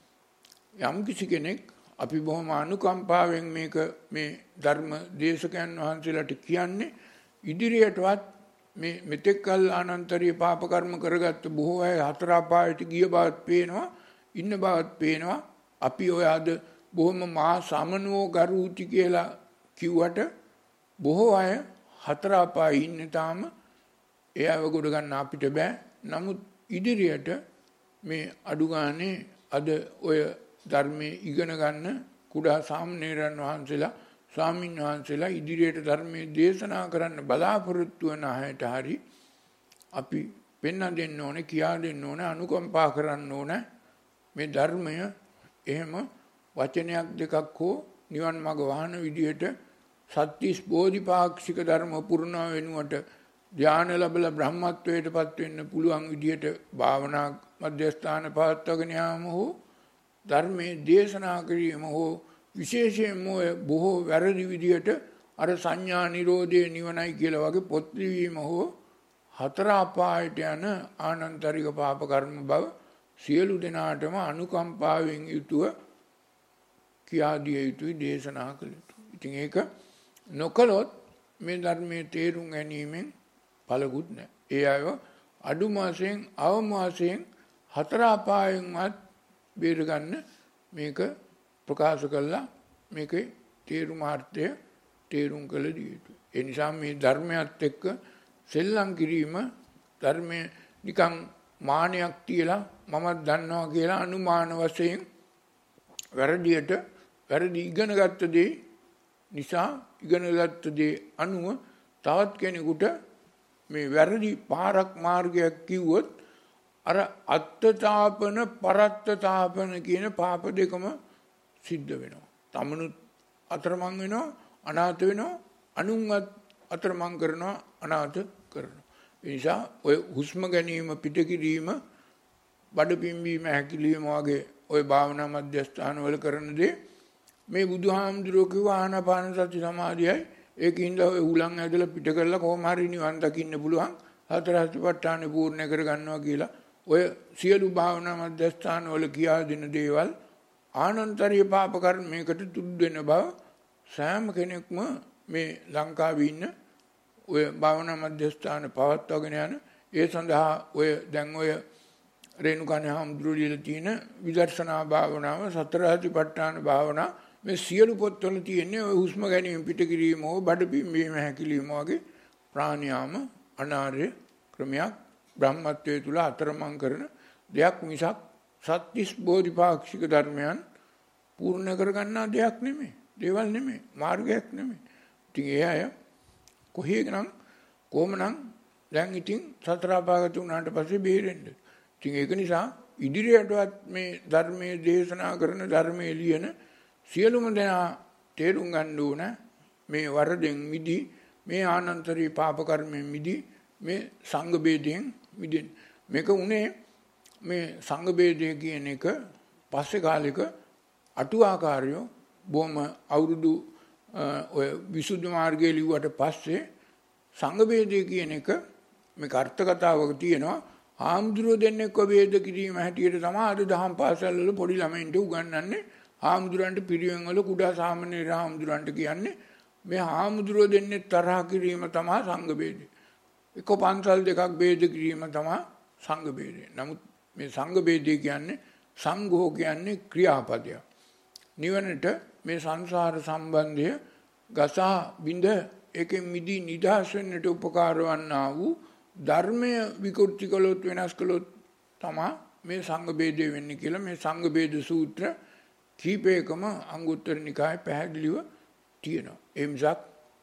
යම් කිසි කෙනෙක් අපි බොහොම අනුකම්පාවෙන් මේක මේ ධර්ම දේශකයන් වහන්සේලාට කියන්නේ ඉදිරියටවත් මේ මෙතෙක් කල් අනන්තරීය පාප කර්ම කරගත්ත බොහෝ අය හතර අපායට ගිය බවත් පේනවා, ඉන්න බවත් පේනවා. අපි ඔය අද බොහොම මහා සමනෝ ගරුති කියලා කිව්වට බොහෝ අය හතර අපායේ ඉන්නේ තාම. එයාව ගොඩ ගන්න අපිට බෑ. නමුත් ඉදිරියට මේ අඩු ගානේ අද ඔය ධර්මයේ ඉගෙන ගන්න කුඩා සාමණේරයන් වහන්සේලා ස්වාමීන් වහන්සේලා ඉදිරියට ධර්මයේ දේශනා කරන්න බලාපොරොත්තු වන අයට හරි අපි පෙන්වා දෙන්න ඕනේ, කියා දෙන්න ඕනේ, අනුකම්පා කරන්න ඕනේ. මේ ධර්මය එහෙම වචනයක් දෙකක් හෝ නිවන් මඟ වහන විදිහට සත්‍තිස් බෝධිපාක්ෂික ධර්ම පුරුණා වෙනුවට ධ්‍යාන ලැබලා බ්‍රහ්මත්වයටපත් වෙන්න පුළුවන් විදිහට භාවනා මධ්‍යස්ථාන පවත්වාගෙන යාම හෝ ධර්මයේ දේශනා කිරීම හෝ විශේෂයෙන්ම බොහෝ වැරදි විදිහට අර සංඥා නිරෝධයේ නිවනයි කියලා වගේ පොත් ලිවීම හෝ හතර අපායට යන ආනන්තරික පාප කර්ම බව සියලු දෙනාටම අනුකම්පාවෙන් යුතුව කියා දිය යුතුයි, දේශනා කළ යුතුයි. ඉතින් ඒක නොකළොත් මේ ධර්මයේ තේරුම් ගැනීමෙන් ඵලකුත් නැහැ. ඒ අයව අඩු මාසයෙන් අවම මාසයෙන් හතර අපායෙන්වත් බේර ගන්න මේක ප්‍රකාශ කළා. මේකේ තේරුමාර්ථය තේරුම් කළ දිය යුතුයි. ඒ නිසා මේ ධර්මයත් එක්ක සෙල්ලම් කිරීම, ධර්මයේ නිකන් මානයක් තියලා මමත් දන්නවා කියලා අනුමාන වශයෙන් වැරදියට වැරදි ඉගෙන ගත්ත දේ නිසා ඉගෙන ගත්ත දේ අනුව තවත් කෙනෙකුට මේ වැරදි පාරක් මාර්ගයක් කිව්වොත් අර අත්තාපන පරත්තාපන කියන පාප දෙකම සිද්ධ වෙනවා. තමනුත් අතරමං වෙනවා, අනාථ වෙනවා, අනුන්වත් අතරමං කරනවා, අනාථ කරනවා. ඒ නිසා ඔය හුස්ම ගැනීම, පිට කිරීම, බඩ පිම්බීම, හැකිලිම වගේ ඔය භාවනා මධ්‍යස්ථාන වල කරන දේ මේ බුදුහාමුදුරුවෝ කිව්ව ආනාපාන සති සමාධියයි ඒකින්ද ඔය උලන් ඇදලා පිට කරලා කොහොම හරි නිවන් දකින්න පුළුවන්, හතර සතිපට්ඨානෙ පූර්ණ කර ගන්නවා කියලා ඔය සියලු භාවනා මධ්‍යස්ථාන වල කියා දෙන දේවල් ආනන්තරීය පාප කර්මයකට තුඩු වෙන බව සෑම කෙනෙක්ම මේ ලංකාවේ ඉන්න ඔය භාවනා මධ්‍යස්ථාන පවත්වාගෙන යන ඒ සඳහා ඔය දැන් ඔය රේණුකාණේ හාමුදුරුවෝ ලියලා තියෙන විදර්ශනා භාවනාව, සතර සතිපට්ඨාන භාවනා, මේ සියලු පොත්වල තියෙන්නේ ඔය හුස්ම ගැනීම, පිට කිරීම හෝ බඩ පිම්බීම හැකිලිම වගේ ප්‍රාණයාම අනාර්ය ක්‍රමයක් බ්‍රහ්මත්වයේ තුල අතරමං කරන දෙයක් මිසක් සත්‍තිස් බෝධිපාක්ෂික ධර්මයන් පූර්ණ කරගන්නා දෙයක් නෙමෙයි, දේවල් නෙමෙයි, මාර්ගයක් නෙමෙයි. ඉතින් ඒ අය කොහේනම් කොහොමනම් දැන් ඉතින් සතර අපාගත වුණාට පස්සේ බේරෙන්නේ. ඉතින් ඒක නිසා ඉදිරියටවත් මේ ධර්මයේ දේශනා කරන, ධර්මයේ ලියන සියලුම දෙනා තේරුම් ගන්න ඕන මේ වරදෙන් මිදී, මේ ආනන්තරී පාප කර්මයෙන් මිදී, මේ සංඝ ભેදයෙන් මිදෙන්න. මේක උනේ මේ සංඝ ભેදය කියන එක පස්සේ කාලෙක අටුවාකාරයෝ බොහොම අවුරුදු ඔය විසුද්ධි මාර්ගයේ ලිව්වට පස්සේ සංඝ ભેදය කියන එක මේක අර්ථ කතාවක තියෙනවා. හාමුදුරුවෝ දෙන්නෙක්ව ભેද කිරීම හැටියට තමයි අද දහම් පාසල් වල පොඩි ළමයින්ට උගන්වන්නේ. හාමුදුරන්ට පිරිවෙන් වල කුඩා සාමාන්‍ය හාමුදුරන්ට කියන්නේ මේ හාමුදුරුවෝ දෙන්නේ තරහ කිරීම තමයි සංඝ ભેදය. එක පන්සල් දෙකක් ભેද කිරීම තමයි සංඝ ભેදය. නමුත් මේ සංඝ ભેදය කියන්නේ සංඝෝ කියන්නේ ක්‍රියාපදයක්. නිවනට මේ සංසාර සම්බන්ධය ගසා බිඳ එකෙන් මිදී නිදහස් වෙන්නට උපකාර වන්නා වූ ධර්මය විකෘති කළොත්, වෙනස් කළොත් තමයි මේ සංඝ ભેදය වෙන්නේ කියලා මේ සංඝ ભેද සූත්‍ර කීපයකම අංගුත්තර නිකායේ පැහැදිලිව තියෙනවා. ඒ මිසක්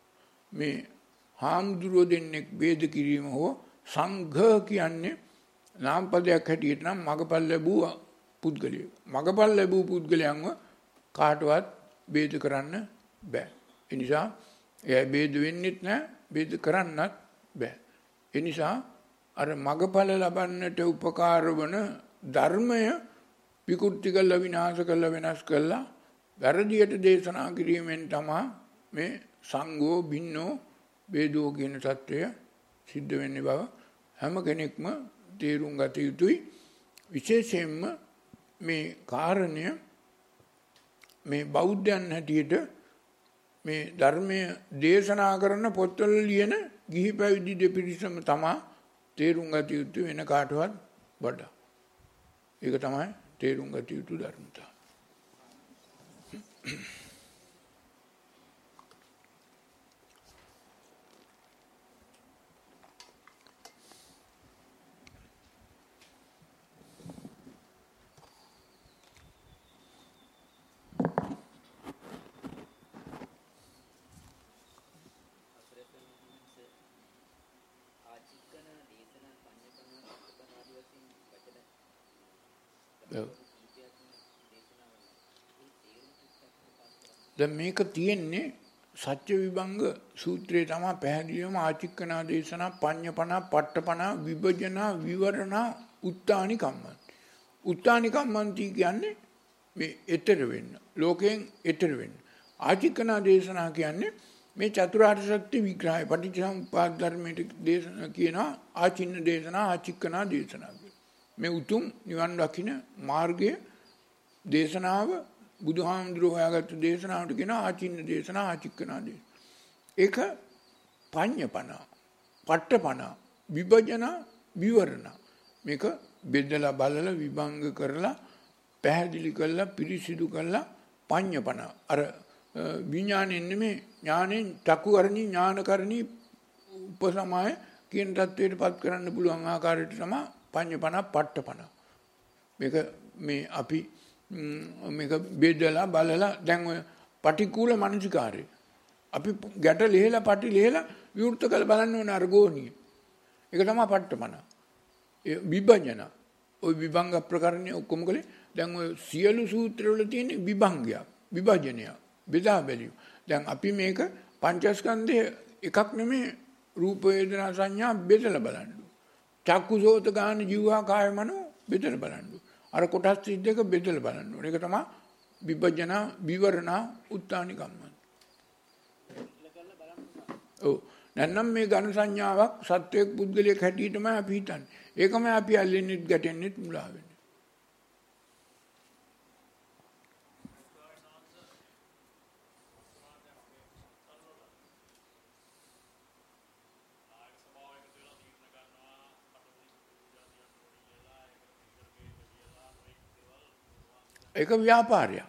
මේ හාමුදුරුවෝ දෙන්නෙක් ભેද කිරීම හෝ සංඝ කියන්නේ නාමපදයක් හැටියට නම් මගපල් ලැබූ පුද්ගලයෙක්. මගපල් ලැබූ පුද්ගලයන්ව කාටවත් ભેද කරන්න බෑ. ඒ නිසා එයා ભેද වෙන්නෙත් නෑ, ભેද කරන්නත් බෑ. ඒ නිසා අර මගපල ලබන්නට උපකාර වන ධර්මය විකෘති කළා, විනාශ කළා, වෙනස් කළා වැරදියට දේශනා කිරීමෙන් තමයි මේ සංඝෝ භින්නෝ ભેදෝ කියන தত্ত্বය සිද්ධ වෙන්නේ බව හැම කෙනෙක්ම තේරුම් ගත යුතුයි. විශේෂයෙන්ම මේ කාරණය මේ බෞද්ධයන් හැටියට මේ ධර්මය දේශනා කරන පොත්වල ලියන ගිහි පැවිදි දෙපිරිසම තමයි තේරුම් ගත යුතු වෙන කාටවත් වඩා. ඒක තමයි තේරුම් ගත යුතු ධර්මතාව. දැන් මේක තියෙන්නේ සත්‍ය විභංග සූත්‍රයේ තමයි පැහැදිලිවම ආචික්කනා දේශනා පඤ්ඤපනා පට්ඨපනා විභජනා විවරණා උත්තානි කම්මන්ති. උත්තානි කම්මන්ති කියන්නේ මේ ඊතර වෙන්න. ලෝකයෙන් ඊතර වෙන්න. ආචික්කනා දේශනා කියන්නේ මේ චතුරාර්ය සත්‍ය විග්‍රහය පටිච්චසමුප්පාද ධර්මයේ දේශනා කියනවා ආචින්න දේශනා ආචික්කනා දේශනා. මේ උතුම් නිවන් දකින්න මාර්ගයේ දේශනාව බුදුහාමුදුරුවෝ හොයාගත්තු දේශනාවට කියන ආචින්න දේශනා ආචික්කනා දේශනා. ඒක පඤ්ඤපන, පට්ඨපන, විභජන, විවරණ. මේක බෙදලා බලලා විභංග කරලා පැහැදිලි කරලා පිරිසිදු කරලා පඤ්ඤපන. අර විඥාණයෙන් නෙමෙයි ඥාණයෙන් චක්කුකරණී ඥානකරණී උපසමාය කියන தത്വයටපත් කරන්න පුළුවන් ආකාරයට තමයි පඤ්ඤපන පට්ඨපන. මේක මේ අපි මේක බෙදලා බලලා දැන් ඔය පටිකූල මනසිකාරය අපි ගැට ලෙහෙලා පටි ලෙහෙලා විවෘත කළ බලන්න ඕන අර්ගෝණිය. ඒක තමයි පට්ඨපන. ඒ විභජන. ඔය විභංග ප්‍රකරණය ඔක්කොම කලේ දැන් ඔය සියලු සූත්‍රවල තියෙන විභංගයක් විභජනය බෙදා බැලියු. දැන් අපි මේක පංචස්කන්ධය එකක් නෙමෙයි රූප වේදනා සංඥා බෙදලා බලන්න. චක්කුසෝත ගාන ජීවා කාය මනෝ බෙදලා බලන්න. අර කොටස් දෙක බෙදලා බලන්න ඕනේ. ඒක තමයි විභජන විවරණ උත්තානි කම්මන්ති. ඔව්. නැත්නම් මේ ඝන සංඥාවක් සත්වයක් පුද්ගලයෙක් හැටියටම අපි හිතන්නේ. ඒකම අපි ඇල්ලෙන්නෙත් ගැටෙන්නෙත් මුලා වෙන්නේ. ඒක ව්‍යාපාරයක්.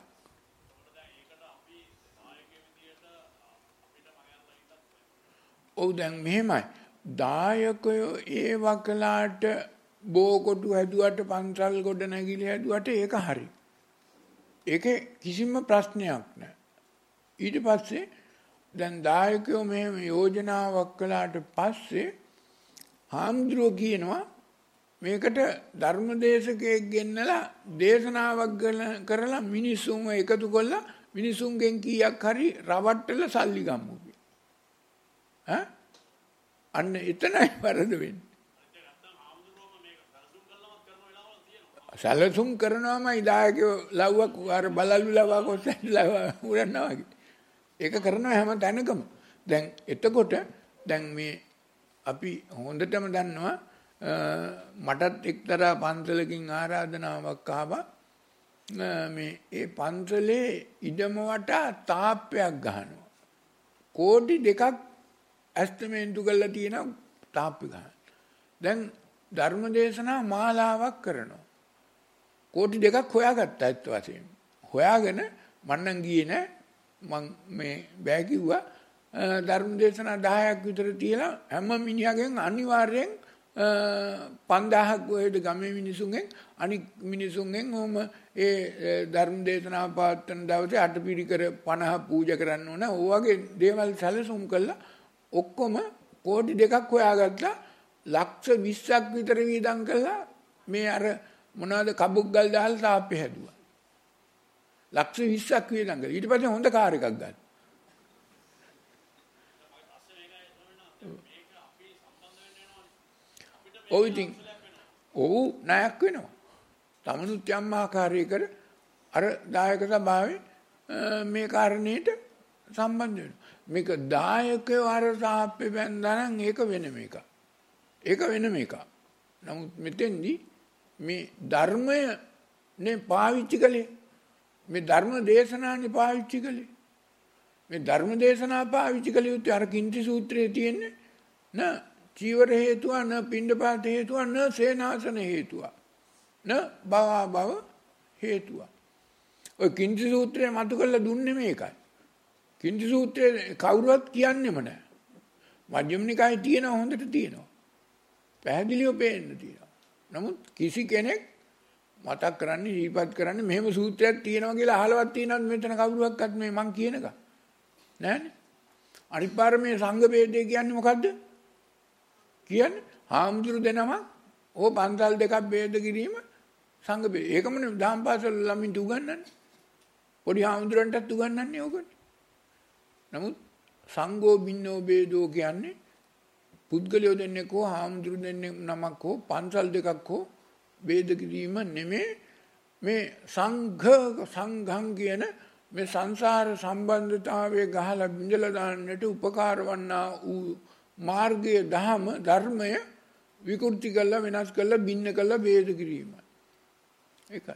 ඔව් දැන් මෙහෙමයි. දායකයෝ ඒ වකලාට බෝකොටු හැදුවට පන්සල් ගොඩ නැගිලි හැදුවට ඒක හරි. ඒකේ කිසිම ප්‍රශ්නයක් නැහැ. ඊට පස්සේ දැන් දායකයෝ මෙහෙම යෝජනාවක් කළාට පස්සේ හාමුදුරුවෝ කියනවා මේකට ධර්මදේශකයෙක් ගෙන්නලා දේශනාවක් කරලා මිනිසුන්ව එකතු කරලා මිනිසුන්ගෙන් කීයක් හරි රවට්ටලා සල්ලි ගමු කියලා. ඈ අන්න එතනයි වරද වෙන්නේ. සැලසුම් කරනවාමයි දායකයෝ ලව්වක් අර බලලු ලව්වා කොස්සෙන් ලව්වා උරන්නා වගේ. ඒක කරනවා හැම තැනකම. දැන් එතකොට දැන් මේ අපි හොඳටම දන්නවා මටත් එක්තරා පන්සලකින් ආරාධනාවක් ආවා මේ ඒ පන්සලේ ඉඩම වටා තාප්පයක් ගහනවා. කෝටි දෙකක් ඇස්තමේන්තු කරලා තියෙන තාප්ප ගහන. දැන් ධර්මදේශනා මාලාවක් කරනවා. කෝටි දෙකක් හොයාගත්තා ඇත්ත වශයෙන්ම. හොයාගෙන මන්නම් ගියේ නෑ. මං මේ බෑ කිව්වා ධර්මදේශනා දහයක් විතර තියලා හැම මිනිහගෙන් අනිවාර්යෙන් පන්දාහක් වේද ගමේ මිනිසුන්ගෙන් අනික් මිනිසුන්ගෙන් ඕම ඒ ධර්ම දේශනා පාත්තන දවසේ අටපිරිකර පනහ පූජා කරන්න ඕන. ඕ වගේ දේවල් සැලසුම් කළා ඔක්කොම කෝටි දෙකක් හොයාගත්තා. ලක්ෂ විස්සක් විතර වීදම් කළා මේ අර මොනවාද කබුක් ගල් දාලා තාප්පේ හැදුවා. ලක්ෂ විස්සක් වීදම් කළා. ඊට පස්සේ හොඳ කාර් එකක් ගත්තා. ඔව් ඉතින් ඔව් ණයක් වෙනවා. තමනුත් යම් ආකාරයකට අර දායක සභාවේ මේ කාරණේට සම්බන්ධ වෙනවා. මේක දායකයෝ අර සාප්පේ බැඳලා නම් ඒක වෙනම එකක්. ඒක වෙනම එකක්. නමුත් මෙතෙන්දී මේ ධර්මය නේ පාවිච්චි කළේ. මේ ධර්ම දේශනානේ පාවිච්චි කළේ. මේ ධර්ම දේශනා පාවිච්චි කළේ උත් අර කිංති සූත්‍රයේ තියෙන්නේ න චීවර හේතුව න පිණ්ඩපාත හේතුව න සේනාසන හේතුව න භව භව හේතුව. ඔය කිංති සූත්‍රයේ මතු කරලා දුන්නේ මේකයි. කිංති සූත්‍රයේ කවුරුවත් කියන්නේම නැහැ. මජ්ක්‍ධිම නිකායේ තියෙන හොඳට තියෙනවා. පැහැදිලිව පේන්න තියෙනවා. නමුත් කිසි කෙනෙක් මතක් කරන්නේ ඊපත් කරන්නේ මෙහෙම සූත්‍රයක් තියෙනවා කියලා අහලවත් තියෙනවද මෙතන කවුරුවක්වත් මේ මං කියන එක නෑනේ. අනිත් පාර මේ සංඝ ભેදය කියන්නේ මොකද්ද? කියන්නේ හාමුදුරු දෙනම ඕ පන්සල් දෙකක් ભેද කිරීම සංඝ බේද. ඒකමනේ දහම් පාසල ළමින්ට උගන්වන්නේ. පොඩි හාමුදුරන්ටත් උගන්වන්නේ ඕකනේ. නමුත් සංඝෝ බින්නෝ බේදෝ කියන්නේ පුද්ගලයෝ දෙන්නෙක් හෝ හාමුදුරු දෙන්නෙක් නමක් හෝ පන්සල් දෙකක් හෝ බේද කිරීම නෙමේ. මේ සංඝ සංඝං කියන මේ සංසාර සම්බන්ධතාවයේ ගහලා බිඳලා දාන්නට උපකාර වන්නා වූ මාර්ගයේ ධම ධර්මය විකෘති කළා වෙනස් කළා බින්න කළා බේද කිරීම. ඒකයි.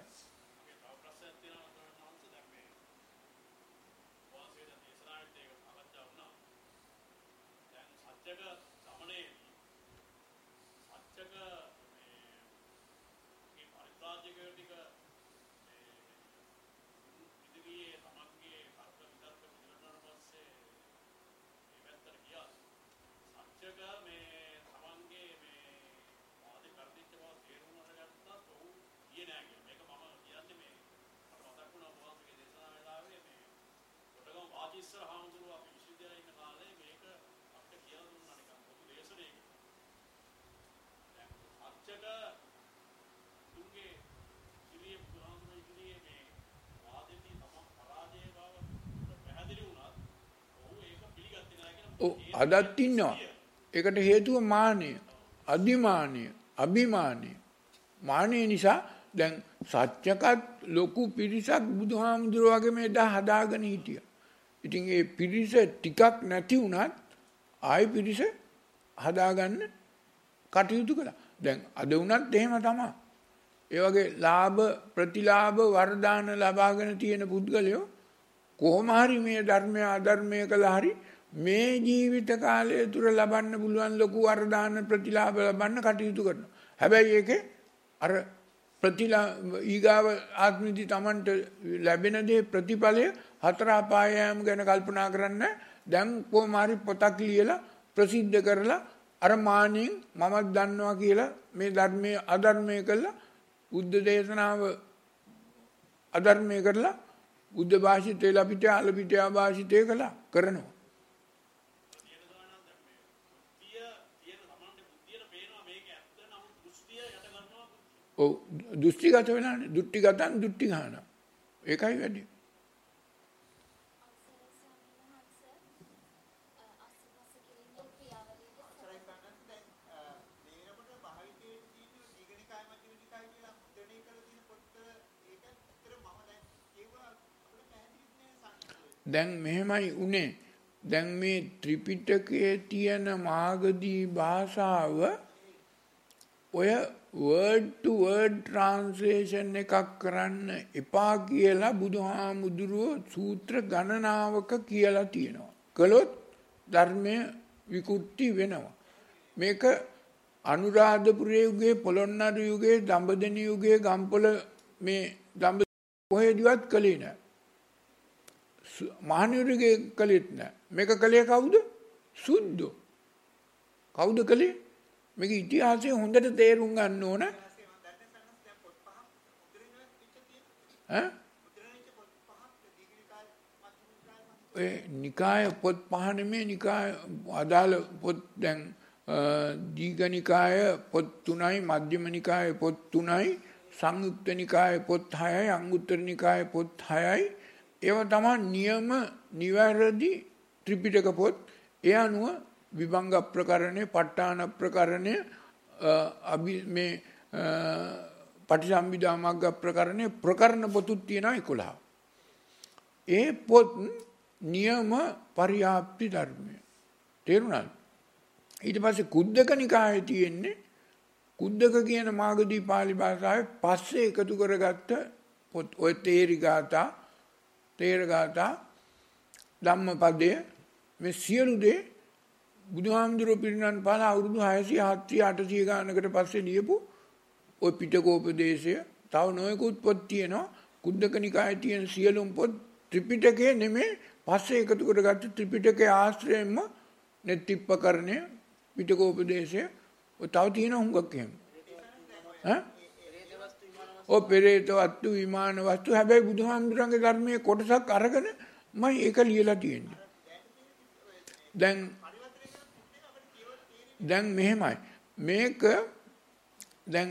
අදත් ඉන්නවා. ඒකට හේතුව මානය, අධිමානය, අභිමානය. මානය නිසා දැන් සත්‍යකත් ලොකු පිරිසක් බුදුහාමුදුරුවෝ වගේ මේ දා හදාගෙන හිටියා. ඉතින් ඒ පිරිස ටිකක් නැති වුණත් ආයි පිරිස හදාගන්න කටයුතු කළා. දැන් අද වුණත් එහෙම තමයි. ඒ වගේ ලාභ ප්‍රතිලාභ වර්ධාන ලබාගෙන තියෙන පුද්ගලයෝ කොහොම හරි මේ ධර්මය අධර්මය කළා හරි මේ ජීවිත කාලය තුර ලබන්න පුළුවන් ලොකු වර්ධාන ප්‍රතිලාභ ලබන්න කටයුතු කරනවා. හැබැයි ඒකේ අර ප්‍රතිලාභ ඊගාව ආත්මෙදි Tamanට ලැබෙන දේ ප්‍රතිඵලය හතර අපායයම ගැන කල්පනා කරන්න දැන් කොහොම හරි පොතක් ලියලා ප්‍රසිද්ධ කරලා අර මානෙන් මමත් දන්නවා කියලා මේ ධර්මයේ අධර්මය කළා බුද්ධ දේශනාව අධර්මය කරලා බුද්ධ භාෂිතේ ලපිට අලපිට භාෂිතේ කළා කරනවා. ඔව් දෘෂ්ටිගත වෙනානේ දෘෂ්ටිගතන් දෘෂ්ටි ගන්නවා. ඒකයි වැඩි. දැන් මෙහෙමයි උනේ. දැන් මේ ත්‍රිපිටකයේ තියෙන මාගදී භාෂාව ඔය word to word translation එකක් කරන්න එපා කියලා බුදුහාමුදුරුවෝ සූත්‍ර ගණනාවක කියලා තියෙනවා. කළොත් ධර්මය විකෘති වෙනවා. මේක අනුරාධපුර යුගයේ පොළොන්නරු යුගයේ දඹදෙණි යුගයේ ගම්පොළ මේ දඹ කොහෙදිවත් කළේ නැහැ. මහනුවරගේ කළෙත් නැහැ. මේක කළේ කවුද? සුද්ධෝ. කවුද කළේ? මේක ඉතිහාසය හොඳට තේරුම් ගන්න ඕන. ඈ? ඒ නිකාය පොත් පහ නෙමෙයි නිකාය අදාළ පොත් දැන් දීඝනිකාය පොත් තුනයි මධ්‍යම නිකාය පොත් තුනයි සංයුක්ත නිකාය පොත් හයයි අංගුත්තර නිකාය පොත් හයයි ඒව තමයි නියම නිවැරදි ත්‍රිපිටක පොත්. ඒ අනුව විභංග ප්‍රකරණය, ප ဋ ාණ ප්‍රකරණය, අභි මේ පටිසම්භිදා මග්ග ප්‍රකරණය ප්‍රකරණ පොතුත් තියෙනවා එකොළහ. ඒ පොත් නියම පරියාප්ති ධර්මය. තේරුණාද? ඊට පස්සේ කුද්දක නිකායේ තියෙන්නේ කුද්දක කියන මාගදී පාලි භාෂාවේ පස්සේ එකතු කරගත්ත පොත්. ඔය තේරි ගාථා, තේර ගාථා, ධම්මපදය මේ සියලු දේ බුදුහාමුදුරුවෝ පිරිනමන පාල අවුරුදු හයසිය හත්සිය අටසිය ගානකට පස්සේ ලියපු ඔය පිටකෝපදේශය තව නොයෙකුත් පොත් තියෙනවා. කුද්දක නිකායේ තියෙන සියලුම පොත් ත්‍රිපිටකයේ නෙමෙයි පස්සේ එකතු කරගත්ත ත්‍රිපිටකයේ ආශ්‍රයෙන්ම නෙත්තිප්පකරණය පිටකෝපදේශය ඔය තව තියෙන හුඟක් එහෙම. ඈ? ඔය පෙරේත වස්තු විමාන වස්තු හැබැයි බුදුහාමුදුරන්ගේ ධර්මයේ කොටසක් අරගෙන මම ඒක ලියලා තියෙන්නේ. දැන් දැන් මෙහෙමයි මේක දැන්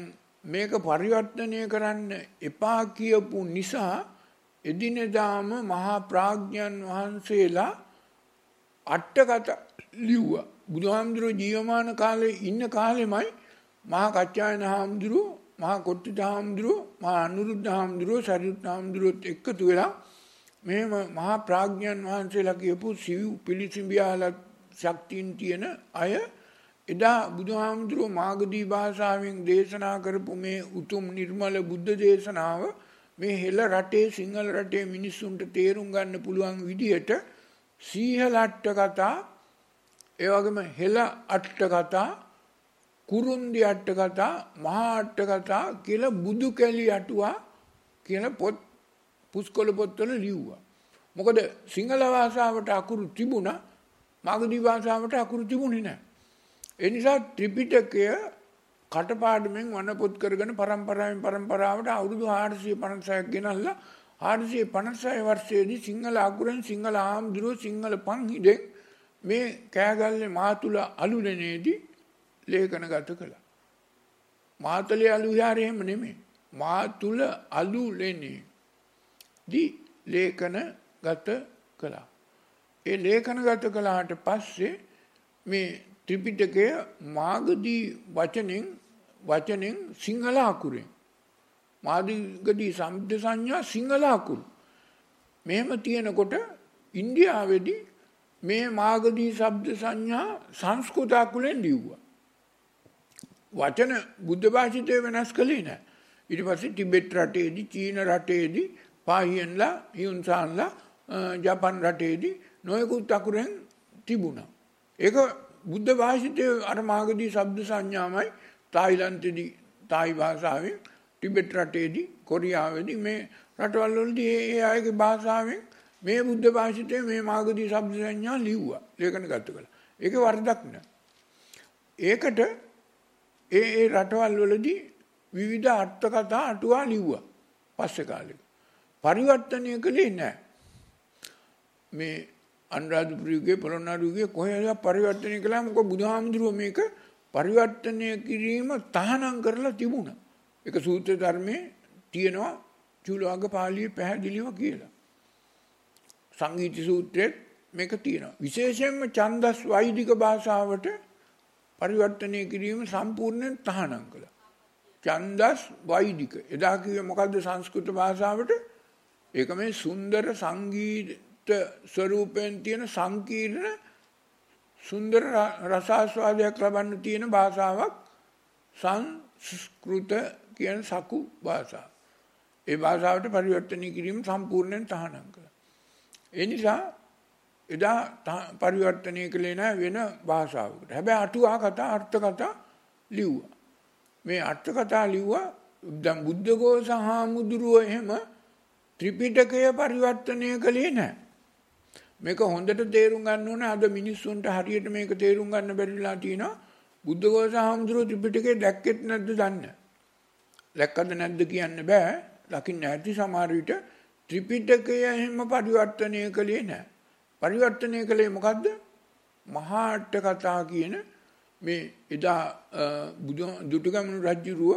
මේක පරිවර්තනය කරන්න එපා කියපු නිසා එදිනෙදාම මහා ප්‍රඥාන් වහන්සේලා අටකතා ලිව්වා. බුදුහාමුදුරුවෝ ජීවමාන කාලේ ඉන්න කාලෙමයි මහා කච්චායන හාමුදුරුවෝ, මහා කොට්ටිත හාමුදුරුවෝ, මහා අනුරුද්ධ හාමුදුරුවෝ, සරියුත් හාමුදුරුවෝත් එකතු වෙලා මෙහෙම මහා ප්‍රඥාන් වහන්සේලා කියපු සිව් පිළිසිඹියාලා ශක්තියින් තියෙන අය එදා බුදුහාමුදුරුවෝ මාගදී භාෂාවෙන් දේශනා කරපු මේ උතුම් නිර්මල බුද්ධ දේශනාව මේ හෙළ රටේ සිංහල රටේ මිනිස්සුන්ට තේරුම් ගන්න පුළුවන් විදිහට සීහල අට කතා, ඒ වගේම හෙළ අට කතා, කුරුන්දි අට කතා, මහා අට කතා කියලා බුදු කැලි අටුවා කියලා පොත් පුස්කොළ පොත්වල ලිව්වා. මොකද සිංහල භාෂාවට අකුරු තිබුණා, මාගදී භාෂාවට අකුරු තිබුණේ නැහැ. ඒ නිසා ත්‍රිපිටකය කටපාඩමෙන් වනපොත් කරගෙන පරම්පරාවෙන් පරම්පරාවට අවුරුදු හාරසිය පනසයක් ගෙනල්ලා හාරසිය පනසය වර්ෂයේදී සිංහල අකුරෙන් සිංහල හාමුදුරුවෝ සිංහල පන්හිඳෙන් මේ කෑගල්ලේ මාතුල අලුලනේදී ලේඛනගත කළා. මාතලේ අලු විහාරය එහෙම නෙමෙයි. මාතුල අලුලනේදී ලේඛනගත කළා. ඒ ලේඛනගත කළාට පස්සේ මේ ත්‍රිපිටකය මාගදී වචනෙන් වචනෙන් සිංහල අකුරෙන් මාගදී සම්බුද්ධ සංඥා සිංහල අකුරු මෙහෙම තියෙනකොට ඉන්දියාවේදී මේ මාගදී ශබ්ද සංඥා සංස්කෘත අකුරෙන් ලිව්වා. වචන බුද්ධ භාෂිතය වෙනස් කළේ නැහැ. ඊට පස්සේ ටිබෙට් රටේදී, චීන රටේදී, පාහියන්ලා, හියුන්සාන්ලා, ජපාන් රටේදී නොයෙකුත් අකුරෙන් තිබුණා. ඒක බුද්ධ භාෂිතයේ අර මාගදී ශබ්ද සංඥාමයි තායිලන්තයේදී තායි භාෂාවෙන්, ටිබෙට් රටේදී, කොරියාවේදී මේ රටවල් වලදී ඒ අයගේ භාෂාවෙන් මේ බුද්ධ භාෂිතයේ මේ මාගදී ශබ්ද සංඥා ලිව්වා. ලේඛනගත කළා. ඒකේ වරදක් නෑ. ඒකට ඒ ඒ රටවල් වලදී විවිධ අර්ථ කතා අටුවා ලිව්වා. පස්සේ කාලෙක. පරිවර්තනය කළේ නෑ. මේ අනුරාධපුරයේ පොළොන්නරුවේ කොහේද පරිවර්තනය කළා. මොකද බුදුහාමුදුරුවෝ මේක පරිවර්තනය කිරීම තහනම් කරලා තිබුණා. ඒක සූත්‍ර ධර්මයේ තියෙනවා චූලවග්ග පාළියේ පැහැදිලිව කියලා. සංගීත සූත්‍රයේ මේක තියෙනවා. විශේෂයෙන්ම ඡන්දස් වෛදික භාෂාවට පරිවර්තනය කිරීම සම්පූර්ණයෙන් තහනම් කළා. ඡන්දස් වෛදික. එදා කිව්වේ මොකද්ද සංස්කෘත භාෂාවට? ඒක මේ සුන්දර සංගීත ස්වරූපයෙන් තියෙන සංකීර්ණ සුන්දර රසාස්වාදයක් ලබන්න තියෙන භාෂාවක් සංස්කෘත කියන සකු භාෂාව. ඒ භාෂාවට පරිවර්තනය කිරීම සම්පූර්ණයෙන් තහනම් කළා. ඒ නිසා එදා පරිවර්තනය කළේ නැහැ වෙන භාෂාවකට. හැබැයි අටුවා කතා අර්ථ කතා ලිව්වා. මේ අර්ථ කතා ලිව්වා දැන් බුද්ධඝෝෂ හාමුදුරුවෝ එහෙම ත්‍රිපිටකය පරිවර්තනය කළේ නැහැ. මේක හොඳට තේරුම් ගන්න ඕනේ. අද මිනිස්සුන්ට හරියට මේක තේරුම් ගන්න බැරි වෙලා තියෙනවා. බුද්ධඝෝෂ හාමුදුරුවෝ ත්‍රිපිටකේ දැක්කෙත් නැද්ද දන්නේ. දැක්කද නැද්ද කියන්න බෑ. ලකින්න ඇති සමහර විට ත්‍රිපිටකය එහෙම පරිවර්තනය කළේ නැහැ. පරිවර්තනය කළේ මොකද්ද? මහා අට කතා කියන මේ එදා බුදු දුටුගැමුණු රජුරුව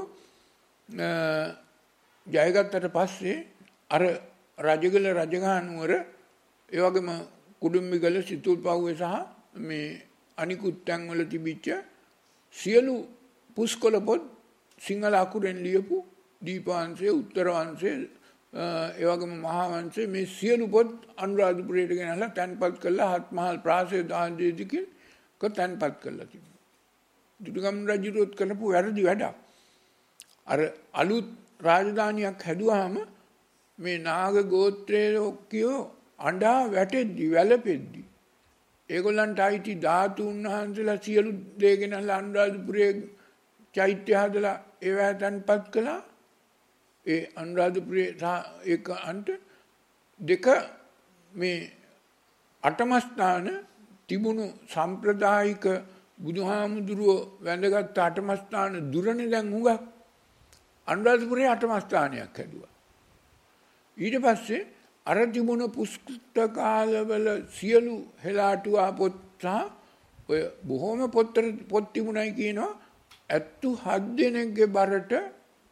ජයගත්තට පස්සේ අර රජගල රජගහ නුවර ඒ වගේම කුඩුම්බිගල සිතුල්පව්වේ සහ මේ අනිකුත් තැන්වල තිබිච්ච සියලු පුස්කොළ පොත් සිංහල අකුරෙන් ලියපු දීපවංශය, උත්තර වංශය, ඒ වගේම මහා වංශය මේ සියලු පොත් අනුරාධපුරයට ගෙනල්ලා තැන්පත් කළා. හත්මහල් ප්‍රාසාද ආදීදිකින් ක තැන්පත් කළා තිබුණා. දුටුගැමුණු රජුරුවත් කරපු වැරදි වැඩක්. අර අලුත් රාජධානියක් හැදුවාම මේ නාග ගෝත්‍රයේ ඔක්කියෝ අඬා වැටෙද්දි වැළපෙද්දි ඒගොල්ලන්ට අයිති ධාතුන් වහන්සේලා සියලු දේ ගෙනල්ලා අනුරාධපුරයේ චෛත්‍ය හදලා ඒවා තැන්පත් කළා. ඒ අනුරාධපුරයේ ඒක අන්ට දෙක මේ අටමස්ථාන තිබුණු සම්ප්‍රදායික බුදුහාමුදුරුවෝ වැඳගත් අටමස්ථාන දුරනේ දැන් හුඟක්. අනුරාධපුරයේ අටමස්ථානයක් හැදුවා. ඊට පස්සේ අර තිබුණ පුස්තකාලවල සියලු හෙලාටුවා පොත් සහ ඔය බොහොම පොත් පොත් තිබුණයි කියනවා ඇත්තු හත් දෙනෙක්ගේ බරට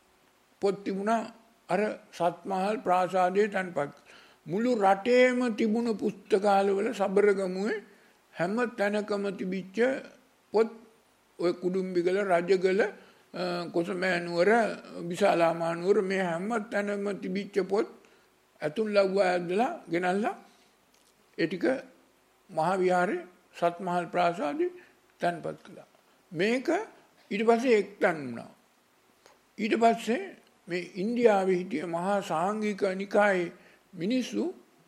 පොත් තිබුණා අර සත්මහල් ප්‍රාසාදයේ තැන්පත්. මුළු රටේම තිබුණු පුස්තකාලවල සබරගමුවේ හැම තැනකම තිබිච්ච පොත් ඔය කුඩුම්බිගල රජගල කොසමෑනුවර විශාලාමානුවර මේ හැම තැනම තිබිච්ච පොත් ඇතුන් ලව්වා ඇදලා ගෙනල්ලා ඒ ටික මහා විහාරේ සත්මහල් ප්‍රාසාදයේ තැන්පත් කළා. මේක ඊට පස්සේ එක්තන් වුණා. ඊට පස්සේ මේ ඉන්දියාවේ හිටිය මහා සාංගික නිකායේ මිනිස්සු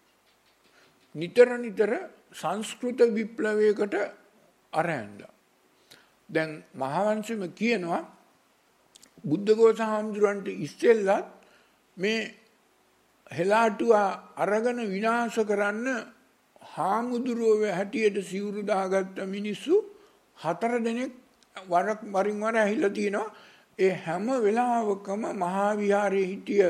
නිතර නිතර සංස්කෘත විප්ලවයකට අරැඳා. දැන් මහාවංශෙම කියනවා බුද්ධඝෝෂ හාමුදුරන්ට ඉස්සෙල්ලත් මේ හෙලාටුවා අරගෙන විනාශ කරන්න හාමුදුරුවෝ හැටියට සිවුරු දාගත්ත මිනිස්සු හතර දෙනෙක් වරක් වරින් වර ඇහිලා තිනවා. ඒ හැම වෙලාවකම මහා විහාරයේ හිටිය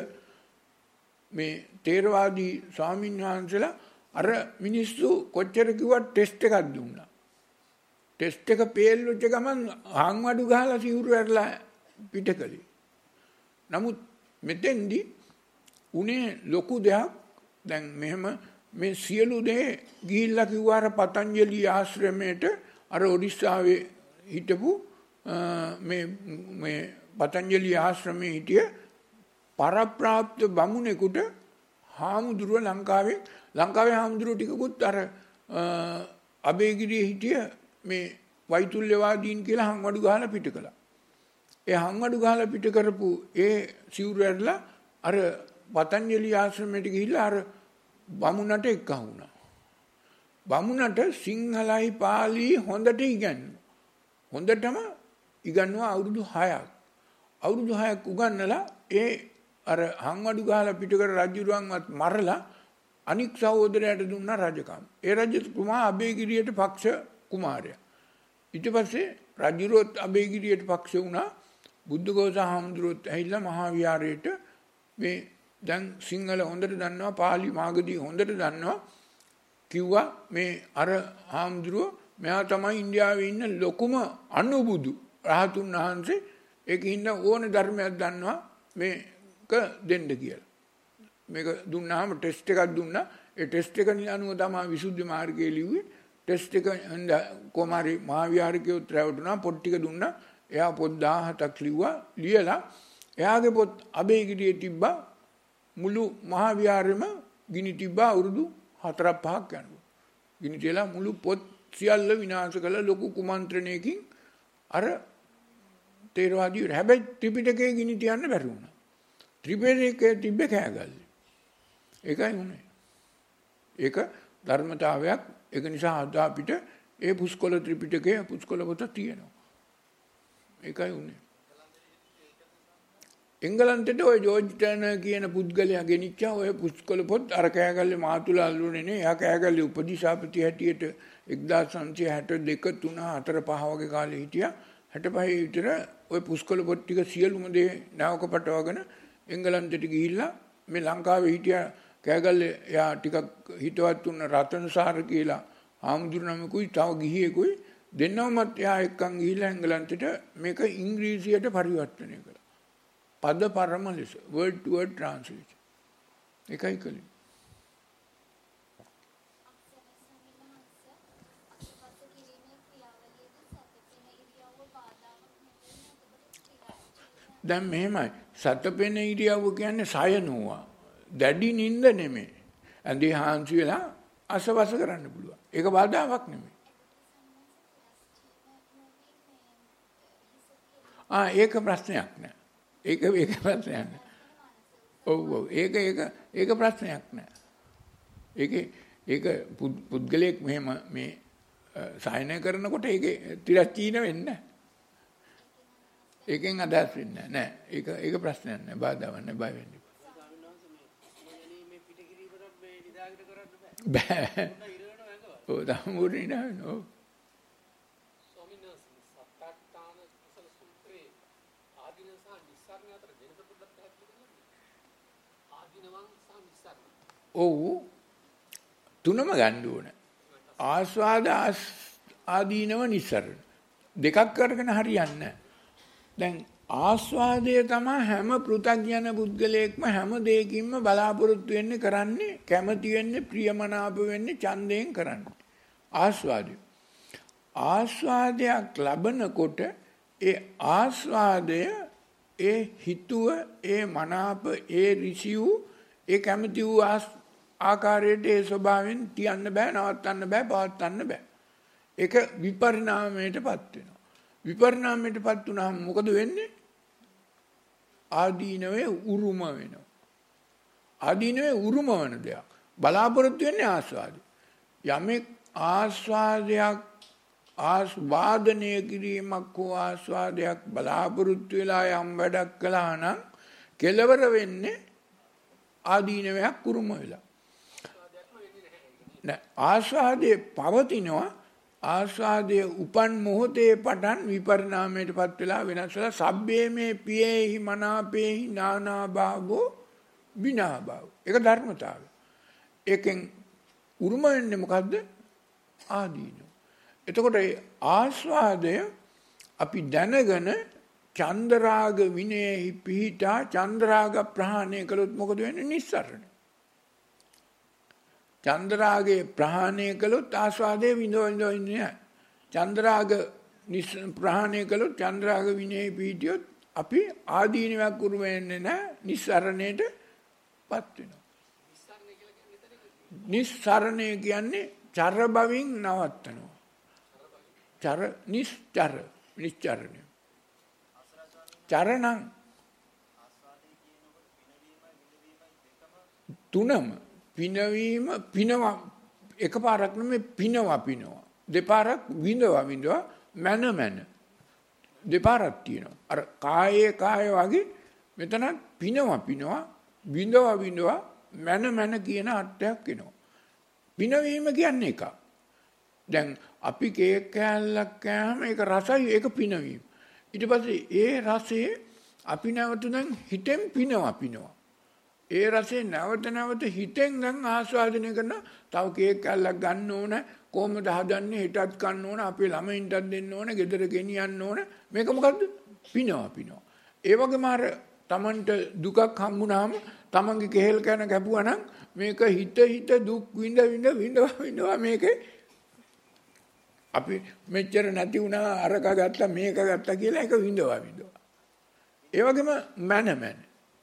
මේ තේරවාදී ස්වාමීන් වහන්සේලා අර මිනිස්සු කොච්චර කිව්වත් ටෙස්ට් එකක් දුන්නා. ටෙස්ට් එක ෆේල් වෙච්ච ගමන් හාන්වඩු ගහලා සිවුරු ඇරලා පිට කළේ. නමුත් මෙතෙන්දි උනේ ලොකු දෙයක්. දැන් මෙහෙම මේ සියලු දේ ගිහිල්ලා කිව්වා අර පතංජලි ආශ්‍රමයට අර ඔඩිස්සාවේ හිටපු මේ මේ පතංජලි ආශ්‍රමයේ හිටිය පරප්‍රාප්ත බමුණෙකුට හාමුදුරුව ලංකාවේ ලංකාවේ හාමුදුරුව ටිකකුත් අර අබේගිරියේ හිටිය මේ වෛතුල්‍යවාදීන් කියලා හංවඩු ගහලා පිට කළා. ඒ හංවඩු ගහලා පිට කරපු ඒ සිවුරු ඇරලා අර පතංජලි ආශ්‍රමයට ගිහිල්ලා අර බමුණට එක්ක වුණා. බමුණට සිංහලයි පාලි හොඳට ඉගන්වුවා. හොඳටම ඉගන්වුවා අවුරුදු හයක්. අවුරුදු හයක් උගන්වලා ඒ අර හංවඩු ගහලා පිට කර රජුරුවන්වත් මරලා අනික් සහෝදරයාට දුන්නා රජකම්. ඒ රජතුමා අබේගිරියට පක්ෂ කුමාරයා. ඊට පස්සේ රජුරුවත් අබේගිරියට පක්ෂ වුණා. බුද්ධඝෝෂ හාමුදුරුවොත් ඇවිල්ලා මහා විහාරයට මේ දැන් සිංහල හොඳට දන්නවා පාලි මාගදී හොඳට දන්නවා කිව්වා මේ අර හාමුදුරුව මෙයා තමයි ඉන්දියාවේ ඉන්න ලොකුම අනුබුදු රහතුන් වහන්සේ. ඒකින්ද ඕන ධර්මයක් දන්නවා මේක දෙන්න කියලා. මේක දුන්නාම ටෙස්ට් එකක් දුන්නා. ඒ ටෙස්ට් එක අනුව තමයි විසුද්ධි මාර්ගයේ ලිව්වේ. ටෙස්ට් එක කොමාරි මහා විහාරිකයොත් රැවටුණා. පොත් ටික දුන්නා. එයා පොත් දහහක් ලිව්වා. ලියලා එයාගේ පොත් අබේගිරියේ තිබ්බා. මුළු මහා විහාරෙම ගිනි තිබ්බා අවුරුදු හතරක් පහක් යනකොට. ගිනි තියලා මුළු පොත් සියල්ල විනාශ කළ ලොකු කුමන්ත්‍රණයකින් අර තේරවාදී හැබැයි ත්‍රිපිටකයේ ගිනි තියන්න බැරි වුණා. ත්‍රිපිටකයේ තිබ්බේ කෑගල්ලේ. ඒකයි උනේ. ඒක ධර්මතාවයක්. ඒක නිසා අද අපිට ඒ පුස්කොළ ත්‍රිපිටකයේ පුස්කොළ පොත තියෙනවා. ඒකයි උනේ. එංගලන්තෙට ඔය ජෝර්ජ් ටර්නර් කියන පුද්ගලයා ගෙනිච්චා ඔය පුස්කොළ පොත් අර කෑගල්ලේ මාතුල අල්ලුනේ නේ. එයා කෑගල්ලේ උපදිශාපති හැටියට එක්දාස් නවසිය හැට දෙක තුන හතර පහ වගේ කාලේ හිටියා. හැට පහේ විතර ඔය පුස්කොළ පොත් ටික සියලුම දේ නැවක පටවගෙන එංගලන්තෙට ගිහිල්ලා මේ ලංකාවේ හිටියා කෑගල්ලේ එයා ටිකක් හිතවත් වුණ රතනසාර කියලා ආමුදුරනමකුයි තව ගිහියෙකුයි දෙන්නවමත් එයා එක්කන් ගිහිල්ලා එංගලන්තෙට මේක ඉංග්‍රීසියට පරිවර්තනය කළා. පද පරම ලෙස word to word translation. එකයි කලින්. දැන් මෙහෙමයි සතපෙන ඉරියව්ව කියන්නේ සයනුවා. දැඩි නිින්ද නෙමෙයි. ඇඳේ හාන්සි වෙලා අසවස කරන්න පුළුවන්. ඒක බාධාවක් නෙමෙයි. ආ ඒක ප්‍රශ්නයක් නෑ. ඒක ඒක ප්‍රශ්නයක් නෑ. ඔව් ඔව් ඒක ඒක ඒක ප්‍රශ්නයක් නෑ. ඒකේ ඒක පුද්ගලයෙක් මෙහෙම මේ සායනය කරනකොට ඒකේ තිරචීන වෙන්නේ නැහැ. ඒකෙන් අදහස් වෙන්නේ නැහැ. ඒක ඒක ප්‍රශ්නයක් නෑ. බාධාවක් නෑ. බය වෙන්න එපා. බෑ. ඔව් දහමුරේ නෑ නෝ. ඔව් තුනම ගන්න ඕන. ආස්වාද ආදීනව නිස්සරණ. දෙකක් කරගෙන හරියන්නේ නැහැ. දැන් ආස්වාදය තමයි හැම පෘථග්ජන පුද්ගලයෙක්ම හැම දෙයකින්ම බලාපොරොත්තු වෙන්නේ කරන්නේ කැමති වෙන්නේ ප්‍රියමනාප වෙන්නේ ඡන්දයෙන් කරන්නේ ආස්වාදය. ආස්වාදයක් ලබනකොට ඒ ආස්වාදය ඒ හිතුව ඒ මනාප ඒ ඍෂිය ඒ කැමති වූ ආකාරයට ඒ ස්වභාවයෙන් තියන්න බෑ නවත්තන්න බෑ පවත්වන්න බෑ. ඒක විපරිණාමයටපත් වෙනවා. විපරිණාමයටපත් වුණාම මොකද වෙන්නේ? ආදීනවේ උරුම වෙනවා. ආදීනවේ උරුම වෙන දෙයක්. බලාපොරොත්තු වෙන්නේ ආස්වාදය. යමෙක් ආස්වාදයක් ආස්වාදනය කිරීමක් හෝ ආස්වාදයක් බලාපොරොත්තු වෙලා යම් වැඩක් කළා නම් කෙලවර වෙන්නේ ආදීනවයක් උරුම වෙලා. නෑ ආස්වාදයේ පවතිනවා. ආස්වාදයේ උපන් මොහොතේ පටන් විපරිණාමයටපත් වෙලා වෙනස් වෙලා සබ්බේ මේ පියේහි මනාපේහි නානා භාවෝ විනා භාව. ඒක ධර්මතාවය. ඒකෙන් උරුම වෙන්නේ මොකද්ද? ආදීන. එතකොට ආස්වාදය අපි දැනගෙන චන්දරාග විනයෙහි පිහිටා චන්දරාග ප්‍රහාණය කළොත් මොකද වෙන්නේ? නිස්සරණ. චන්දරාගේ ප්‍රහාණය කළොත් ආස්වාදයේ විඳින්න ඉන්නේ නැහැ. චන්දරාග ප්‍රහාණය කළොත් චන්දරාග විනයෙහි පිහිටියොත් අපි ආදීනයක් උරුම වෙන්නේ නැහැ. නිස්සරණයටපත් වෙනවා. නිස්සරණය කියන්නේ චර බවින් නවත්තනවා. චර නිස්චර නිස්චරණය. චරණං තුනම පිනවීම පිනවා එකපාරක් නෙමෙයි පිනවා පිනවා දෙපාරක් විඳවා විඳවා මන මන දෙපාරක් තියෙනවා. අර කායේ කාය වගේ මෙතන පිනවා පිනවා විඳවා විඳවා මන මන කියන අර්ථයක් එනවා. පිනවීම කියන්නේ එක. දැන් අපි කේක් කෑල්ලක් කෑම ඒක රසයි ඒක පිනවීම. ඊට පස්සේ ඒ රසයේ අපි නැවත දැන් හිතෙන් පිනවා පිනවා. ඒ රසයේ නැවත නැවත හිතෙන් දැන් ආස්වාදනය කරන තව කේක් කෑල්ලක් ගන්න ඕන කොහොමද හදන්නේ හෙටත් කන්න ඕන අපේ ළමයින්ටත් දෙන්න ඕන ගෙදර ගෙනියන්න ඕන මේක මොකද්ද? පිනවා පිනවා. ඒ වගේම අර Tamanට දුකක් හම්බුනාම Tamanගේ කෙහෙල් කන කැපුවා නම් මේක හිත හිත දුක් විඳ විඳ විඳ විඳවා මේකේ අපි මෙච්චර නැති වුණා අරක ගත්තා මේක ගත්තා කියලා ඒක විඳවා විඳවා. ඒ වගේම මන මන.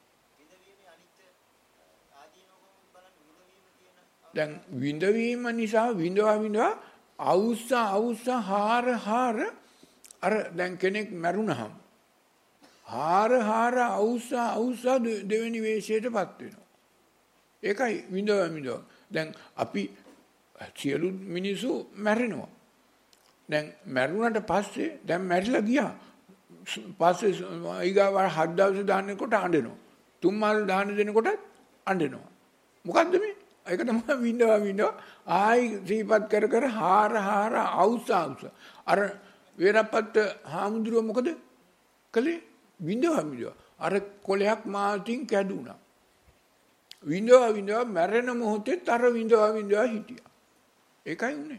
දැන් විඳවීම නිසා විඳවා විඳවා අවුස්ස අවුස්ස හාර හාර අර දැන් කෙනෙක් මැරුණහම හාර හාර අවුස්ස අවුස්ස දෙවෙනි වේශයටපත් වෙනවා. ඒකයි විඳවා විඳවා. දැන් අපි සියලු මිනිස්සු මැරෙනවා. දැන් මැරුණාට පස්සේ දැන් මැරිලා ගියා. පස්සේ ඊගාව හත් දවස් දාන්නකොට අඬනවා. තුන් මාස දාන්න දෙනකොට අඬනවා. මොකද්ද මේ? ඒක තමයි විඳවා විඳවා ආයි සීපත් කර කර හාර හාර අවුස අවුස. අර වේරපත් හාමුදුරුව මොකද කළේ? විඳවා විඳවා. අර කොලයක් මාතින් කැඩුනා. විඳවා විඳවා මැරෙන මොහොතේ අර විඳවා විඳවා හිටියා. ඒකයි උනේ.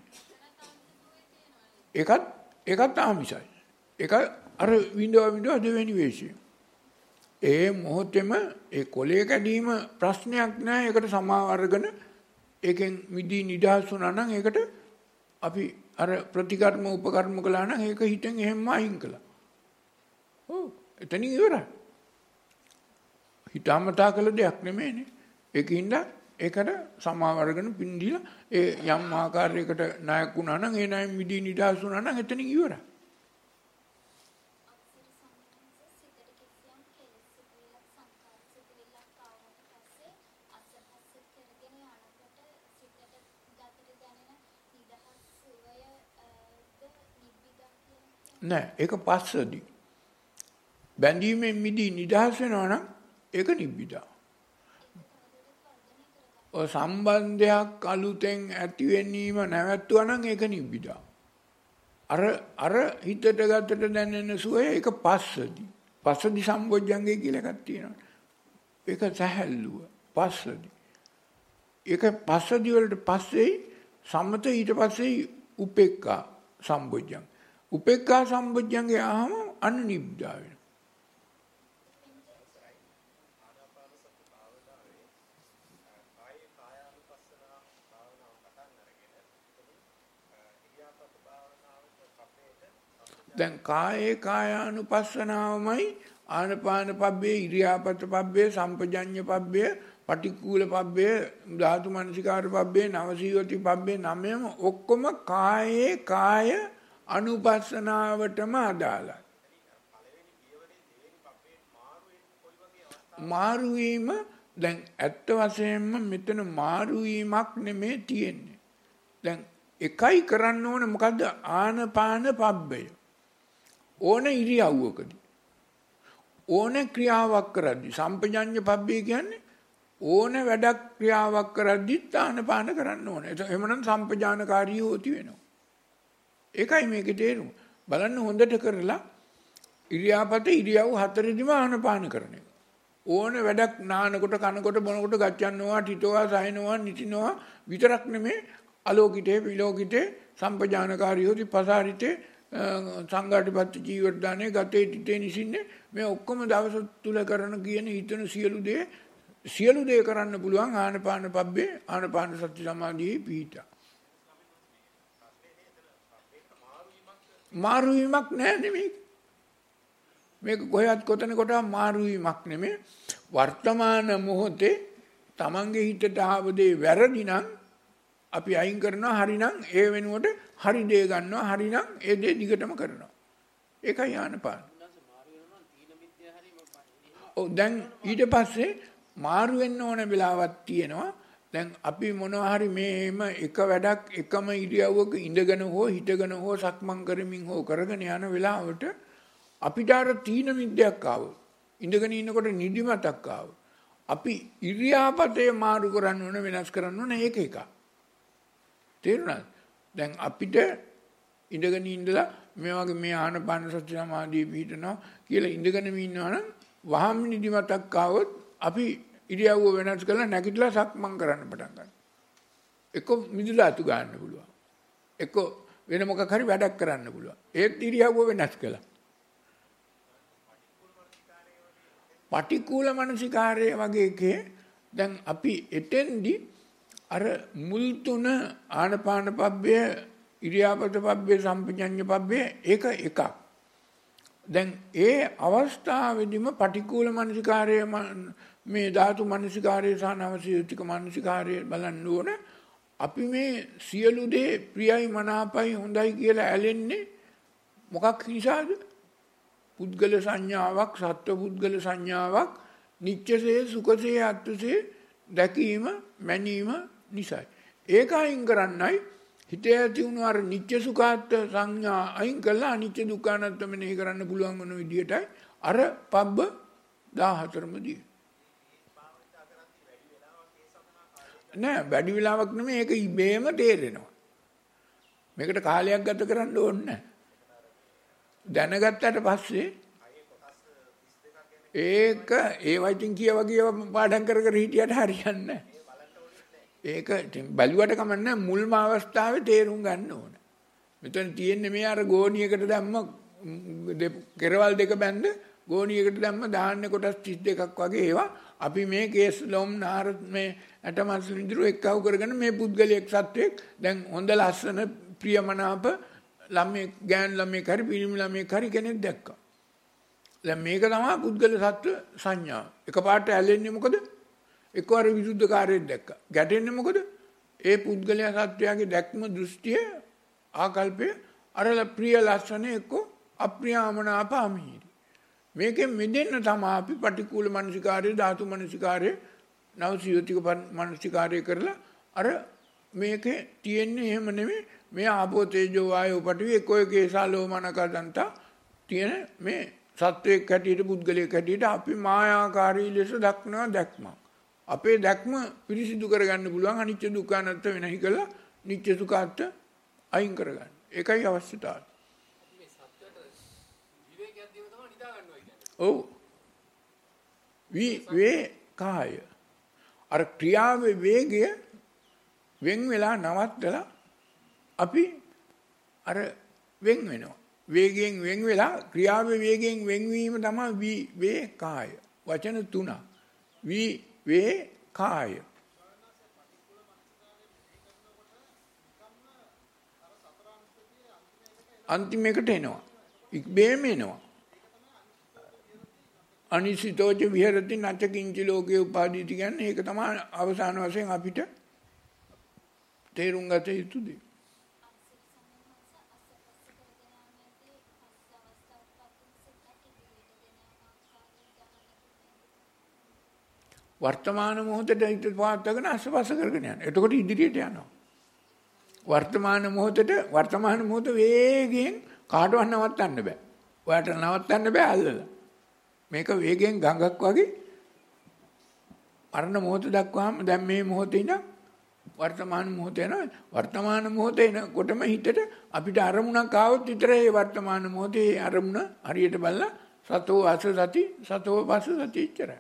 ඒකත් ඒකත් ආමිසයි. ඒක අර විඳවා විඳවා දෙවෙනි වේශය. ඒ මොහොතේම ඒ කොලේ කැඩීම ප්‍රශ්නයක් නෑ. ඒකට සමාව අරගෙන ඒකෙන් මිදී නිදහස් වුණා නම් ඒකට අපි අර ප්‍රතිකර්ම උපකර්ම කළා නම් ඒක හිතෙන් එහෙම්ම අයින් කළා. ඔව් එතනින් ඉවරයි. හිතාමතා කළ දෙයක් නෙමෙයිනේ. ඒකින්ද ඒකට සමාව අරගෙන පින්දීලා ඒ යම් ආකාරයකට ණයක් වුණා නම් ඒ ණයෙන් මිදී නිදහස් වුණා නම් එතනින් ඉවරයි. නෑ ඒක පස්සදී බැඳීමෙන් මිදී නිදහස් වෙනවා නම් ඒක නිබ්බිදා. ඔය සම්බන්ධයක් අලුතෙන් ඇති වෙනීම නැවැත්තුවා නම් ඒක නිබ්බිදා. අර අර හිතට ගතට දැනෙන සුවය ඒක පස්සදී. පස්සදී සම්බොජ්ජංගේ කියලා එකක් තියෙනවා. ඒක සැහැල්ලුව පස්සදී. ඒක පස්සදී වලට පස්සේ සම්මත ඊට පස්සේ උපේක්ඛා සම්බොජ්ජං. උපේක්ඛා සම්බොජ්ජංගේ ආවම අන්න නිබ්බිදා වෙනවා. දැන් කායේ කායානුපස්සනාවමයි ආනපාන පබ්බේ ඉරියාපත පබ්බේ සම්පජඤ්ඤ පබ්බේ පටික්කුල පබ්බේ ධාතු මනසිකාර පබ්බේ නවසීවති පබ්බේ නමයම ඔක්කොම කායේ කාය අනුපස්සනාවටම අදාළයි. මාරු වීම දැන් ඇත්ත වශයෙන්ම මෙතන මාරු වීමක් නෙමෙයි තියෙන්නේ. දැන් එකයි කරන්න ඕන මොකද්ද? ආනපාන පබ්බය. ඕන ඉරියව්වකදී ඕන ක්‍රියාවක් කරද්දී සම්පජඤ්ඤ පබ්බේ කියන්නේ ඕන වැඩක් ක්‍රියාවක් කරද්දී ආනපාන කරන්න ඕන. එහෙමනම් සම්පජානකාරී හොති වෙනවා. ඒකයි මේකේ තේරුම. බලන්න හොඳට කරලා ඉරියාපත ඉරියව් හතරෙදිම ආනපාන කරන එක. ඕන වැඩක් නානකොට කනකොට බොනකොට ගච්ඡන්නවා ටිටෝවා සයනවා නිතිනවා විතරක් නෙමෙයි අලෝකිතේ විලෝකිතේ සම්පජානකාරී හොති පසාරිතේ සංඝාටිපත්ති ජීවර්ධානේ ගතේ තිතේ නිසින්නේ මේ ඔක්කොම දවස් තුල කරන කියන හිතන සියලු දේ සියලු දේ කරන්න පුළුවන් ආනපාන පබ්බේ ආනපාන සති සමාධියේ පිහිට. මාරු වීමක් නෑ නෙමෙයි. මේක කොහෙවත් කොතනකට මාරු වීමක් නෙමෙයි. වර්තමාන මොහොතේ තමන්ගේ හිතට ආව දේ වැරදි නම් අපි අයින් කරනවා හරිනම් ඒ වෙනුවට හරි දේ ගන්නවා හරිනම් ඒ දේ දිගටම කරනවා. ඒකයි ආනපාන. ඔව් දැන් ඊට පස්සේ මාරු වෙන්න ඕන වෙලාවක් තියෙනවා. දැන් අපි මොනවා හරි මේම එක වැඩක් එකම ඉරියව්වක ඉඳගෙන හෝ හිටගෙන හෝ සක්මන් කරමින් හෝ කරගෙන යන වෙලාවට අපිට අර තීන මිද්දයක් ආවොත් ඉඳගෙන ඉන්නකොට නිදිමතක් ආවොත් අපි ඉරියාපතේ මාරු කරන්න ඕන වෙනස් කරන්න ඕන ඒක එක. තේරුණාද? දැන් අපිට ඉඳගෙන ඉඳලා මේ වගේ මේ ආනපාන සති සමාධිය පිහිටනවා කියලා ඉඳගෙන ඉන්නවා නම් වහම් නිදිමතක් ආවොත් අපි ඉරියව්ව වෙනස් කරලා නැගිටලා සක්මන් කරන්න පටන් ගන්නවා. එක්ක මිදුලා අතු ගන්න පුළුවන්. එක්ක වෙන මොකක් හරි වැඩක් කරන්න පුළුවන්. ඒත් ඉරියව්ව වෙනස් කළා. පටික්කුල මනසිකාරය වගේ එකේ දැන් අපි එතෙන්දි අර මුල් තුන ආනපාන පබ්බය ඉරියාපත පබ්බේ සම්පජඤ්ඤ පබ්බේ ඒක එකක්. දැන් ඒ අවස්ථාවේදීම පටික්කුල මනසිකාරය මේ ධාතු මනසිකාරය සහ නවසීවතික මනසිකාරය බලන්න ඕන. අපි මේ සියලු දේ ප්‍රියයි මනාපයි හොඳයි කියලා ඇලෙන්නේ මොකක් නිසාද? පුද්ගල සංඥාවක් සත්ව පුද්ගල සංඥාවක් නිච්චසේ සුඛසේ අත්සේ දැකීම මැනීම නිසායි. ඒක අයින් කරන්නයි හිතේ ඇති වුණු අර නිච්ච සුඛාත් සංඥා අයින් කළා අනිච්ච දුක්ඛ අනාත්ම මෙනෙහි කරන්න පුළුවන් වෙන විදියටයි අර පබ්බ දාහතරම දී. නෑ වැඩි වෙලාවක් නෙමෙයි ඒක ඉබේම තේරෙනවා. මේකට කාලයක් ගත කරන්න ඕනේ නෑ. දැනගත්තට පස්සේ ඒක ඒ වයිටින් කියව කියව පාඩම් කර කර හිටියට හරියන්නේ නැහැ. ඒක බැලුවට කමන්නේ මුල්ම අවස්ථාවේ තේරුම් ගන්න ඕන. මෙතන තියෙන්නේ මේ අර ගෝණියකට දැම්ම කෙරවල් දෙක බැඳ ගෝණියකට දැම්ම දාන්නේ කොටස් තිස් දෙකක් වගේ ඒවා අපි මේ කේස් ලොම් නාර මේ ඇටමස් විඳුරු එක්කව කරගෙන මේ පුද්ගලයෙක් සත්වෙක් දැන් හොඳ ලස්සන ප්‍රියමනාප ළමේ ගෑන් ළමේ කරි පිරිමි ළමේ කරි කෙනෙක් දැක්කා. දැන් මේක තමයි පුද්ගල සත්ව සංඥා. එකපාරට ඇලෙන්නේ මොකද? එකවර විසුද්ධකාරයෙක් දැක්කා. ගැටෙන්නේ මොකද? ඒ පුද්ගලයා සත්වයාගේ දැක්ම දෘෂ්ටිය ආකල්පය අර ප්‍රිය ලස්සන එක්ක අප්‍රියමනාප අමහිරි. මේකෙන් මෙදෙන්න තමයි අපි පටික්කුල මනසිකාරය ධාතු මනසිකාරය නවසීවතික මනසිකාරය කරලා අර මේකේ තියෙන්නේ එහෙම නෙමෙයි මේ ආපෝ තේජෝ වායෝ පඨවි එකෝ කේසාලෝ මනකදන්තා තියෙන මේ සත්වයක් හැටියට පුද්ගලයෙක් හැටියට අපි මායාකාරී ලෙස දක්නවා දැක්ම. අපේ දැක්ම පිරිසිදු කරගන්න පුළුවන් අනිච්ච දුක්ඛ අනාත්ම වෙනහි කළා නිච්ච සුඛාත් අයින් කරගන්න. ඒකයි අවශ්‍යතාවය. මේ සත්‍යයට විවේකයක් දීම තමයි නිදා ගන්නවා කියන්නේ. ඔව්. වි වේ කාය. අර ක්‍රියාවේ වේගය වෙන් වෙලා නවත්තලා අපි අර වෙන් වෙනවා. වේගයෙන් වෙන් වෙලා ක්‍රියාවේ වේගයෙන් වෙන්වීම තමයි වි වේ කාය. වචන තුන. වි වේ කාය. අන්තිමයකට එනවා. ඉක්බේම එනවා. අනිසිතෝච විහෙරති නච කිංච ලෝකේ උපාදීති කියන්නේ ඒක තමයි අවසාන වශයෙන් අපිට තේරුම් ගත යුතු දේ. වර්තමාන මොහොතට හිත පවත්වාගෙන අස්පස්ස කරගෙන යනවා. එතකොට ඉදිරියට යනවා. වර්තමාන මොහොතට වර්තමාන මොහොත වේගයෙන් කාටවත් නවත්තන්න බෑ. ඔයාට නවත්තන්න බෑ අල්ලලා. මේක වේගයෙන් ගඟක් වගේ මරණ මොහොත දක්වාම දැන් මේ මොහොතේ ඉඳන් වර්තමාන මොහොත යනවා. වර්තමාන මොහොතේ එනකොටම හිතට අපිට අරමුණක් ආවොත් විතරයි වර්තමාන මොහොතේ අරමුණ හරියට බලලා සතෝ අස සති සතෝ පස සති ඉච්චරයි.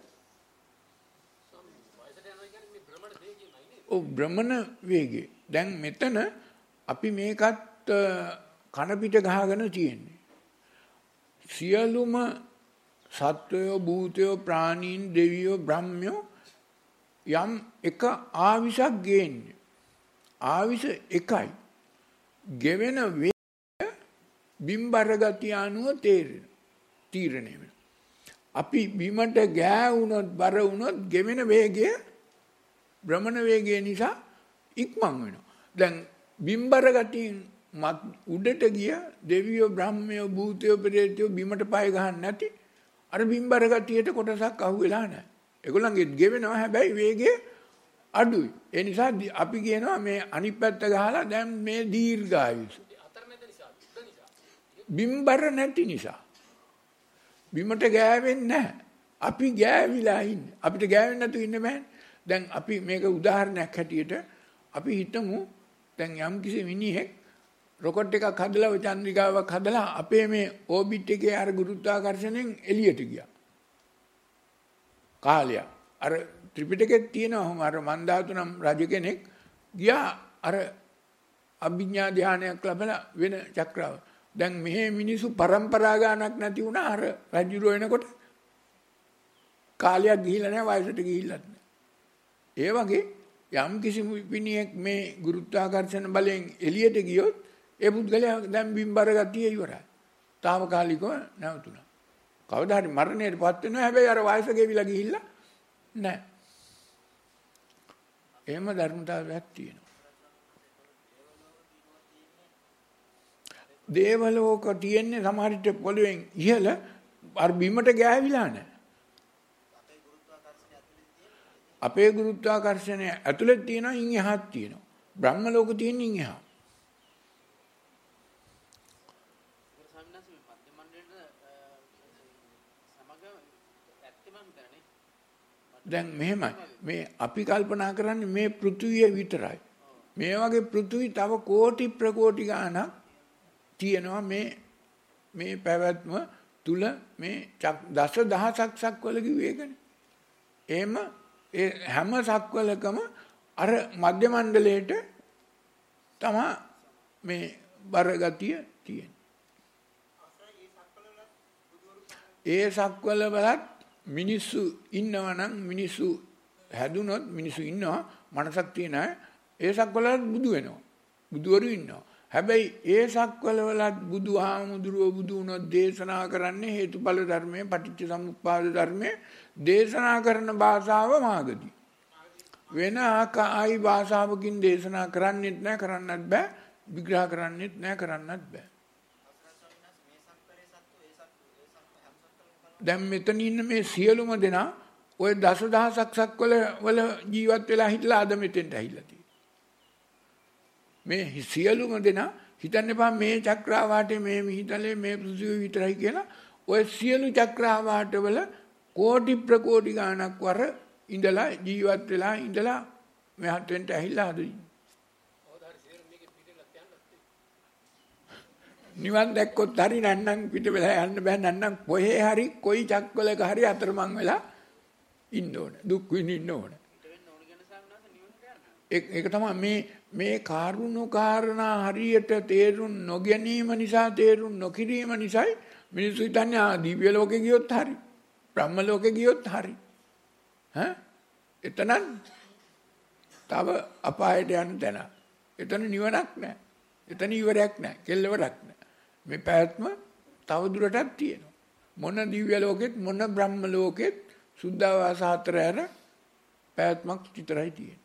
ඔව් භ්‍රමණ වේගය. දැන් මෙතන අපි මේකත් කන පිට ගහගෙන තියෙන්නේ. සියලුම සත්වයෝ භූතයෝ ප්‍රාණීන් දෙවියෝ බ්‍රහ්මයෝ යම් එක ආවිෂක් ගේන්නේ. ආවිෂ එකයි. ගෙවෙන වේගය බිම්බර ගතිය අනුව තේරෙන. තීරණය වෙනවා. අපි බිමට ගෑවුනොත් බර වුනොත් ගෙවෙන වේගය භ්‍රමණ වේගය නිසා ඉක්මන් වෙනවා. දැන් බිම්බර ගතියෙන් උඩට ගිය දෙවියෝ බ්‍රහ්මයෝ භූතයෝ ප්‍රේතයෝ බිමට පය ගහන්න නැති අර බිම්බර ගතියට කොටසක් අහු වෙලා නැහැ. ඒගොල්ලන්ගේ ගෙවෙනවා හැබැයි වේගය අඩුයි. ඒ නිසා අපි කියනවා මේ අනිත් පැත්ත ගහලා දැන් මේ දීර්ඝායුෂ. බිම්බර නැති නිසා. බිමට ගෑවෙන්නේ නැහැ. අපි ගෑවිලා ඉන්නේ. අපිට ගෑවෙන්නේ නැතුව ඉන්න බෑනේ. දැන් අපි මේක උදාහරණයක් හැටියට අපි හිතමු දැන් යම් කිසි මිනිහෙක් රොකට් එකක් හදලා ඔය චන්ද්‍රිකාවක් හදලා අපේ මේ ඕබිට් එකේ අර ගුරුත්වාකර්ෂණයෙන් එළියට ගියා. කාලයක්. අර ත්‍රිපිටකෙත් තියෙනවා අර මන්දාතු නම් රජ කෙනෙක් ගියා අර අභිඥා ධානයක් ලැබලා වෙන චක්‍රාව. දැන් මෙහි මිනිසු පරම්පරා ගානක් නැති වුණා අර රජුරෝ එනකොට කාලයක් ගිහිල්ලා නැහැ වයසට ගිහිල්ලත් නැහැ. ඒ වගේ යම් කිසි පිනියෙක් මේ ගුරුත්වාකර්ෂණ බලයෙන් එළියට ගියොත් ඒ පුද්ගලයා දැන් බිම්බර ගතිය ඉවරයි. తాවකාලිකව නැවතුණා. කවදා හරි මරණයටපත් වෙනවා හැබැයි අර වයස ගෙවිලා ගිහිල්ලා නැහැ. එහෙම ධර්මතාවයක් තියෙනවා. දේවලෝක තියෙන්නේ සමහරිට පොළවෙන් ඉහළ අර බිමට ගෑවිලා නැහැ. අපේ ගුරුත්වාකර්ෂණය ඇතුළේ තියෙනවා ඉන් එහාත් තියෙනවා. බ්‍රහ්ම ලෝක තියෙන ඉන් එහා. දැන් මෙහෙමයි. මේ අපි කල්පනා කරන්නේ මේ පෘථුවිය විතරයි. මේ වගේ පෘථුවි තව කෝටි ප්‍රකෝටි ගාණක් තියෙනවා මේ මේ පැවැත්ම තුල මේ දස දහසක් සක්වල කිව්වේකනේ. එහෙම ඒ හැම සක්වලකම අර මධ්‍ය මණ්ඩලයට තමයි මේ බර ගතිය තියෙන්නේ. ඒ සක්වල වලත් මිනිස්සු ඉන්නවා නම් මිනිස්සු හැදුනොත් මිනිස්සු ඉන්නවා මනසක් තියෙන අය ඒ සක්වල වලත් බුදු වෙනවා. බුදුවරු ඉන්නවා. හැබැයි ඒ සක්වල වලත් බුදුහාමුදුරුවෝ බුදු වුණොත් දේශනා කරන්නේ හේතුඵල ධර්මයේ පටිච්ච සමුප්පාද ධර්මයේ දේශනා කරන භාෂාව මාගදී. වෙන ආයි භාෂාවකින් දේශනා කරන්නෙත් නැහැ කරන්නත් බෑ විග්‍රහ කරන්නෙත් නැහැ කරන්නත් බෑ. දැන් මෙතන ඉන්න මේ සියලුම දෙනා ඔය දසදහසක් සක්වල වල ජීවත් වෙලා හිටලා අද මෙතෙන්ට ඇවිල්ලා තියෙනවා. මේ සියලුම දෙනා හිතන්න එපා මේ චක්‍රාවාටේ මේ මිහිතලේ මේ පෘථිවිය විතරයි කියලා. ඔය සියලු චක්‍රාවාට වල කෝටි ප්‍රකෝටි ගාණක් වර ඉඳලා ජීවත් වෙලා ඉඳලා මෙහාට වෙන්න ඇහිලා හදයි. නිවන් දැක්කොත් හරි නැත්නම් පිට වෙලා යන්න බෑ නැත්නම් කොහේ හරි කොයි චක්වලක හරි අතරමං වෙලා ඉන්න ඕන. දුක් විඳින්න ඕන. ඒක තමයි මේ මේ කාරුණු කාරණා හරියට තේරුම් නොගැනීම නිසා තේරුම් නොකිරීම නිසායි මිනිස්සු හිතන්නේ ආ දිව්‍ය ලෝකෙ ගියොත් හරි බ්‍රහ්ම ලෝකෙ ගියොත් හරි ඈ එතන තව අපායට යන තැන එතන නිවනක් නැහැ එතන ඉවරයක් නැහැ කෙල්ලවරක් නැහැ මේ පැවැත්ම තව දුරටත් තියෙනවා. මොන දිව්‍ය ලෝකෙත් මොන බ්‍රහ්ම ලෝකෙත් සුද්ධාවාස හතර ඇර පැවැත්මක් විතරයි තියෙන්නේ.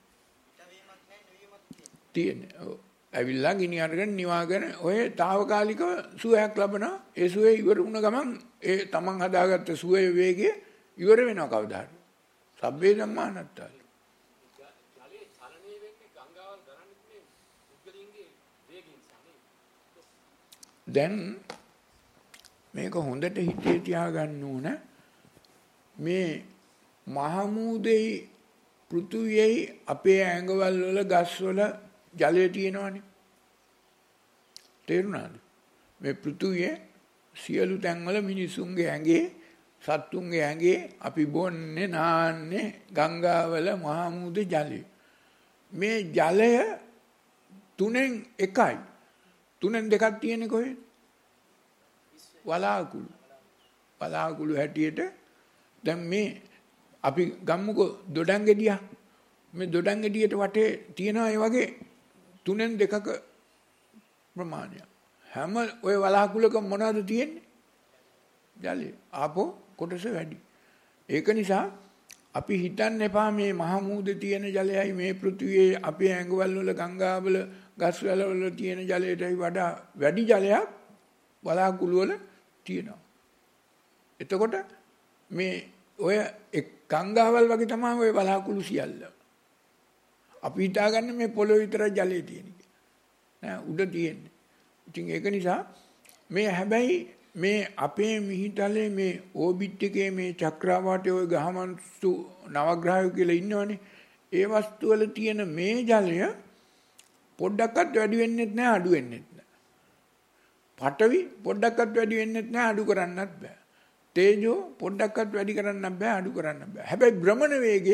තියෙන්නේ. ඔව්. ඇවිල්ලා ගිනි අරගෙන නිවාගෙන ඔය తాවකාලික සුවයක් ලබනවා. ඒ සුවේ ඉවර වුණ ගමන් ඒ තමන් හදාගත්ත සුවේ වේගය ඉවර වෙනවා කවදා හරි. සබ්බේ ධම්මානත්තා. ජලයේ චලනයේ වෙන්නේ ගංගාවල් ගණන් මේ පුද්ගලින්ගේ වේගයෙන් සමේ. දැන් මේක හොඳට හිතේ තියාගන්න ඕන. මේ මහමූදේ පෘථුවියේ අපේ ඇඟවල් වල ගස් වල ජලය තියෙනවනේ. තේරුණාද? මේ පෘථුවියේ සියලු තැන්වල මිනිසුන්ගේ ඇඟේ සත්තුන්ගේ ඇඟේ අපි බොන්නේ නාන්නේ ගංගාවල මහමූදේ ජලය. මේ ජලය තුනෙන් එකයි. තුනෙන් දෙකක් තියෙන්නේ කොහෙද? වලාකුළු. වලාකුළු හැටියට දැන් මේ අපි ගම්මුකෝ දොඩම් ගෙඩිය. මේ දොඩම් ගෙඩියට වටේ තියෙනවා ඒ වගේ තුනෙන් දෙකක ප්‍රමාණයක්. හැම ওই වලාකුළක මොනවද තියෙන්නේ? ජලය. ආපෝ කොටස වැඩි. ඒක නිසා අපි හිතන්න එපා මේ මහමූදේ තියෙන ජලයයි මේ පෘථිවියේ අපේ ඇඟවල වල ගංගාවල ගස්වැල වල තියෙන ජලයටයි වඩා වැඩි ජලයක් වලාකුළු වල තියෙනවා. එතකොට මේ ඔය ගංගාවල් වගේ තමයි ඔය වලාකුළු සියල්ල. අපි හිතාගන්න මේ පොළොව විතරයි ජලය තියෙන්නේ. නෑ උඩ තියෙන්නේ. ඉතින් ඒක නිසා මේ හැබැයි මේ අපේ මිහිතලේ මේ ඕබිට් එකේ මේ චක්‍රාවාටයේ ඔය ගහමන්තු නවග්‍රහය කියලා ඉන්නවනේ. ඒ වස්තු වල තියෙන මේ ජලය පොඩ්ඩක්වත් වැඩි වෙන්නෙත් නෑ අඩු වෙන්නෙත් නෑ. පඨවි පොඩ්ඩක්වත් වැඩි වෙන්නෙත් නෑ අඩු කරන්නත් බෑ. තේජෝ පොඩ්ඩක්වත් වැඩි කරන්නත් බෑ අඩු කරන්නත් බෑ. හැබැයි භ්‍රමණ වේගය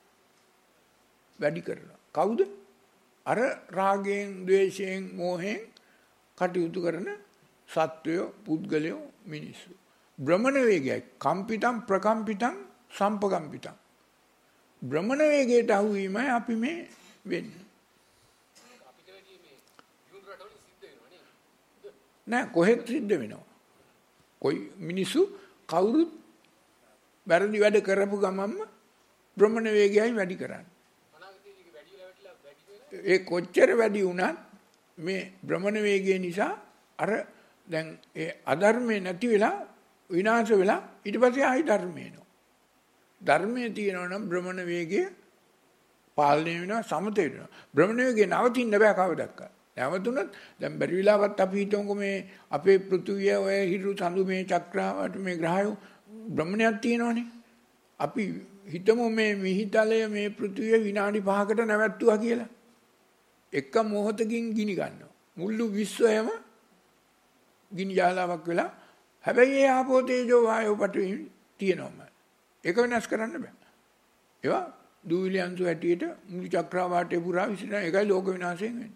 වැඩි කරනවා. කවුද? අර රාගයෙන්, ද්වේෂයෙන්, මෝහයෙන් කටයුතු කරන සත්වයෝ, පුද්ගලයෝ, මිනිස්සු. භ්‍රමණ වේගයයි කම්පිතම් ප්‍රකම්පිතම් සම්පකම්පිතම්. භ්‍රමණ වේගයට අහු වීමයි අපි මේ වෙන්නේ. අපිට වැඩි මේ යුන් රටවල සිද්ධ වෙනවා නේද? නෑ කොහෙත් සිද්ධ වෙනවා. કોઈ මිනිස්සු කවුරුත් වැරදි වැඩ කරපු ගමන්ම භ්‍රමණ වේගයයි වැඩි කරන්නේ. අනාගතයේදී වැඩි වෙලා වැඩිලා වැඩි වෙලා ඒ කොච්චර වැඩි වුණත් මේ භ්‍රමණ වේගය නිසා අර දැන් ඒ අධර්මේ නැති වෙලා විනාශ වෙලා ඊට පස්සේ ආයි ධර්මය එනවා. ධර්මයේ තියෙනවා නම් භ්‍රමණ වේගය පාලනය වෙනවා සමතේ වෙනවා. භ්‍රමණ වේගය නවතින්න බෑ කවදක්වත්. නැවතුනොත් දැන් බැරි වෙලාවත් අපි හිතමුකෝ මේ අපේ පෘථුවිය ඔය හිරු සඳු මේ චක්‍රාවට මේ ග්‍රහය භ්‍රමණයක් තියෙනවනේ. අපි හිතමු මේ මිහිතලය මේ පෘථුවිය විනාඩි පහකට නැවැත්තුවා කියලා. එක මොහොතකින් ගිනි ගන්නවා. මුළු විශ්වයම ගිනි ජාලාවක් වෙලා හැබැයි ඒ ආපෝ තේජෝ වායෝ පඨවි තියෙනවම. ඒක වෙනස් කරන්න බෑ. ඒවා දූවිලි අංශු හැටියට මුළු චක්‍රාවාටේ පුරා විසිරෙන එකයි ලෝක විනාශයෙන් වෙන්නේ.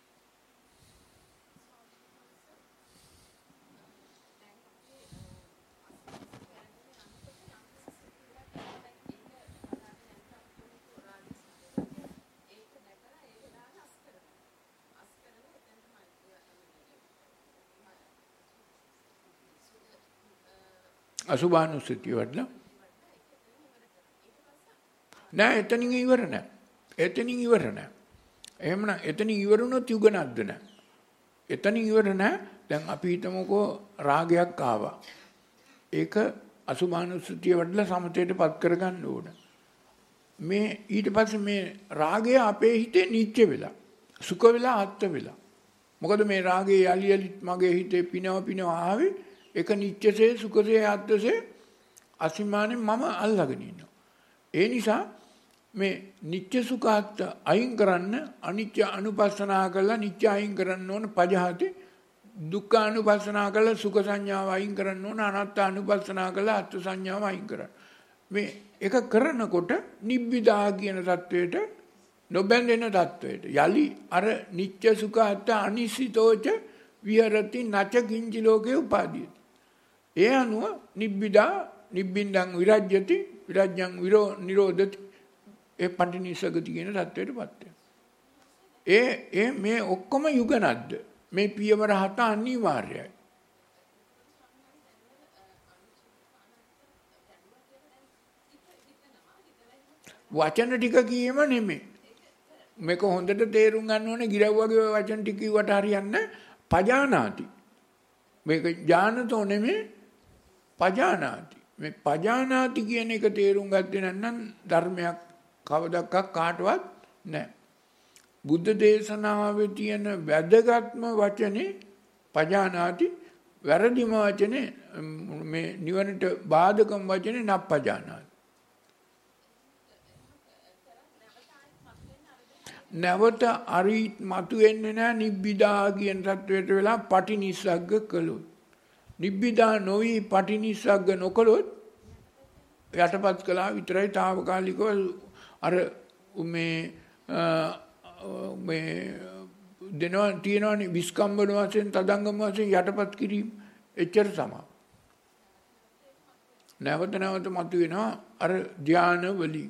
අසුභානුස්සතිය වඩලා නෑ එතනින් ඉවර නෑ. එතනින් ඉවර නෑ. එහෙමනම් එතනින් ඉවර වුණොත් යුගනද්ද නෑ. එතනින් ඉවර නෑ. දැන් අපි හිතමුකෝ රාගයක් ආවා. ඒක අසුභානුස්සතිය වඩලා සමතේටපත් කරගන්න ඕන. මේ ඊට පස්සේ මේ රාගය අපේ හිතේ නිච්ච වෙලා සුඛ වෙලා ආත්ත වෙලා. මොකද මේ රාගය යලි යලිත් මගේ හිතේ පිනව පිනව ආවේ ඒක නිච්චසේ සුඛසේ ආත්මසේ අසීමානෙන් මම අල්ලගෙන ඉන්නවා. ඒ නිසා මේ නිච්ච සුඛාත් අයින් කරන්න අනිච්ච අනුපස්සනා කරලා නිච්ච අයින් කරන්න ඕන පජහති දුක්ඛ අනුපස්සනා කරලා සුඛ සංඥාව අයින් කරන්න ඕන අනාත්ම අනුපස්සනා කරලා අත්ථ සංඥාව අයින් කරන්න. මේ එක කරනකොට නිබ්බිදා කියන தത്വයට නොබැඳෙන தത്വයට යලි අර නිච්ච සුඛාත් අනිසිතෝච විහෙරති නච කිංචි ලෝකේ උපාදීයති. ඒ අනුව නිබ්බිදා නිබ්බින්දං විරජ්‍යති විරජ්‍යං විරෝ නිරෝධති ඒ පටිනිසගති කියන தത്വයටපත් වෙනවා. ඒ ඒ මේ ඔක්කොම යුගනද්ද මේ පියවර හත අනිවාර්යයි. වචන ටික කීම නෙමෙයි. මේක හොඳට තේරුම් ගන්න ඕනේ ගිරව් වගේ වචන ටික කිව්වට හරියන්නේ පජානාති. මේක ඥානතෝ නෙමෙයි පජානාති. මේ පජානාති කියන එක තේරුම් ගත්තේ නැත්නම් ධර්මයක් කවදක්වත් කාටවත් නැහැ. බුද්ධ දේශනාවේ තියෙන වැදගත්ම වචනේ පජානාති, වැරදිම වචනේ මේ නිවනට බාධකම් වචනේ නප්පජානාති. නැවත අරි මතු වෙන්නේ නැහැ නිබ්බිදා කියන தത്വයට වෙලා පටිනිස්සග්ග කළොත්. නිබ්බිදා නොවි පටිනිස්සග්ග නොකළොත් යටපත් කළා විතරයි తాවකාලිකව අර මේ මේ දෙනවා තියෙනවනේ විස්කම්බන වශයෙන් තදංගම වශයෙන් යටපත් කිරීම එච්චර තමයි. නැවත නැවත මතු වෙනවා අර ධානය වලින්.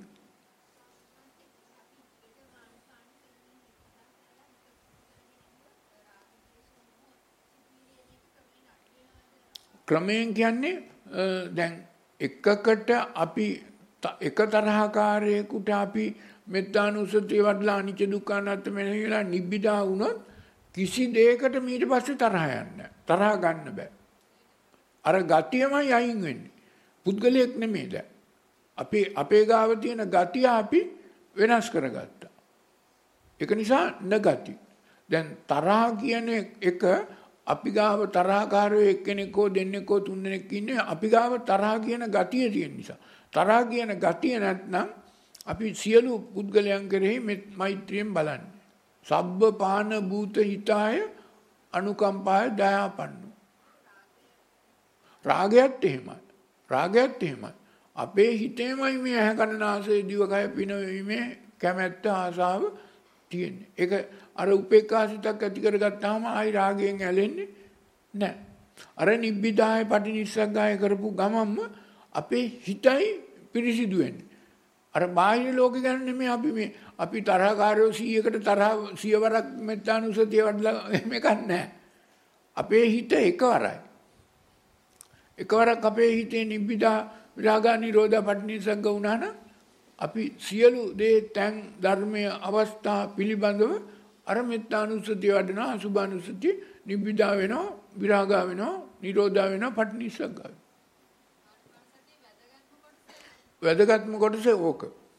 ක්‍රමයෙන් කියන්නේ දැන් එකකට අපි එක තරහකාරයෙකුට අපි මෙත්තානුසතිය වඩලා අනිච්ච දුක්ඛ අනාත්ම මෙහෙලා නිබ්බිදා වුණොත් කිසි දෙයකට ඊට පස්සේ තරහ යන්නේ තරහ ගන්න බෑ. අර ගතියමයි අයින් වෙන්නේ. පුද්ගලයෙක් නෙමෙයි දැන්. අපේ අපේ ගාව තියෙන ගතිය අපි වෙනස් කරගත්තා. ඒක නිසා නගති. දැන් තරහ කියන එක අපි ගාව තරහකාරයෝ එක්කෙනෙක් හෝ දෙන්නෙක් හෝ තුන්දෙනෙක් ඉන්නේ අපි ගාව තරහ කියන ගතිය තියෙන නිසා. තරහ කියන ගතිය නැත්නම් අපි සියලු පුද්ගලයන් කෙරෙහි මෛත්‍රියෙන් බලන්නේ. සබ්බ පාන භූත හිතාය අනුකම්පාය දයාපන්නු. රාගයත් එහෙමයි. රාගයත් එහෙමයි. අපේ හිතේමයි මේ ඇහැ කන නාසය දිවකය පිනවීමේ කැමැත්ත ආසාව තියෙන්නේ. ඒක අර උපේක්ඛාසිතක් ඇති කරගත්තාම ආයි රාගයෙන් ඇලෙන්නේ නැහැ. අර නිබ්බිදාය පටිනිස්සග්ගාය කරපු ගමම්ම අපේ හිතයි පිරිසිදු වෙන්නේ. අර බාහිර ලෝකෙ ගැන නෙමෙයි අපි මේ අපි තරහකාරයෝ සීයකට තරහ සියවරක් මෙත්තානුසතිය වඩලා එහෙම එකක් නැහැ. අපේ හිත එකවරයි. එකවරක් අපේ හිතේ නිබ්බිදා විරාගා නිරෝධා පටිනිස්සග්ග වුණා නම් අපි සියලු දේ තැන් ධර්මයේ අවස්ථා පිළිබඳව අර මෙත්තානුසතිය වඩනවා අසුභානුසතිය නිබ්බිදා වෙනවා විරාගා වෙනවා නිරෝධා වෙනවා පටිනිස්සග්ගා වෙනවා. වැදගත්ම කොටස ඕක.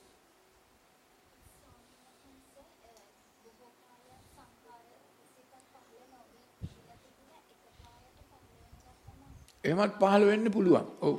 එහෙමත් පහළ වෙන්න පුළුවන්. ඔව්.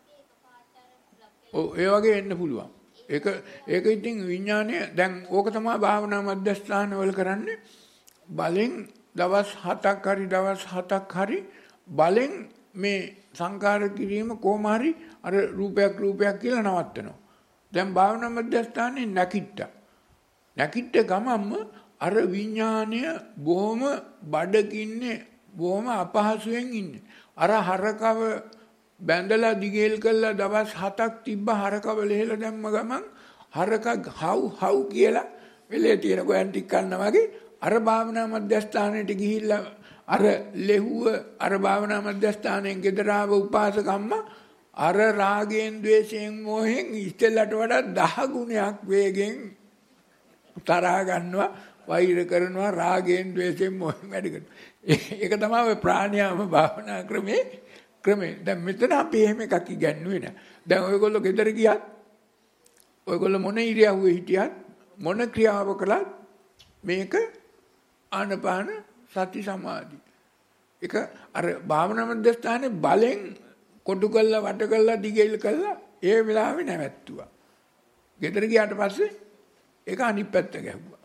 ඔව් ඒ වගේ එන්න පුළුවන්. ඒක ඒක ඉතින් විඥානය දැන් ඕක තමයි භාවනා මධ්‍යස්ථාන වල කරන්නේ. බලෙන් දවස් හතක් හරි දවස් හතක් හරි බලෙන් මේ සංකාර කිරීම කොහොම හරි අර රූපයක් රූපයක් කියලා නවත්තනවා. දැන් භාවනා මධ්‍යස්ථානේ නැකිට්ටා. නැකිට්ට ගමම්ම අර විඥානය බොහොම බඩගින්නේ බොහොම අපහසුයෙන් ඉන්නේ. අර හරකව බැඳලා දිගේල් කළා දවස් හතක් තිබ්බ හරකව ලෙහෙලා දැම්ම ගමන් හරක හව් හව් කියලා වෙලේ තියෙන ගෝයන් ටික කන්නා වගේ අර භාවනා මධ්‍යස්ථානෙට ගිහිල්ලා අර ලෙහුව අර භාවනා මධ්‍යස්ථානයෙන් ගෙදර ආව උපාසකම්ම අර රාගයෙන් ද්වේෂයෙන් මොහෙන් ඉස්සෙල්ලට වඩා දහ ගුණයක් වේගෙන් තරහ ගන්නවා වෛර කරනවා රාගයෙන් ද්වේෂයෙන් මොහෙන් වැඩ කරනවා. ඒක තමයි ඔය ප්‍රාණයාම භාවනා ක්‍රමේ ක්‍රමේ. දැන් මෙතන අපි එහෙම එකක් ඉගන්නුවේ නෑ. දැන් ඔයගොල්ලෝ ගෙදර ගියත් ඔයගොල්ලෝ මොන ඉරියව්වේ හිටියත් මොන ක්‍රියාව කළත් මේක ආනපාන සති සමාධි. ඒක අර භාවනා මධ්‍යස්ථානේ බලෙන් කොටු කළා වට කළා දිගෙල් කළා ඒ වෙලාවේ නැවැත්තුවා. ගෙදර ගියාට පස්සේ ඒක අනිත් පැත්ත ගැහුවා.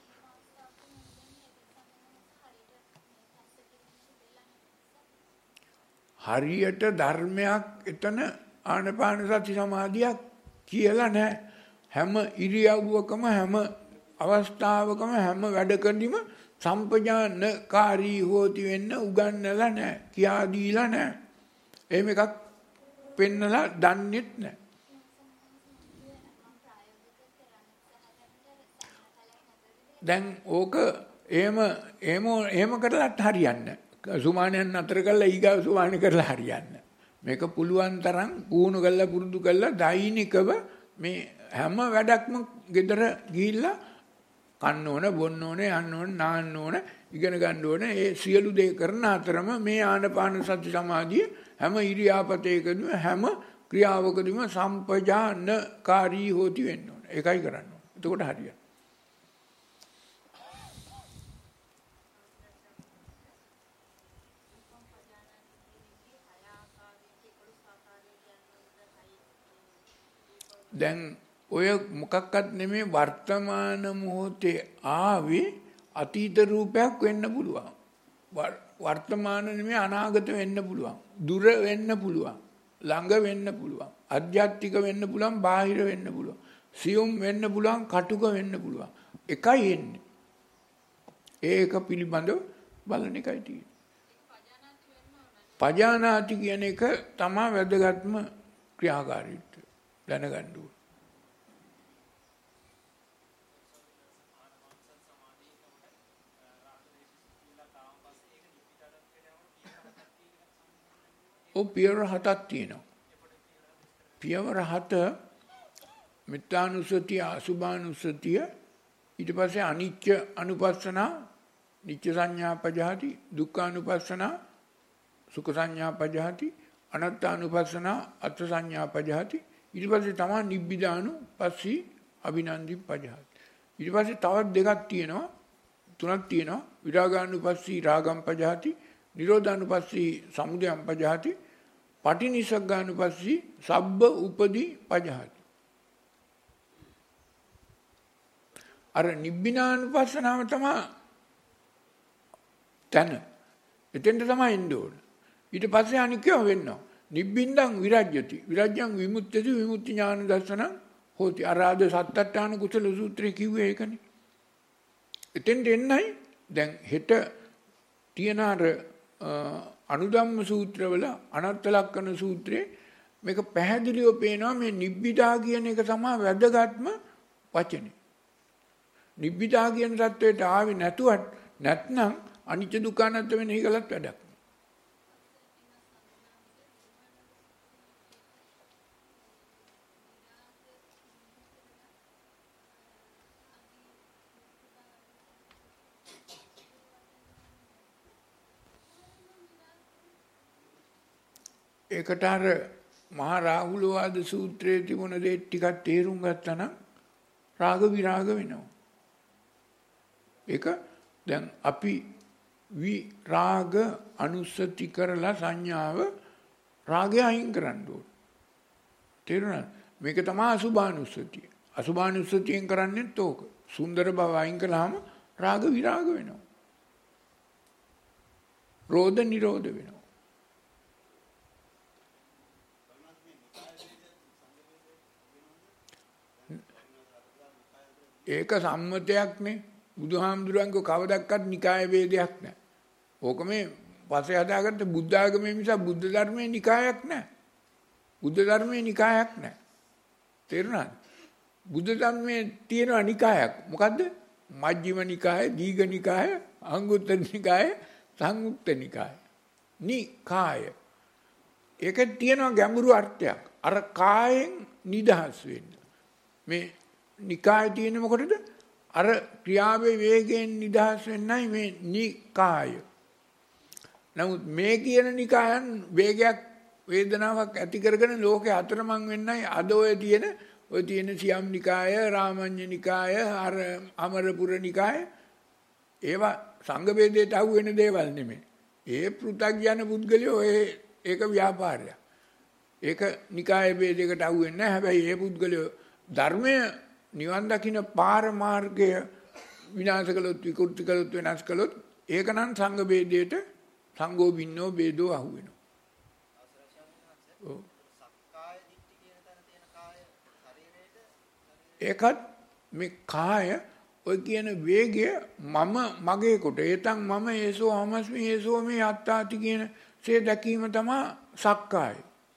හරියට ධර්මයක් එතන ආනපාන සති සමාධියක් කියලා නැහැ. හැම ඉරියව්වකම හැම අවස්ථාවකම හැම වැඩකදීම සම්පජානකාරී හෝති වෙන්න උගන්වලා නැහැ. කියා දීලා නැහැ. එහෙම එකක් පෙන්නලා දන්නෙත් නැහැ. දැන් ඕක එහෙම එහෙම එහෙම කරලත් හරියන්නේ නැහැ. සුමානයන් අතර කරලා ඊගාව සුමාන කරලා හරියන්නේ. මේක පුළුවන් තරම් පුහුණු කරලා පුරුදු කරලා දෛනිකව මේ හැම වැඩක්ම ගෙදර ගිහිල්ලා කන්න ඕන, බොන්න ඕන, යන්න ඕන, නාන්න ඕන, ඉගෙන ගන්න ඕන. ඒ සියලු දේ කරන අතරම මේ ආනාපාන සති සමාධිය හැම ඉරියාපතේකදීම හැම ක්‍රියාවකදීම සම්පජානකාරී හොති වෙන්න ඕන. ඒකයි කරන්න ඕන. එතකොට හරියට. දැන් ඔය මොකක්වත් නෙමේ වර්තමාන මොහොතේ ආවේ අතීත රූපයක් වෙන්න පුළුවන්. වර්තමාන නෙමේ අනාගත වෙන්න පුළුවන්. දුර වෙන්න පුළුවන්. ළඟ වෙන්න පුළුවන්. අධ්‍යාත්මික වෙන්න පුළුවන්, බාහිර වෙන්න පුළුවන්. සියුම් වෙන්න පුළුවන්, කටුක වෙන්න පුළුවන්. එකයි එන්නේ. ඒක පිළිබඳව බලන එකයි තියෙන්නේ. පජානාති කියන එක තමයි වැදගත්ම ක්‍රියාකාරීත්වය. දැනගන්න ඕනේ. ඔව් පියවර හතක් තියෙනවා. පියවර හත මිත්‍යානුස්සතිය, අසුභානුස්සතිය, ඊට පස්සේ අනිච්ච අනුපස්සනා, නිච්ච සංඥා පජහති, දුක්ඛානුපස්සනා, සුඛ සංඥා පජහති, අනාත්මානුපස්සනා, අත්ථ සංඥා පජහති. ඊට පස්සේ තමයි නිබ්බිදානු පස්සී අභිනන්දි පජහති. ඊට පස්සේ තවත් දෙකක් තියෙනවා, තුනක් තියෙනවා. විරාගානුපස්සී රාගම් පජහති, නිරෝධානුපස්සී සමුදයම් පජහති, පටිනිස්සග්ගානුපස්සී සබ්බ උපදී පජහති. අර නිබ්බිනානුපස්සනාව තමයි තන. එතෙන්ට තමයි එන්න ඕන. ඊට පස්සේ අනික්කව වෙන්නවා. නිබ්බින්දං විරජ්‍යති, විරජ්‍යං විමුක්තිති, විමුක්ති ඥාන දර්ශනං හෝති. අරාද සත්තට්ඨාන කුසල සූත්‍රයේ කිව්වේ ඒකනේ. එතෙන්ට එන්නයි දැන් හෙට තියෙන අර අනුධම්ම සූත්‍රවල අනත්ත ලක්කන සූත්‍රයේ මේක පැහැදිලිව පේනවා. මේ නිබ්බිදා කියන එක තමයි වැදගත්ම වචනේ. නිබ්බිදා කියන தത്വයට ආවේ නැතුවත් නැත්නම් අනිත්‍ය දුක්ඛ අනාත්ම වෙන හිගලත් වැඩක්. ඒකට අර මහා රාහුලවාද සූත්‍රයේ තිබුණ දේ ටිකක් තේරුම් ගත්තා නම් රාග විරාග වෙනවා. ඒක දැන් අපි විරාග අනුස්සති කරලා සංඥාව රාගය අයින් කරන්න ඕන. තේරුණාද? මේක තමයි අසුභානුස්සතිය. අසුභානුස්සතියෙන් කරන්නේත් ඕක. සුන්දර බව අයින් කළාම රාග විරාග වෙනවා. රෝධ නිරෝධ වෙනවා. ඒක සම්මතයක්නේ. බුදුහාමුදුරන්ගේ කවදක්වත් නිකාය වේදයක් නැහැ. ඕක මේ පස්සේ හදාගත්ත බුද්ධ ආගමේ මිස බුද්ධ ධර්මයේ නිකායක් නැහැ. බුද්ධ ධර්මයේ නිකායක් නැහැ. තේරුණාද? බුද්ධ ධර්මයේ තියෙනවා නිකායක්. මොකද්ද? මජ්ක්‍ධිම නිකාය, දීඝ නිකාය, අංගුත්තර නිකාය, සංයුක්ත නිකාය. නිකාය. ඒක තියෙනවා ගැඹුරු අර්ථයක්. අර කායෙන් නිදහස් වෙන්න. මේ නිකාය තියෙන්නේ මොකටද? අර ක්‍රියාවේ වේගයෙන් නිදහස් වෙන්නයි මේ නිකාය. නමුත් මේ කියන නිකායන් වේගයක් වේදනාවක් ඇති කරගෙන ලෝකේ අතරමං වෙන්නයි අද ඔය තියෙන ඔය තියෙන සියම් නිකාය, රාමඤ්ඤ නිකාය, අර අමරපුර නිකාය. ඒවා සංඝ වේදයට අහු වෙන දේවල් නෙමෙයි. ඒ පෘථග්ජන පුද්ගලයෝ ඒ ඒක ව්‍යාපාරයක්. ඒක නිකාය වේදයකට අහු වෙන්නේ නැහැ. හැබැයි ඒ පුද්ගලයෝ ධර්මය නිවන් දකින්න පාර මාර්ගය විනාශ කළොත්, විකෘති කළොත්, වෙනස් කළොත් ඒක නම් සංඝ වේදයට සංඝෝ බින්නෝ වේදෝ අහු වෙනවා. ඒකත් මේ කාය ඔය කියන වේගය මම මගේ කොට ඒතන් මම ඒසෝ හමස්මි ඒසෝ මේ අත්තාති කියන සේ දැකීම තමයි සක්කාය.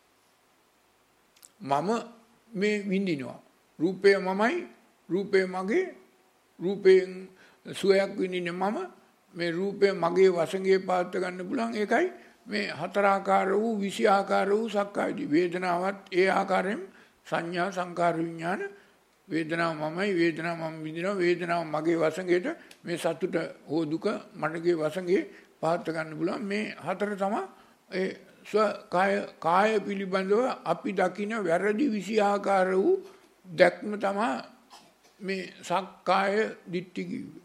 මම මේ විඳිනවා. රූපය මමයි, රූපය මගේ, රූපයෙන් සුවයක් විඳින්නේ මම, මේ රූපය මගේ වශයෙන් පාත්ත ගන්න පුළුවන්. ඒකයි මේ හතර ආකාර වූ විසි ආකාර වූ සක්කායදී වේදනාවත් ඒ ආකාරයෙන් සංඥා සංකාර විඥාන වේදනාව මමයි වේදනාව මම විඳිනවා වේදනාව මගේ වසඟයට මේ සතුට හෝ දුක මනගේ වසඟේ පාත් ගන්න පුළුවන් මේ හතර තමයි ඒ ස්ව කාය කාය පිළිබඳව අපි දකින වැරදි විෂයාකාර වූ දැක්ම තමයි මේ සක්කාය දිට්ඨි කිව්වේ.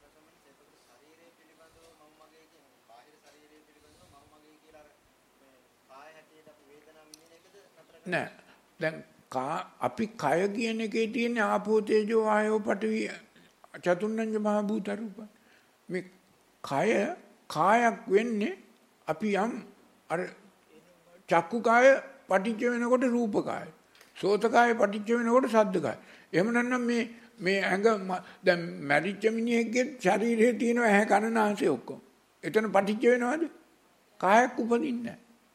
නෑ දැන් අපි කය කියන එකේ තියෙන ආපෝ තේජෝ ආයෝ පඨවි චතුර්ණංජ මහ භූත රූප මේ කය කායක් වෙන්නේ අපි යම් අර චක්කු කාය පටිච්ච වෙනකොට රූප කාය සෝත කාය පටිච්ච වෙනකොට ශබ්ද කාය එහෙම නැත්නම් මේ මේ ඇඟ දැන් මැරිච්ච මිනිහෙක්ගේ ශරීරයේ තියෙන ඇහැ කන නාසය ඔක්කොම එතන පටිච්ච වෙනවද කායක් උපදින්නේ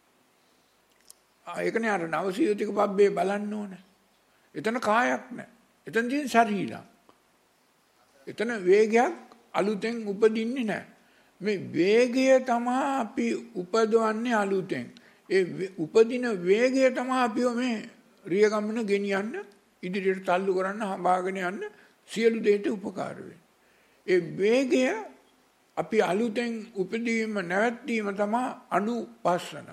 නැහැ ඒකනේ අර නවසීතික පබ්බේ බලන්න ඕනේ එතන කායක් නැහැ. එතන තියෙන ශරීරයක්. එතන වේගයක් අලුතෙන් උපදින්නේ නැහැ. මේ වේගය තමයි අපි උපදවන්නේ අලුතෙන්. ඒ උපදින වේගය තමයි අපිව මේ රිය ගමන ගෙනියන්න ඉදිරියට තල්ලු කරන්න හඹාගෙන යන්න සියලු දෙයට උපකාර වෙන්නේ. ඒ වේගය අපි අලුතෙන් උපදීම නැවැත්වීම තමයි අනුපස්සන.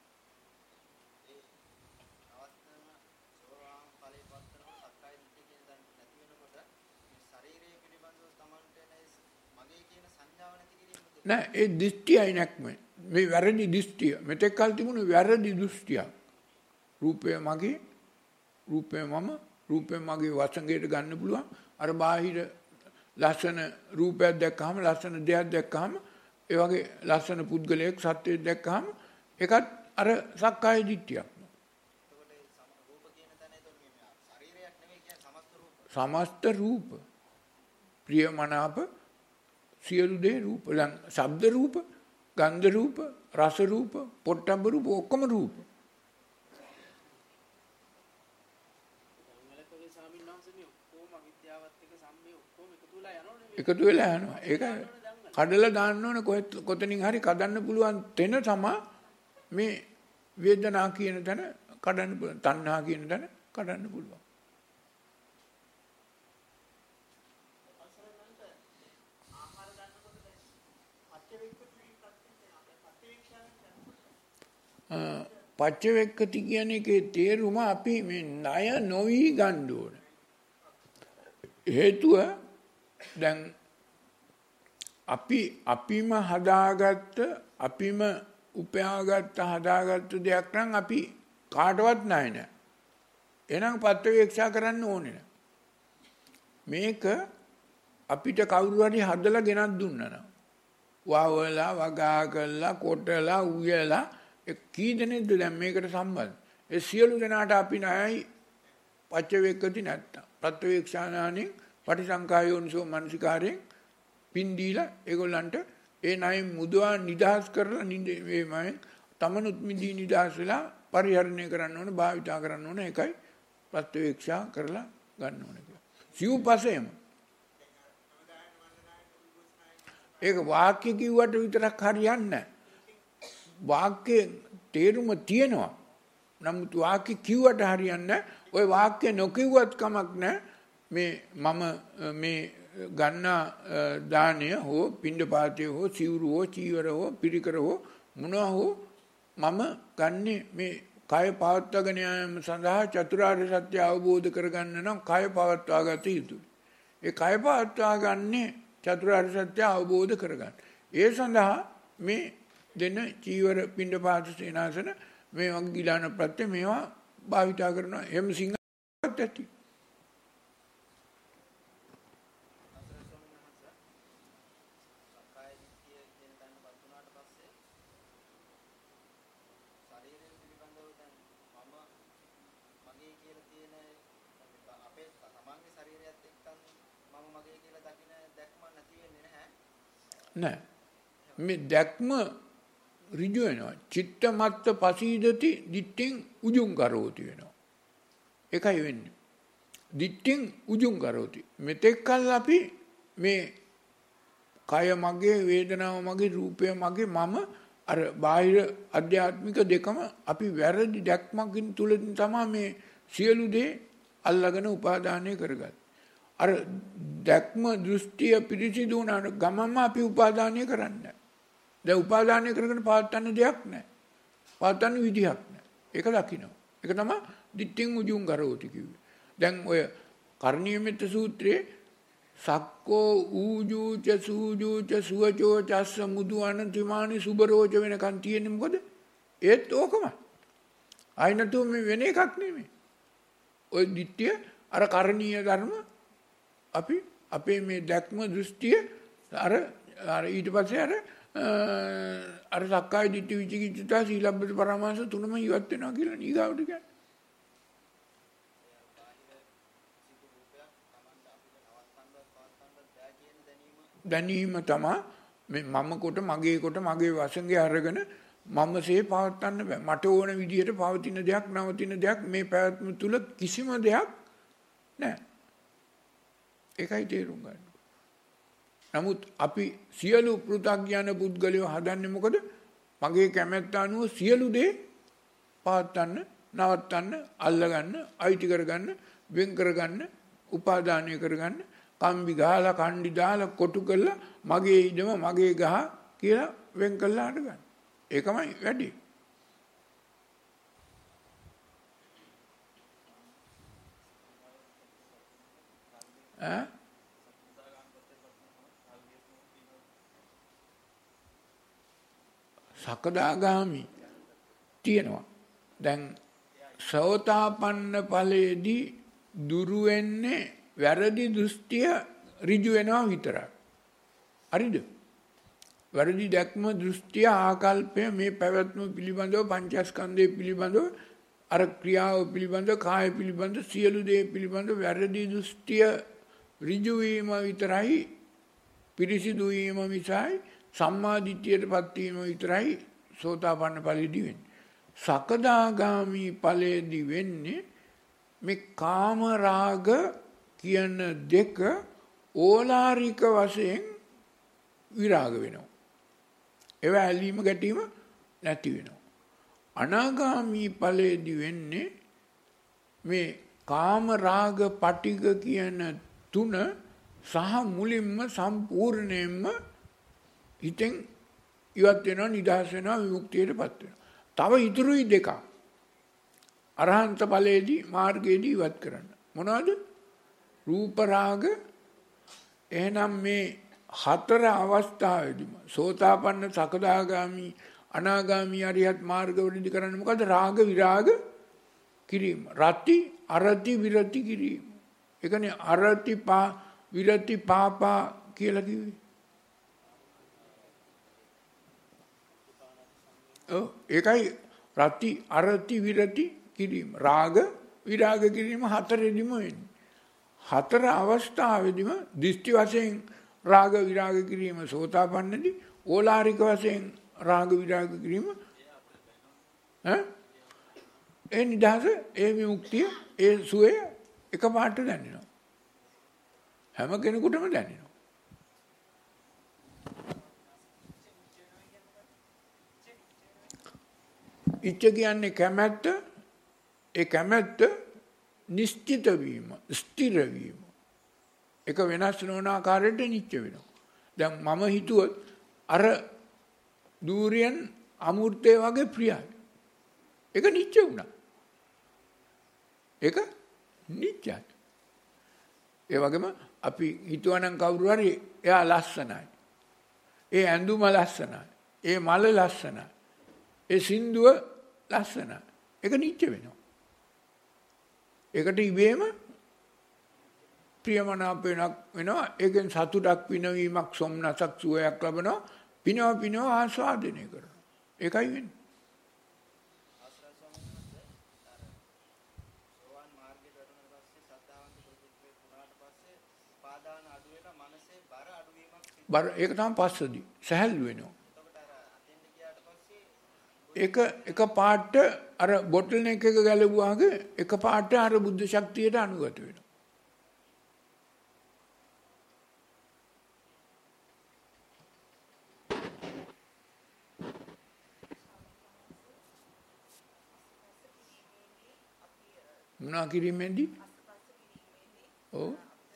නෑ ඒ දෘෂ්ටියයි නැක්මයි මේ වැරදි දෘෂ්ටිය මෙතෙක් කල් තිබුණු වැරදි දෘෂ්ටිය රූපය මගේ රූපය මම රූපය මගේ වසඟයට ගන්න පුළුවන් අර බාහිර ලස්සන රූපයක් දැක්කහම ලස්සන දෙයක් දැක්කහම ඒ වගේ ලස්සන පුද්ගලයෙක් සත්‍යයක් දැක්කහම ඒකත් අර සක්කාය දිට්ඨියක් සමස්ත රූප ප්‍රියමනාප සියලු දේ රූප දැන් ශබ්ද රූප ගන්ධ රූප රස රූප පොට්ටබ්බ රූප ඔක්කොම රූප එකතු වෙලා යනවා ඒක කඩලා දාන්න ඕනේ කොතනින් හරි කඩන්න පුළුවන් තැන තමයි මේ වේදනා කියන තැන කඩන්න පුළුවන් තණ්හා කියන තැන කඩන්න පුළුවන් පච්චවෙක්කති කියන එකේ තේරුම අපි මේ ණය නොවි ගන්න ඕන. හේතුව දැන් අපි අපිම හදාගත්ත අපිම උපයාගත්ත හදාගත්ත දෙයක් නම් අපි කාටවත් ණය නැහැ. එහෙනම් පච්චවේක්ෂා කරන්න ඕනේ නැහැ. මේක අපිට කවුරු හරි හදලා ගෙනත් දුන්නා නම් වවලා වගා කරලා කොටලා උයලා කී දෙනෙක්ද දැන් මේකට සම්බන්ධ? ඒ සියලු දෙනාට අපි ණයයි පච්චවේක්කති නැත්තම්. ප්‍රත්‍යවේක්ෂානානේ පටිසංකායෝනිසෝ මනසිකාරයෙන් පින් දීලා ඒගොල්ලන්ට ඒ ණය මුදවා නිදහස් කරලා මේ තමනුත් මිදී නිදහස් වෙලා පරිහරණය කරන්න ඕනේ, භාවිතා කරන්න ඕනේ. ඒකයි ප්‍රත්‍යවේක්ෂා කරලා ගන්න ඕනේ කියලා. සිව්පසෙම ඒක වාක්‍ය කිව්වට විතරක් හරියන්නේ නැහැ. වාක්‍යයේ තේරුම තියෙනවා. නමුත් වාක්‍ය කිව්වට හරියන්නේ ඔය වාක්‍ය නොකියුවත් කමක් නැහැ. මේ මම මේ ගන්නා දානය හෝ පිණ්ඩපාතය හෝ සිවුරු හෝ චීවර හෝ පිරිකර හෝ මොනවා හෝ මම ගන්නේ මේ කය පවත්වාගෙන යාම සඳහා චතුරාර්ය සත්‍ය අවබෝධ කරගන්න නම් කය පවත්වා ගත යුතුයි. ඒ කය පවත්වා ගන්නේ චතුරාර්ය සත්‍ය අවබෝධ කරගන්න. ඒ සඳහා මේ දෙන චීවර පිණ්ඩපාත සේනාසන මේ වගේ ගිලාන ප්‍රත්‍ය මේවා භාවිතා කරනවා. එහෙම සිංහලත් ඇති. නෑ මේ දැක්ම ඍජු වෙනවා. චිත්ත මත්ත පසීදති දිට්ඨින් උජුං කරෝති වෙනවා. ඒකයි වෙන්නේ. දිට්ඨින් උජුං කරෝති. මෙතෙක් කල් අපි මේ කය මගේ, වේදනාව මගේ, රූපය මගේ, මම අර බාහිර අධ්‍යාත්මික දෙකම අපි වැරදි දැක්මකින් තුලින් තමයි මේ සියලු දේ අල්ලගෙන උපාදානය කරගත්. අර දැක්ම දෘෂ්ටිය පිරිසිදු වුණාට ගමම අපි උපාදානය කරන්නේ. දැන් උපාදානය කරගෙන පවත්න්න දෙයක් නැහැ. පවත්න්න විදිහක් නැහැ. ඒක දකින්න. ඒක තමයි දිට්ඨින් උජුං කරෝති කිව්වේ. දැන් ඔය කරණීය මෙත්ත සූත්‍රයේ සක්කෝ ඌජූච සූජූච සුවචෝ චස්ස මුදු අනතිමානි සුබරෝච වෙනකන් තියෙන්නේ මොකද? ඒත් ඕකම. ආයි නැතුව මේ වෙන එකක් නෙමෙයි. ඔය දිට්ඨිය අර කරණීය ධර්ම අපි අපේ මේ දැක්ම දෘෂ්ටිය අර අර ඊට පස්සේ අර අර සක්කාය දිට්ඨි විචිකිච්ඡා සීලබ්බත පරමාස තුනම ඉවත් වෙනවා කියලා නීගාවට කියන්නේ. දැනීම තමයි මේ මම කොට මගේ කොට මගේ වශයෙන් අරගෙන මමසේ පවත්න්න බෑ. මට ඕන විදිහට පවතින දෙයක් නවතින දෙයක් මේ පැවැත්ම තුල කිසිම දෙයක් නැහැ. ඒකයි තේරුම් ගන්න. නමුත් අපි සියලු පෘථග්ජන පුද්ගලයෝ හදන්නේ මොකද? මගේ කැමැත්ත අනුව සියලු දේ පවත්න්න, නවත්තන්න, අල්ලගන්න, අයිති කරගන්න, වෙන් කරගන්න, උපාදානය කරගන්න, කම්බි ගහලා, කණ්ඩි දාලා, කොටු කරලා මගේ ඉඩම මගේ ගහ කියලා වෙන් කරලා අරගන්න. ඒකමයි වැඩි. ඈ සකදාගාමි තියෙනවා. දැන් සෝතාපන්න ඵලයේදී දුරු වෙන්නේ වැරදි දෘෂ්ටිය ඍජු වෙනවා විතරයි. හරිද? වැරදි දැක්ම දෘෂ්ටිය ආකල්පය මේ පැවැත්ම පිළිබඳව පංචස්කන්ධය පිළිබඳව අර ක්‍රියාව පිළිබඳව කාය පිළිබඳව සියලු දේ පිළිබඳව වැරදි දෘෂ්ටිය ඍජු වීම විතරයි පිරිසිදු වීම මිසයි සම්මා දිට්ඨියටපත් වීම විතරයි සෝතාපන්න ඵලයේදී වෙන්නේ. සකදාගාමි ඵලයේදී වෙන්නේ මේ කාම රාග කියන දෙක ඕලාරික වශයෙන් විරාග වෙනවා. ඒව ඇලීම ගැටීම නැති වෙනවා. අනාගාමි ඵලයේදී වෙන්නේ මේ කාම රාග පටිග කියන තුන සහ මුලින්ම සම්පූර්ණයෙන්ම හිතෙන් ඉවත් වෙනවා, නිදහස් වෙනවා, විමුක්තියටපත් වෙනවා. තව ඉතුරුයි දෙකක්. අරහන්ත ඵලයේදී මාර්ගයේදී ඉවත් කරන්න. මොනවද? රූප රාග. එහෙනම් මේ හතර අවස්ථාවේදීම සෝතාපන්න, සකදාගාමි, අනාගාමි, අරියත් මාර්ගවලදී කරන්නේ මොකද? රාග විරාග කිරීම. රති අරති විරති කිරීම. ඒ කියන්නේ අරති පා විරති පාපා කියලා කිව්වේ. ඔව් ඒකයි රති අරති විරති කිරීම. රාග විරාග කිරීම හතරෙදිම වෙන්නේ. හතර අවස්ථාවේදීම දෘෂ්ටි වශයෙන් රාග විරාග කිරීම සෝතාපන්නදී, ඕලාරික වශයෙන් රාග විරාග කිරීම ඈ ඒ නිදහස, ඒ විමුක්තිය, ඒ සුවය එකපාරට දැනෙනවා. හැම කෙනෙකුටම දැනෙනවා. ඉච්ඡ කියන්නේ කැමැත්ත. ඒ කැමැත්ත නිශ්චිත වීම, ස්ථිර වීම. එක වෙනස් නොවන ආකාරයට නිච්ච වෙනවා. දැන් මම හිතුවොත් අර දූරියන් අමූර්තය වගේ ප්‍රියයි. ඒක නිච්ච වුණා. ඒක නිච්චයි. ඒ වගේම අපි හිතුවනම් කවුරු හරි එයා ලස්සනයි. ඒ ඇඳුම ලස්සනයි. ඒ මල ලස්සනයි. ඒ සින්දුව ලස්සනයි. ඒක නිච්ච වෙනවා. ඒකට ඉබේම ප්‍රියමනාප වෙනවා. ඒකෙන් සතුටක්, පිනවීමක්, සොම්නසක්, සුවයක් ලබනවා. පිනව පිනව ආස්වාදනය කරනවා. ඒකයි වෙන්නේ. බර ඒක තමයි පස්සදී සහැල්ලු වෙනවා. එක එක පාට අර බොටල් එක එක ගැලවුවාගේ එක පාට අර බුද්ධ ශක්තියට අනුගත වෙනවා. මොනවා කිරීමේදී? ඔව්.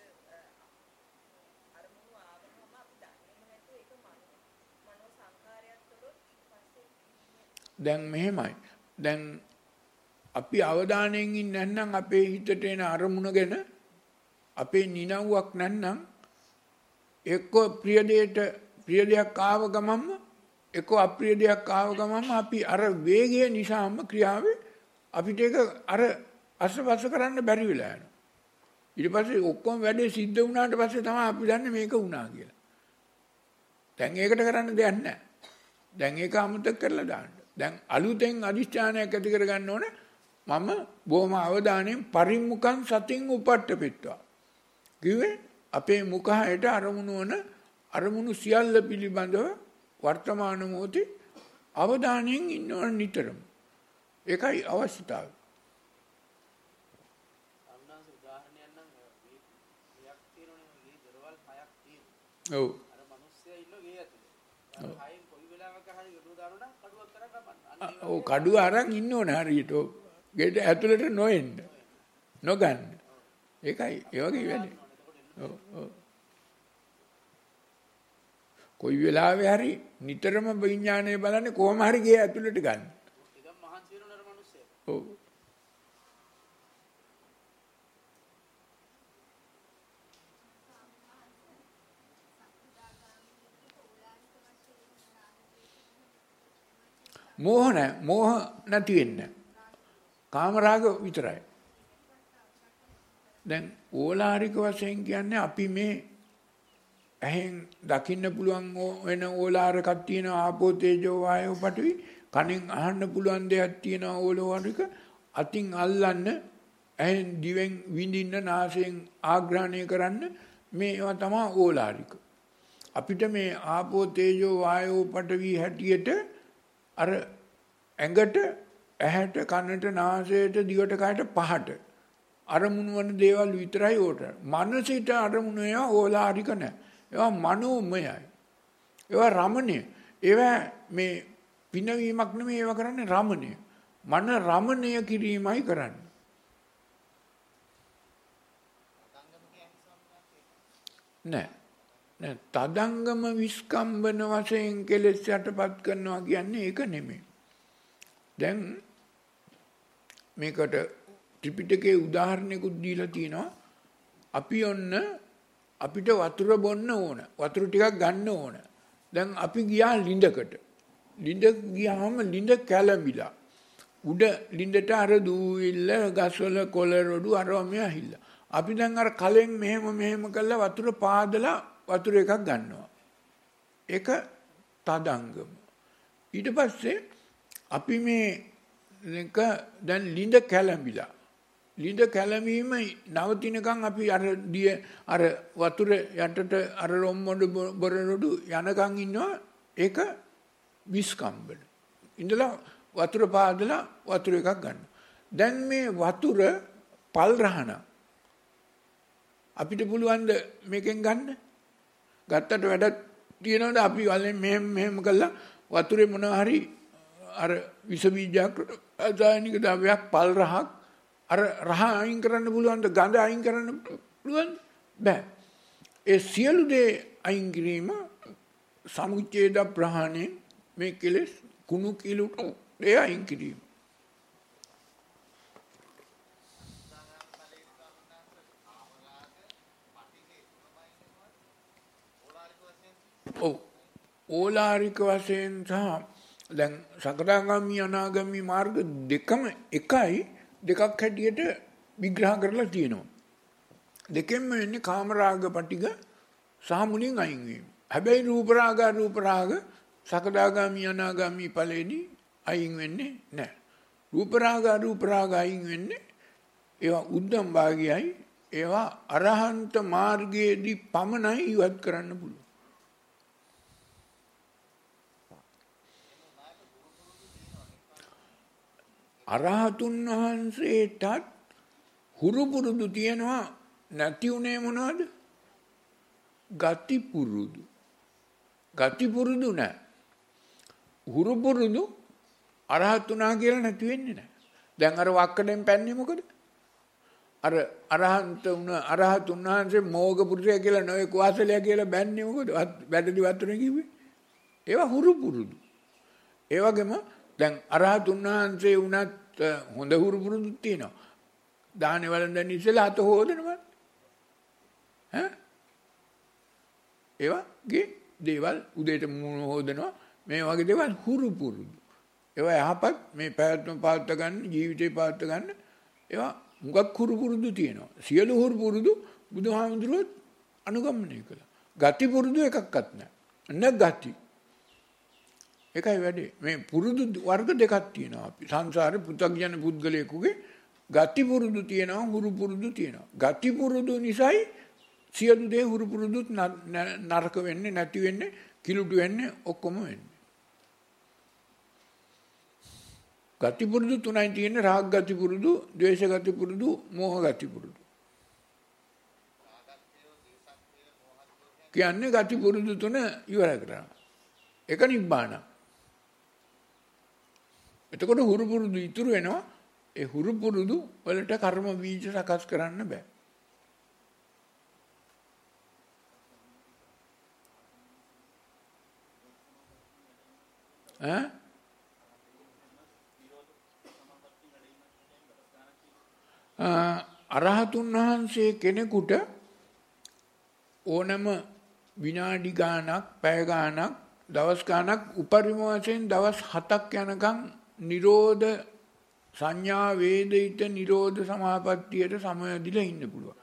දැන් මෙහෙමයි. දැන් අපි අවධානයෙන් ඉන්නේ නැත්නම් අපේ හිතට එන අරමුණ ගැන අපේ නිනව්වක් නැත්නම් එක්ක ප්‍රිය දෙයට ප්‍රිය දෙයක් ආව ගමන්ම එක්ක අප්‍රිය දෙයක් ආව ගමන්ම අපි අර වේගය නිසාම ක්‍රියාවේ අපිට ඒක අර අස්පස්ස කරන්න බැරි වෙලා යනවා. ඊට පස්සේ ඔක්කොම වැඩේ සිද්ධ වුණාට පස්සේ තමයි අපි දන්නේ මේක වුණා කියලා. දැන් ඒකට කරන්න දෙයක් නැහැ. දැන් ඒක අමතක කරලා දාන්න. දැන් අලුතෙන් අදිෂ්ඨානයක් ඇති කරගන්න ඕනේ. මම බොහොම අවධානයෙන් පරිමුඛං සතින් උපට්ඨපෙත්වා. කිව්වේ අපේ මුඛයට අරමුණු වන අරමුණු සියල්ල පිළිබඳව වර්තමාන මොහොතේ අවධානයෙන් ඉන්නවන නිතරම. ඒකයි අවශ්‍යතාවය. අම්නාස උදාහරණයක් නම් ගේ තියෙනවනේ ගේ දරවල් හයක් තියෙනවා. ඔව්. අර මිනිස්සයා ඉන්න ගේ ඇතුලේ. අර හයෙන් කොයි වෙලාවක හරි යොදව දානවා නම් කඩුවක් කරන් ගමන්. ඔව් කඩුව අරන් ඉන්න ඕනේ හරියට. ගෙට ඇතුළට නොඑන්න. නොගන්න. ඒකයි ඒ වගේ වැඩේ. ඔව් ඔව්. කොයි වෙලාවෙ හරි නිතරම විඥානය බලන්නේ කොහොම හරි ගේ ඇතුළට ගන්න. ඒක මහන්සි වෙනවනේ අර මිනිස්සයා. ඔව්. මෝහ නැ මෝහ නැති වෙන්න. කාමරාග විතරයි. දැන් ඕලාරික වශයෙන් කියන්නේ අපි මේ ඇහෙන් දකින්න පුළුවන් වෙන ඕලාරකක් තියෙනවා ආපෝ තේජෝ වායෝ පඨවි කනෙන් අහන්න පුළුවන් දෙයක් තියෙනවා ඕලාරික අතින් අල්ලන්න ඇහෙන් දිවෙන් විඳින්න නාසයෙන් ආග්‍රහණය කරන්න මේවා තමයි ඕලාරික. අපිට මේ ආපෝ තේජෝ වායෝ පඨවි හැටියට අර ඇඟට ඇහැට කනට නාසයට දිවට කයට පහට අරමුණු වන දේවල් විතරයි ඕට. මනසිට අරමුණු ඒවා ඕලාරික නැහැ. ඒවා මනෝමයයි. ඒවා රමණීය. ඒවා මේ පිනවීමක් නෙමෙයි ඒවා කරන්නේ රමණීය. මන රමණීය කිරීමයි කරන්නේ. නෑ. නෑ තදංගම විස්කම්බන වශයෙන් කෙලෙස් යටපත් කරනවා කියන්නේ ඒක නෙමෙයි. දැන් මේකට ත්‍රිපිටකයේ උදාහරණයකුත් දීලා තියෙනවා. අපි ඔන්න අපිට වතුර බොන්න ඕන. වතුර ටිකක් ගන්න ඕන. දැන් අපි ගියා ලිඳකට. ලිඳ ගියාම ලිඳ කැළඹිලා. උඩ ලිඳට අර දූවිල්ල ගස්වල කොළ රොඩු අරව මෙයා හිල්ලා. අපි දැන් අර කලෙන් මෙහෙම මෙහෙම කරලා වතුර පාදලා වතුර එකක් ගන්නවා. ඒක තදංගම. ඊට පස්සේ අපි මේ එක දැන් ලිඳ කැළඹිලා. ලිඳ කැළඹීම නවතිනකන් අපි අර දිය අර වතුර යටට අර රොම්මඩ බොරනොඩු යනකන් ඉන්නවා. ඒක විස්කම්බන. ඉඳලා වතුර පාදලා වතුර එකක් ගන්නවා. දැන් මේ වතුර පල් රහන අපිට පුළුවන් ද මේකෙන් ගන්න? ගත්තට වැඩක් තියනවද? අපි වලෙන් මෙහෙම මෙහෙම කළා වතුරේ මොනවා හරි අර විස බීජයක් රසායනික ද්‍රව්‍යයක් පල් රහක් අර රහ අයින් කරන්න පුළුවන්ද? ගඳ අයින් කරන්න පුළුවන්ද? බෑ. ඒ සියලු දේ අයින් කිරීම සමුච්ඡේද ප්‍රහාණය මේ කෙලෙස් කුණු කිලු දේ අයින් කිරීම. ඔව් ඕලාරික වශයෙන් සහ දැන් සකදාගාමි අනාගාමි මාර්ග දෙකම එකයි දෙකක් හැටියට විග්‍රහ කරලා තියෙනවා. දෙකෙන්ම වෙන්නේ කාමරාග පටිග සහ මුලින් අයින් වීම. හැබැයි රූප රාග රූප රාග සකදාගාමි අනාගාමි ඵලෙදී අයින් වෙන්නේ නැහැ. රූප රාග රූප රාග අයින් වෙන්නේ ඒවා උද්දම් භාගයයි ඒවා අරහන්ත මාර්ගයේදී පමණයි ඉවත් කරන්න පුළුවන්. අරහතුන් වහන්සේටත් හුරු පුරුදු තියෙනවා. නැති උනේ මොනවද? ගති පුරුදු. ගති පුරුදු නැහැ. හුරු පුරුදු අරහතුනා කියලා නැති වෙන්නේ නැහැ. දැන් අර වක්කඩෙන් පැන්නේ මොකද? අර අරහන්ත උන අරහත් උන්වහන්සේ මෝග පුරුෂය කියලා නොයේ කුවාසලයා කියලා බැන්නේ මොකද? වැදදි වතුනේ කිව්වේ. ඒවා හුරු පුරුදු. ඒ වගේම දැන් අරහත් උන්වහන්සේ උනත් හොඳ හුරු පුරුදු තියෙනවා. දානේ වළඳන් ඉස්සෙල්ලා අත හොදනවා. ඈ? ඒවාගේ දේවල් උදේට මුණ හොදනවා. මේ වගේ දේවල් හුරු පුරුදු. ඒවා යහපත් මේ පැවැත්ම පාත්ත ගන්න ජීවිතේ පාත්ත ගන්න ඒවා මුගක් හුරු පුරුදු තියෙනවා. සියලු හුරු පුරුදු බුදුහාමුදුරුවෝ අනුගමනය කළා. ගති පුරුදු එකක්වත් නැහැ. න ගති. ඒකයි වැඩේ. මේ පුරුදු වර්ග දෙකක් තියෙනවා. අපි සංසාරේ පු탁ජන පුද්ගලයෙකුගේ ගති පුරුදු තියෙනවා හුරු පුරුදු තියෙනවා. ගති පුරුදු නිසායි සියලු දේ හුරු පුරුදුත් නරක වෙන්නේ නැති වෙන්නේ කිලුටු වෙන්නේ ඔක්කොම වෙන්නේ. ගති පුරුදු තුනයි තියෙන්නේ රාග ගති පුරුදු, ද්වේෂ ගති පුරුදු, මෝහ ගති පුරුදු. කියන්නේ ගති පුරුදු තුන ඉවර කරනවා. ඒක නිබ්බාන. එතකොට හුරු පුරුදු ඉතුරු වෙනවා. ඒ හුරු පුරුදු වලට කර්ම බීජ සකස් කරන්න බෑ. ඈ අරහතුන් වහන්සේ කෙනෙකුට ඕනම විනාඩි ගාණක් පැය ගාණක් දවස් ගාණක් උපරිම වශයෙන් දවස් හතක් යනකම් නිරෝධ සංඥා වේදිත නිරෝධ සමාපත්තියට සමවැදිලා ඉන්න පුළුවන්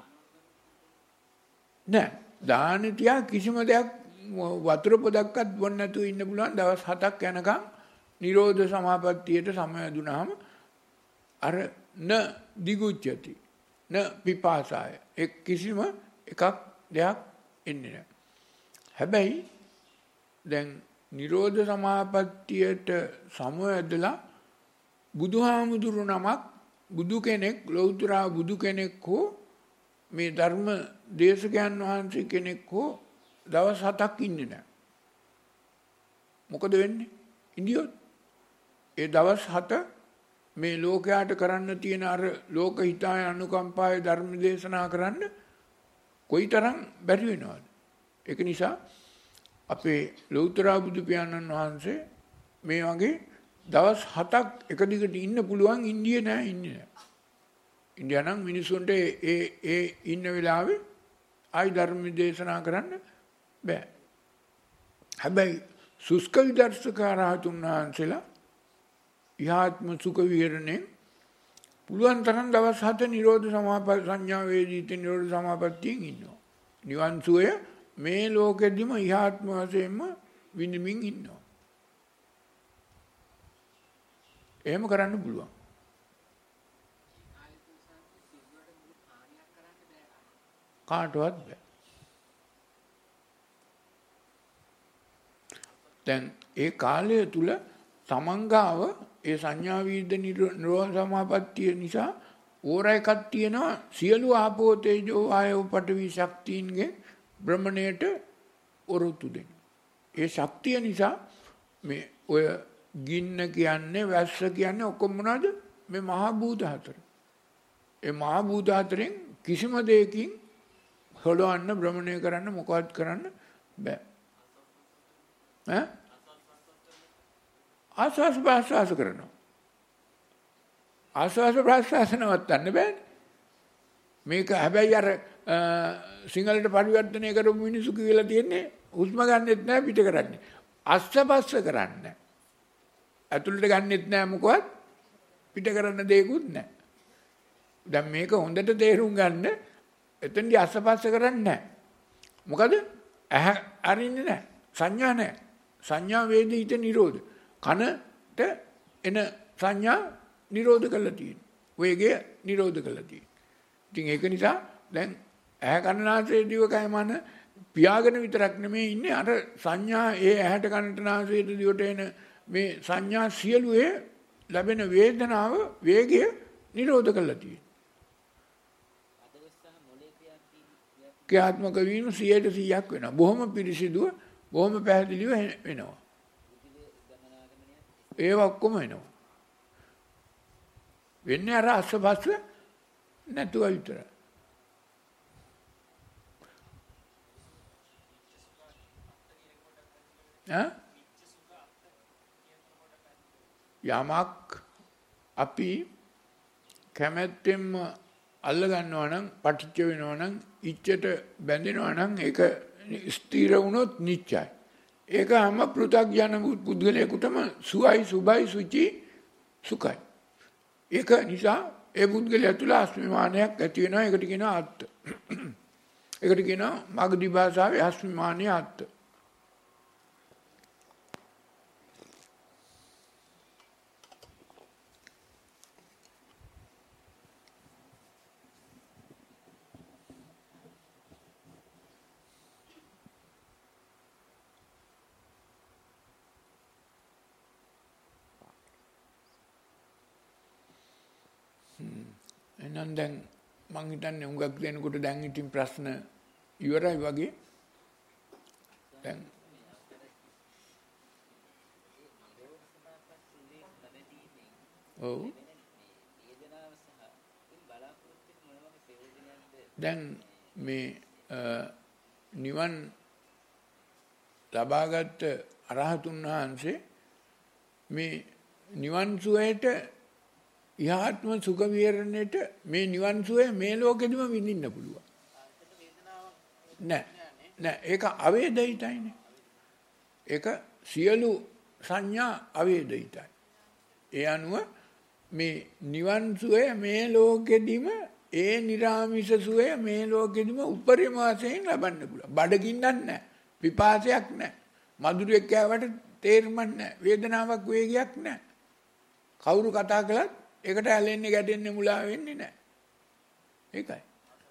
නෑ දාන තියා කිසිම දෙයක් වතුර පොදක්වත් බොන්න නැතුව ඉන්න පුළුවන් දවස් හතක් යනකම් නිරෝධ සමාපත්තියට සමවැදුනහම අර න දිගුච්ඡති න පිපාසාය ඒ කිසිම එකක් දෙයක් එන්නේ නැහැ. හැබැයි දැන් නිරෝධ සමාපත්තියට සමවැදලා බුදුහාමුදුරු නමක් බුදු කෙනෙක් ලෞතර බුදු කෙනෙක් හෝ මේ ධර්ම දේශකයන් වහන්සේ කෙනෙක් හෝ දවස් හතක් ඉන්නේ නැහැ. මොකද වෙන්නේ? ඉන්දියොත් ඒ දවස් හත මේ ලෝකයට කරන්න තියෙන අර ලෝක හිතාය අනුකම්පාය ධර්ම දේශනා කරන්න කොයිතරම් බැරි වෙනවද? ඒක නිසා අපේ ලෞතර බුදු පියාණන් වහන්සේ මේ වගේ දවස් හතක් එක දිගට ඉන්න පුළුවන් ඉන්දිය නෑ ඉන්නේ නෑ. ඉන්දියා නම් මිනිසුන්ට ඒ ඒ ඉන්න වෙලාවේ ආයි ධර්ම දේශනා කරන්න බෑ. හැබැයි සුස්ක විදර්ශක රහතුන් වහන්සේලා ඉහාත්ම සුඛ විහරණය පුළුවන් තරම් දවස් හත නිරෝධ සමාපatti සංඥා වේදිත නිරෝධ සමාපත්තියෙන් ඉන්නවා. නිවන් සුවය මේ ලෝකෙදිම ඉහාත්ම වශයෙන්ම විඳින්මින් ඉන්නවා. එහෙම කරන්න පුළුවන්. කාටවත් බෑ. දැන් ඒ කාලය තුල තමන්ගාව ඒ සංඥා වීද නිරෝධ සමාපත්තිය නිසා ඕර එකක් තියෙනවා සියලු ආපෝ තේජෝ වායෝ පඨවි ශක්තියින්ගේ බ්‍රහ්මණයට ඔරොත්තු දෙන. ඒ ශක්තිය නිසා මේ ඔය ගින්න කියන්නේ වැස්ස කියන්නේ ඔක්කොම මොනවද? මේ මහා භූත හතර. ඒ මහා භූත හතරෙන් කිසිම දෙයකින් හොලවන්න බ්‍රහ්මණය කරන්න මොකවත් කරන්න බෑ. ඈ ආස්වාස් ප්‍රාස්වාස කරනවා. ආස්වාස් ප්‍රාස්වාස නවත්තන්න බෑනේ. මේක හැබැයි අර සිංහලට පරිවර්තනය කරපු මිනිස්සු කියලා තියෙන්නේ හුස්ම ගන්නෙත් නෑ පිට කරන්නේ. අස්සපස්ස කරන්නේ. ඇතුළට ගන්නෙත් නෑ මොකවත් පිට කරන්න දෙයක්වත් නෑ. දැන් මේක හොඳට තේරුම් ගන්න එතෙන්දී අස්සපස්ස කරන්නේ නෑ. මොකද ඇහැ අරින්නේ නෑ. සංඥා නෑ. සංඥා වේදිත නිරෝධ කනට එන සංඥා නිරෝධ කරලා තියෙනවා. වේගය නිරෝධ කරලා තියෙනවා. ඉතින් ඒක නිසා දැන් ඇහැ කන නාසය දිවකය මන පියාගෙන විතරක් නෙමෙයි ඉන්නේ අර සංඥා ඒ ඇහැට කනට නාසයට දිවට එන මේ සංඥා සියලුවේ ලැබෙන වේදනාව වේගය නිරෝධ කරලා තියෙනවා. ක්‍රියාත්මක වීම සියයට සීයක් වෙනවා. බොහොම පිරිසිදුව බොහොම පැහැදිලිව වෙනවා. ඒව ඔක්කොම වෙනවා. වෙන්නේ අර අස්සපස්ස නැතුව විතරයි. යමක් අපි කැමැත්තෙන්ම අල්ල ගන්නවා නම් පටිච්ච වෙනවා නම් ඉච්ඡට බැඳෙනවා නම් ඒක ස්ථිර වුණොත් නිච්චයි. ඒක හැම පෘථග්ජන පුද්ගලයෙකුටම සුවයි සුබයි සුචි සුඛයි. ඒක නිසා ඒ පුද්ගලයා තුළ අස්මිමානයක් ඇති වෙනවා. ඒකට කියනවා අත්ත. ඒකට කියනවා මගධි භාෂාවේ අස්මිමානීය අත්ත. එහෙනම් දැන් මං හිතන්නේ උඟක් දෙනකොට දැන් ඉතින් ප්‍රශ්න ඉවරයි වගේ. දැන් ඔව් දැන් මේ නිවන් ලබාගත් අරහතුන් වහන්සේ මේ නිවන් සුවයට ඉහාත්ම සුඛ විහරණයට මේ නිවන් සුවය මේ ලෝකෙදිම විඳින්න පුළුවන්. නෑ නෑ ඒක අවේදිතයිනේ. ඒක සියලු සංඥා අවේදිතයි. ඒ අනුව මේ නිවන් සුවය මේ ලෝකෙදිම ඒ නිරාමිෂ සුවය මේ ලෝකෙදිම උපරිම වශයෙන් ලබන්න පුළුවන්. බඩගින්නක් නෑ. විපාසයක් නෑ. මధుරයක් කෑවට තේරුමක් නෑ. වේදනාවක් වේගයක් නෑ. කවුරු කතා කළත් ඒකට ඇලෙන්නේ ගැටෙන්නේ මුලා වෙන්නේ නැහැ. ඒකයි.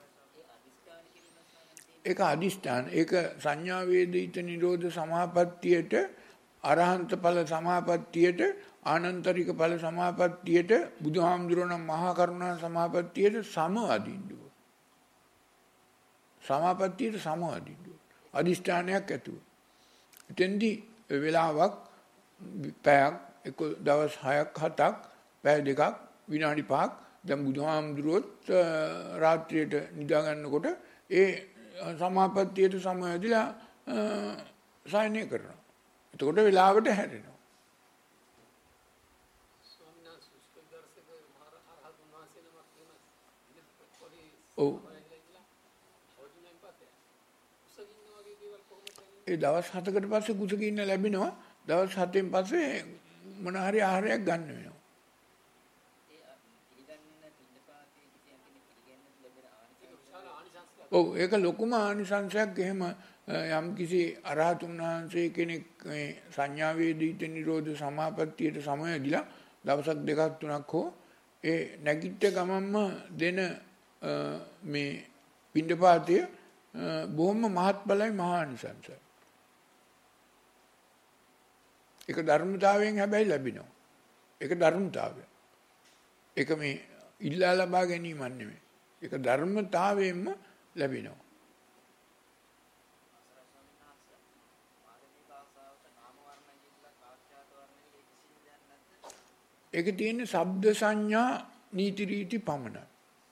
ඒක අදිෂ්ඨාන. ඒක සංඥා වේදිත නිරෝධ සමාපත්තියට අරහන්ත ඵල සමාපත්තියට ආනන්තරික ඵල සමාපත්තියට බුදුහාමුදුරණ මහා කරුණා සමාපත්තියට සමවදින්න ඕන. සමාපත්තියට සමවදින්න ඕන. අදිෂ්ඨානයක් ඇතුව. එතෙන්දී වෙලාවක් පැයක් එක දවස් හයක් හතක් පැය දෙකක් විනාඩි පහක් දැන් බුදුහාමුදුරුවොත් රාත්‍රියට නිදා ගන්නකොට ඒ සමාපත්තියට සමවැදිලා සයනය කරනවා. එතකොට වෙලාවට හැරෙනවා. ඔව්. ඒ දවස් හතකට පස්සේ කුසගින්න ලැබෙනවා. දවස් හතෙන් පස්සේ මොන හරි ආහාරයක් ගන්න වෙනවා. ඔව් ඒක ලොකුම ආනිසංසයක්. එහෙම යම් කිසි අරහතුන් වහන්සේ කෙනෙක් මේ සංඥා වේදිත නිරෝධ සමාපත්තියට සමවැදිලා දවසක් දෙකක් තුනක් හෝ ඒ නැගිට ගමන්ම දෙන මේ පිණ්ඩපාතය බොහොම මහත්ඵලයි මහා ආනිසංසයි. ඒක ධර්මතාවයෙන් හැබැයි ලැබෙනවා. ඒක ධර්මතාවය. ඒක මේ ඉල්ලා ලබා ගැනීමක් නෙමෙයි. ඒක ධර්මතාවයෙන්ම ලැබෙනවා. ඒකේ තියෙන ශබ්ද සංඥා නීති රීති පමණයි.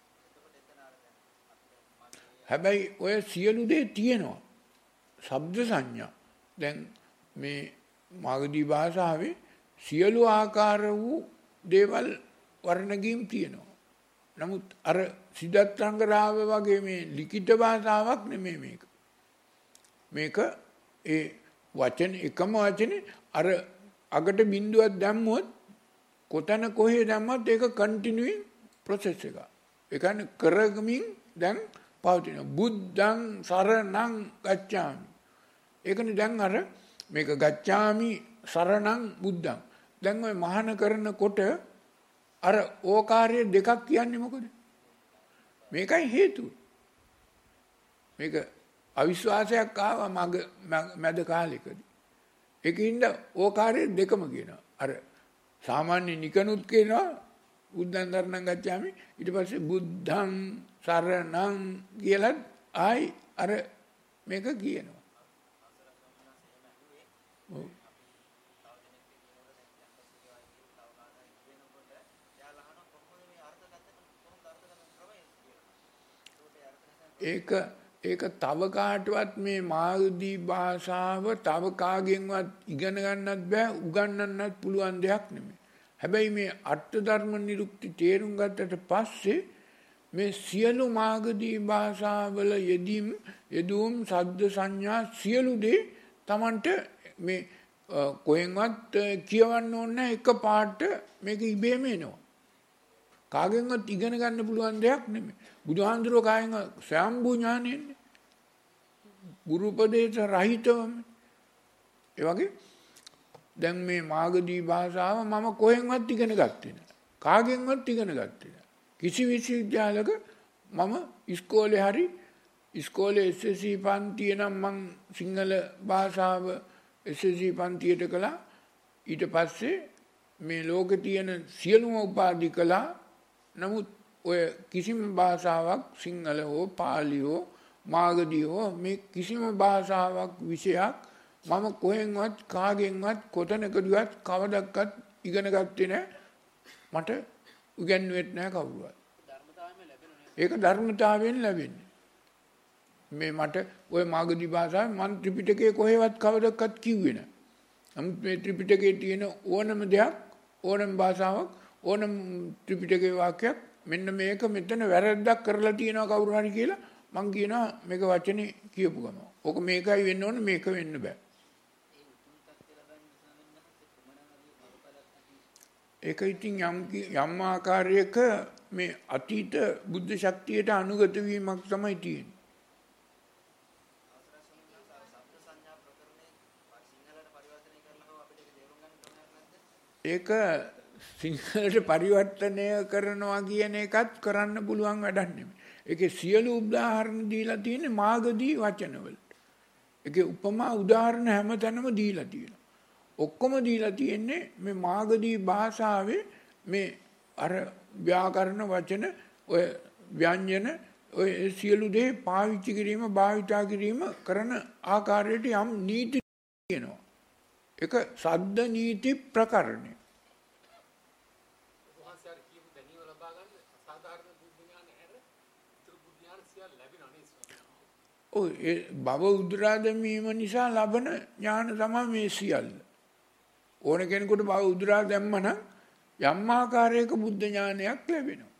හැබැයි ඔය සියලු දේ තියෙනවා. ශබ්ද සංඥා. දැන් මේ මාගදී භාෂාවේ සියලු ආකාර වූ දේවල් වර්ණගීම් තියෙනවා. නමුත් අර සිද්ධාර්ථංග රාව වගේ මේ ලිඛිත භාෂාවක් නෙමෙයි මේක. මේක ඒ වචන එකම වචනේ අර අගට බිඳුවක් දැම්මොත් කොතන කොහේ දැම්මත් ඒක කන්ටිනියුයින් ප්‍රොසෙස් එක. ඒ කියන්නේ කරගමින් දැන් පවතින බුද්ධං සරණං ගච්ඡාමි. ඒකනේ දැන් අර මේක ගච්ඡාමි සරණං බුද්ධං. දැන් ඔය මහාන කරනකොට අර ඕකාරය දෙකක් කියන්නේ මොකද? මේකයි හේතුව. මේක අවිශ්වාසයක් ආවා මග මැද කාලෙකදී. ඒකින්ද ඕකාරය දෙකම කියනවා. අර සාමාන්‍ය නිකනුත් කියනවා බුද්ධං සරණං ගච්ඡාමි. ඊට පස්සේ බුද්ධං සරණං කියලා ආයි අර මේක කියනවා. ඔව්. ඒක ඒක තව කාටවත් මේ මාගදී භාෂාව තව කාගෙන්වත් ඉගෙන ගන්නත් බෑ උගන්වන්නත් පුළුවන් දෙයක් නෙමෙයි. හැබැයි මේ අර්ථ ධර්ම නිරුක්ති තේරුම් ගත්තට පස්සේ මේ සියලු මාගදී භාෂාවල යෙදීම් යෙදුම් ශබ්ද සංඥා සියලු දේ Tamanට මේ කොහෙන්වත් කියවන්න ඕනේ එක පාට මේක ඉබේම එනවා. කාගෙන්වත් ඉගෙන ගන්න පුළුවන් දෙයක් නෙමෙයි. බුදුහාඳුරෝ කායෙන් සම්බු ඥානෙන්නේ. ගුරු උපදේශ රහිතවම. ඒ වගේ දැන් මේ මාගදී භාෂාව මම කොහෙන්වත් ඉගෙන ගත්තේ නැහැ. කාගෙන්වත් ඉගෙන ගත්තේ නැහැ. කිසි විශ්වවිද්‍යාලයක මම ඉස්කෝලේ හරි ඉස්කෝලේ එස් එස් සී පන්තිය නම් මං සිංහල භාෂාව එස් එස් සී පන්තියට කළා. ඊට පස්සේ මේ ලෝකේ තියෙන සියලුම උපාධි කළා. නමුත් ඔය කිසිම භාෂාවක් සිංහල හෝ පාලි හෝ මාගදී හෝ මේ කිසිම භාෂාවක් විෂයක් මම කොහෙන්වත් කාගෙන්වත් කොතනකදවත් කවදක්වත් ඉගෙන ගත්තේ නැහැ. මට උගන්වෙත් නැහැ කවුරුවත්. ඒක ධර්මතාවයෙන් ලැබෙන්නේ. මේ මට ඔය මාගදී භාෂාව මන් ත්‍රිපිටකයේ කොහෙවත් කවදක්වත් කිව්වේ නැහැ. නමුත් මේ ත්‍රිපිටකයේ තියෙන ඕනම දෙයක් ඕනම භාෂාවක් ඕනම ත්‍රිපිටකයේ වාක්‍යයක් මෙන්න මේක මෙතන වැරද්දක් කරලා තියෙනවා කවුරු හරි කියලා මං කියනවා මේක වචනේ කියපු ගම. ඕක මේකයි වෙන්න ඕනේ මේක වෙන්න බෑ. ඒක ඉතින් යම් යම් ආකාරයක මේ අතීත බුද්ධ ශක්තියට අනුගත වීමක් තමයි තියෙන්නේ. ඒක සිංහලට පරිවර්තනය කරනවා කියන එකත් කරන්න පුළුවන් වැඩක් නෙමෙයි. ඒකේ සියලු උදාහරණ දීලා තියෙන්නේ මාගදී වචනවලට. ඒකේ උපමා උදාහරණ හැමතැනම දීලා තියෙනවා. ඔක්කොම දීලා තියෙන්නේ මේ මාගදී භාෂාවේ මේ අර ව්‍යාකරණ වචන ඔය ව්‍යංජන ඔය සියලු දේ පාවිච්චි කිරීම භාවිතා කිරීම කරන ආකාරයට යම් නීති තියෙනවා. ඒක සද්ද නීති ප්‍රකරණය. ඔය බව උදුරා දැමීම නිසා ලබන ඥාන තමයි මේ සියල්ල. ඕන කෙනෙකුට බව උදුරා දැම්ම නම් යම් ආකාරයක බුද්ධ ඥානයක් ලැබෙනවා.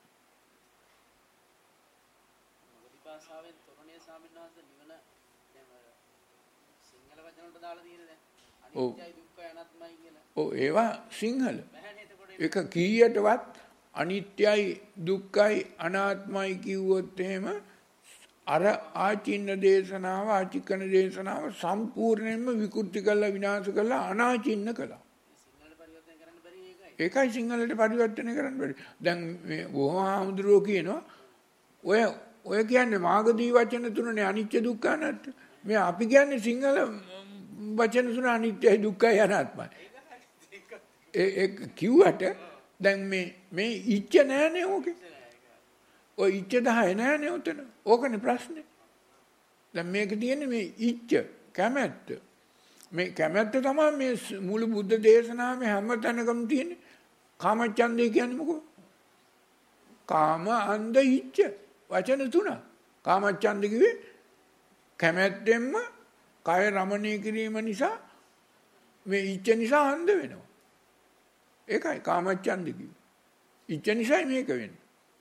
භාෂාවෙන් තොරණේ ස්වාමීන් වහන්සේ නිවන දැන් සිංහල වචන වලට දාලා තියෙන දැන් අනිත්‍යයි දුක්ඛයි අනාත්මයි කියලා. ඔව් ඒවා සිංහල. ඒක කීයටවත් අනිත්‍යයි දුක්ඛයි අනාත්මයි කිව්වොත් එහෙම අර ආචින්න දේශනාව ආචිකන දේශනාව සම්පූර්ණයෙන්ම විකෘති කළා විනාශ කළා අනාචින්න කළා. සිංහලට පරිවර්තන කරන්න බැරි එකයි. ඒකයි සිංහලට පරිවර්තනය කරන්න බැරි. දැන් මේ බොහොම ආමුද්‍රෝ කියනවා ඔය ඔය කියන්නේ මාගදී වචන තුනනේ අනිත්‍ය දුක්ඛ අනාත්ම. මේ අපි කියන්නේ සිංහල වචන තුන අනිත්‍යයි දුක්ඛයි අනාත්මයි. ඒ ඒ කිව්වට දැන් මේ මේ ඉච්ඡ නෑනේ ඕකේ. ඔය ඉච්ඡ දහය නෑනේ උතන. ඕකනේ ප්‍රශ්නේ. දැන් මේක තියෙන්නේ මේ ඉච්ඡ කැමැත්ත. මේ කැමැත්ත තමයි මේ මුළු බුද්ධ දේශනාවේ හැම තැනකම තියෙන්නේ. කාමච්ඡන්දය කියන්නේ මොකෝ? කාම අන්ධ ඉච්ඡ වචන තුන. කාමච්ඡන්ද කිව්වේ කැමැත්තෙන්ම කය රමණීය කිරීම නිසා මේ ඉච්ඡ නිසා අන්ධ වෙනවා. ඒකයි කාමච්ඡන්ද කිව්වේ. ඉච්ඡ නිසායි මේක වෙන්නේ.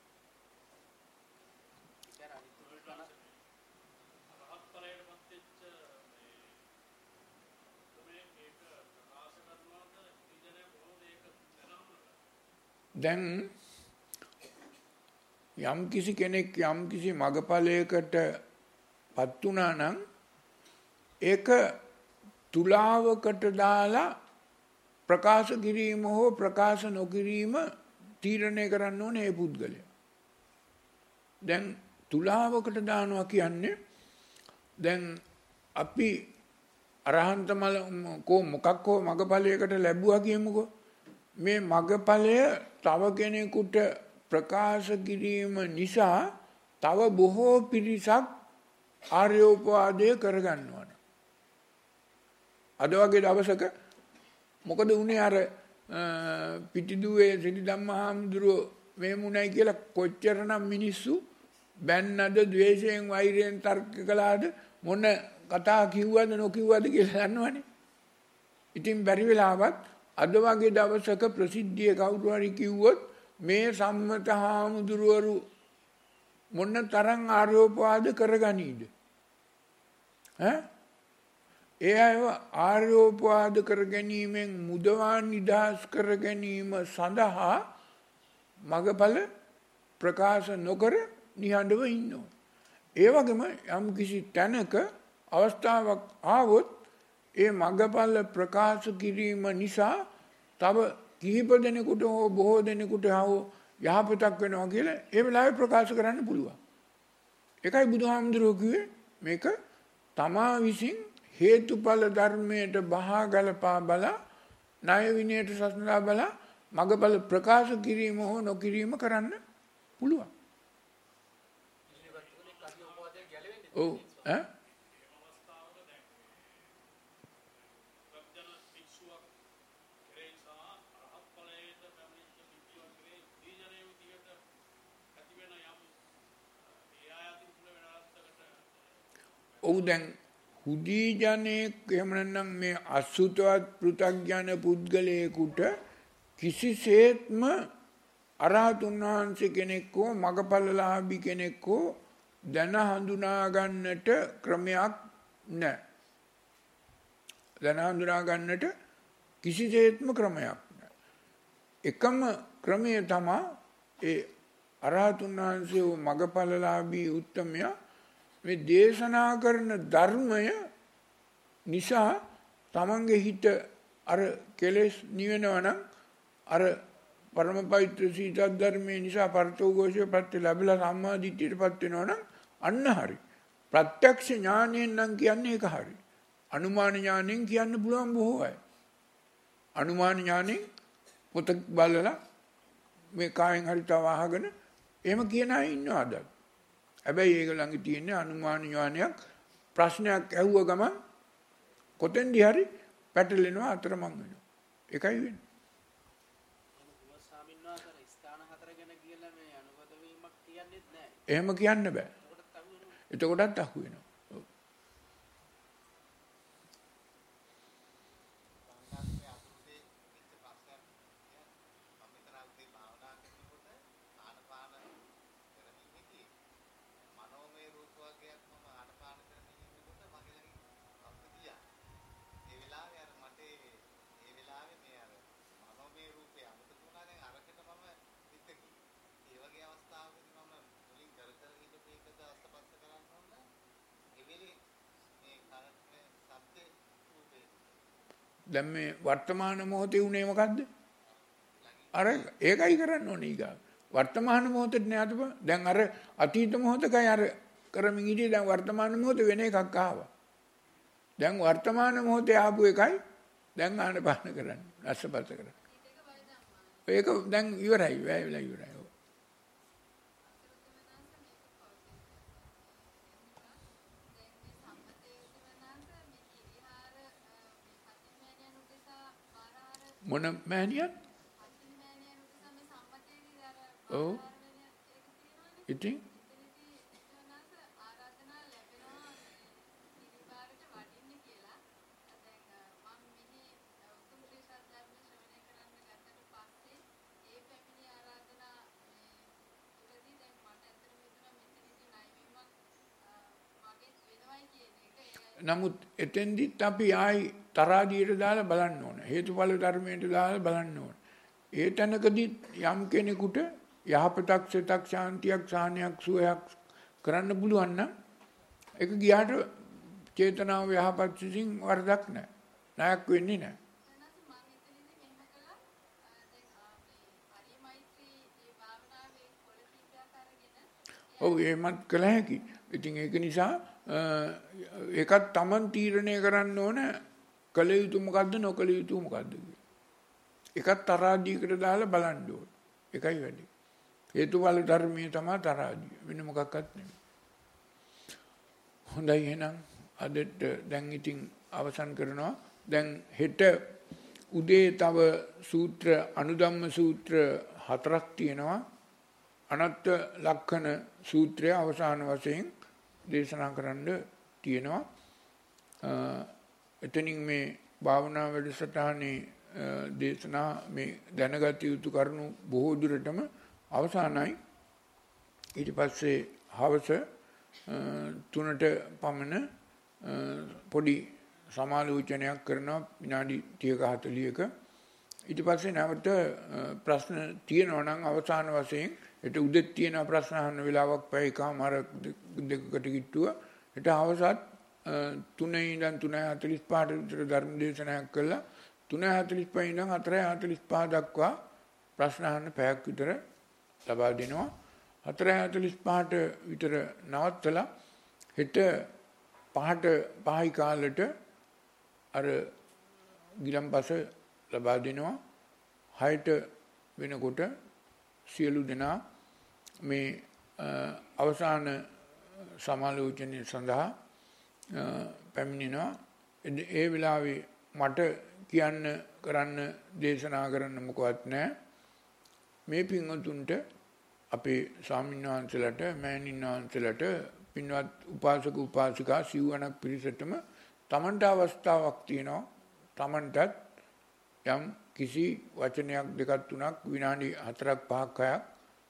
දැන් යම් කිසි කෙනෙක් යම් කිසි මගපලයකට පත් වුණා නම් ඒක තුලාවකට දාලා ප්‍රකාශ කිරීම හෝ ප්‍රකාශ නොකිරීම තීරණය කරන්න ඕනේ ඒ පුද්ගලයා. දැන් තුලාවකට දානවා කියන්නේ දැන් අපි අරහන්ත මල කෝ මොකක් හෝ මගපලයකට ලැබුවා කියමුකෝ. මේ මගපලය තව කෙනෙකුට ප්‍රකාශ කිරීම නිසා තව බොහෝ පිරිසක් ආර්යෝපවාදය කරගන්නවා. අද වගේ දවසක මොකද උනේ අර පිටිදුවේ සිටි ධම්මහාමුදුරුවෝ මේ මුණයි කියලා කොච්චරනම් මිනිස්සු බැන්නද ද්වේෂයෙන් වෛරයෙන් තර්ක කළාද මොන කතා කිව්වද නොකිව්වද කියලා දන්නවනේ. ඉතින් බැරි වෙලාවත් අද වගේ දවසක ප්‍රසිද්ධිය කවුරු හරි කිව්වොත් මේ සම්මත හාමුදුරුවරු මොන තරම් ආරෝපවාද කරගනීද? ඈ ඒ අයව ආරෝපවාද කර ගැනීමෙන් මුදවා නිදහස් කර ගැනීම සඳහා මගපල ප්‍රකාශ නොකර නිහඬව ඉන්නවා. ඒ වගේම යම් කිසි තැනක අවස්ථාවක් ආවොත් ඒ මගපල ප්‍රකාශ කිරීම නිසා තව කිහිප දෙනෙකුට හෝ බොහෝ දෙනෙකුට හෝ යහපතක් වෙනවා කියලා ඒ වෙලාවේ ප්‍රකාශ කරන්න පුළුවන්. ඒකයි බුදුහාමුදුරුවෝ කිව්වේ මේක තමා විසින් හේතුඵල ධර්මයට බහා ගලපා බලා ණය විනයට සසඳා බලා මගපල ප්‍රකාශ කිරීම හෝ නොකිරීම කරන්න පුළුවන්. ඔව් ඈ ඔව් දැන් හුදී ජනෙක් එහෙම නැත්නම් මේ අසුතවත් පෘථග්ජන පුද්ගලයෙකුට කිසිසේත්ම අරහතුන් වහන්සේ කෙනෙක් හෝ මගපලලාභී කෙනෙක් හෝ දැන හඳුනා ගන්නට ක්‍රමයක් නැහැ. දැන හඳුනා ගන්නට කිසිසේත්ම ක්‍රමයක් නැහැ. එකම ක්‍රමය තමයි ඒ අරහතුන් වහන්සේ වූ මගපලලාභී උත්තමයා මේ දේශනා කරන ධර්මය නිසා තමන්ගේ හිත අර කෙලෙස් නිවෙනවා නම් අර පරම පවිත්‍ර සීත ධර්මයේ නිසා පරතෝഘോഷය ප්‍රත්‍ය ලැබලා සම්මා දිට්ඨියටපත් වෙනවා නම් අන්න හරි. ප්‍රත්‍යක්ෂ ඥානයෙන් නම් කියන්නේ ඒක හරි. අනුමාන ඥාණයෙන් කියන්න පුළුවන් බොහෝ අය. අනුමාන ඥාණයෙන් පොත බලලා මේ කායෙන් හරි තව අහගෙන එහෙම කියන අය ඉන්නවා අද. හැබැයි ඒක ළඟ තියෙන අනුමාන ඥානයක් ප්‍රශ්නයක් ඇහුව ගමන් කොතෙන්ද හරි පැටලෙනවා අතරමං වෙනවා. ඒකයි වෙන්නේ. එහෙම කියන්න බෑ. එතකොටත් අහු වෙනවා. දැන් මේ වර්තමාන මොහොතේ උනේ මොකද්ද? අර ඒකයි කරන්න ඕනේ ඊගා. වර්තමාන මොහොතේ නෑද බං? දැන් අර අතීත මොහොතකයි අර කරමින් ඉඳී දැන් වර්තමාන මොහොතේ වෙන එකක් ආවා. දැන් වර්තමාන මොහොතේ ආපු එකයි දැන් ආනපාන කරන්නේ. රසපත කරන්නේ. ඒක දැන් ඉවරයි. වැය වෙලා ඉවරයි. මොන මෑණියන්? ඔව්. ඉතින් නමුත් එතෙන්දිත් අපි ආයි තරාදියට දාලා බලන්න ඕන. හේතුඵල ධර්මයට දාලා බලන්න ඕන. ඒ තැනකදී යම් කෙනෙකුට යහපතක් සිතක් ශාන්තියක් සාහනයක් සුවයක් කරන්න පුළුවන් නම් ඒක ගියාට චේතනාව යහපත් සිතින් වරදක් නැහැ. ණයක් වෙන්නේ නැහැ. ඔව් එහෙමත් කළ හැකි. ඉතින් ඒක නිසා ඒකත් Taman තීරණය කරන්න ඕන කළ යුතු මොකද්ද නොකළ යුතු මොකද්ද කියලා. ඒකත් තරාදීකට දාලා බලන්න ඕන. ඒකයි වැඩි. හේතුඵල ධර්මයේ තමයි තරාදී. වෙන මොකක්වත් නෙමෙයි. හොඳයි එහෙනම් අදට දැන් ඉතින් අවසන් කරනවා. දැන් හෙට උදේ තව සූත්‍ර අනුධම්ම සූත්‍ර හතරක් තියෙනවා. අනත්ත ලක්ෂණ සූත්‍රය අවසාන වශයෙන් දේශනා කරන්න තියෙනවා. එතනින් මේ භාවනා වැඩසටහනේ දේශනා මේ දැනගත යුතු කරුණු බොහෝ දුරටම අවසానයි. ඊට පස්සේ හවස තුනට පමණ පොඩි සමාලෝචනයක් කරනවා විනාඩි තිහක හතළිහක. ඊට පස්සේ නැවත ප්‍රශ්න තියෙනවා නම් අවසාන වශයෙන් ඊට උදෙත් තියෙන ප්‍රශ්න අහන්න වෙලාවක් පැය එකමාර දෙකකට කිට්ටුව. ඊට හවසත් තුනේ ඉඳන් තුනේ හතළිස් පහට විතර ධර්ම දේශනාවක් කළා. තුනේ හතළිස් පහ ඉඳන් හතරේ හතළිස් පහ දක්වා ප්‍රශ්න අහන්න පැයක් විතර ලබා දෙනවා. හතරේ හතළිස් පහට විතර නවත්තලා හෙට පහට පහයි කාලෙට අර ගිලම්පස ලබා දෙනවා. හයට වෙනකොට සියලු දෙනා මේ අවසාන සමාලෝචනය සඳහා පැමිණෙනවා. ඒ වෙලාවේ මට කියන්න කරන්න දේශනා කරන්න මොකවත් නැහැ. මේ පින්වතුන්ට අපේ ස්වාමීන් වහන්සේලාට මෑණින් වහන්සේලාට පින්වත් උපාසක උපාසිකා සිව්වණක් පිරිසටම තමන්ට අවස්ථාවක් තියෙනවා. තමන්ටත් යම් කිසි වචනයක් දෙකක් තුනක් විනාඩි හතරක් පහක් හයක්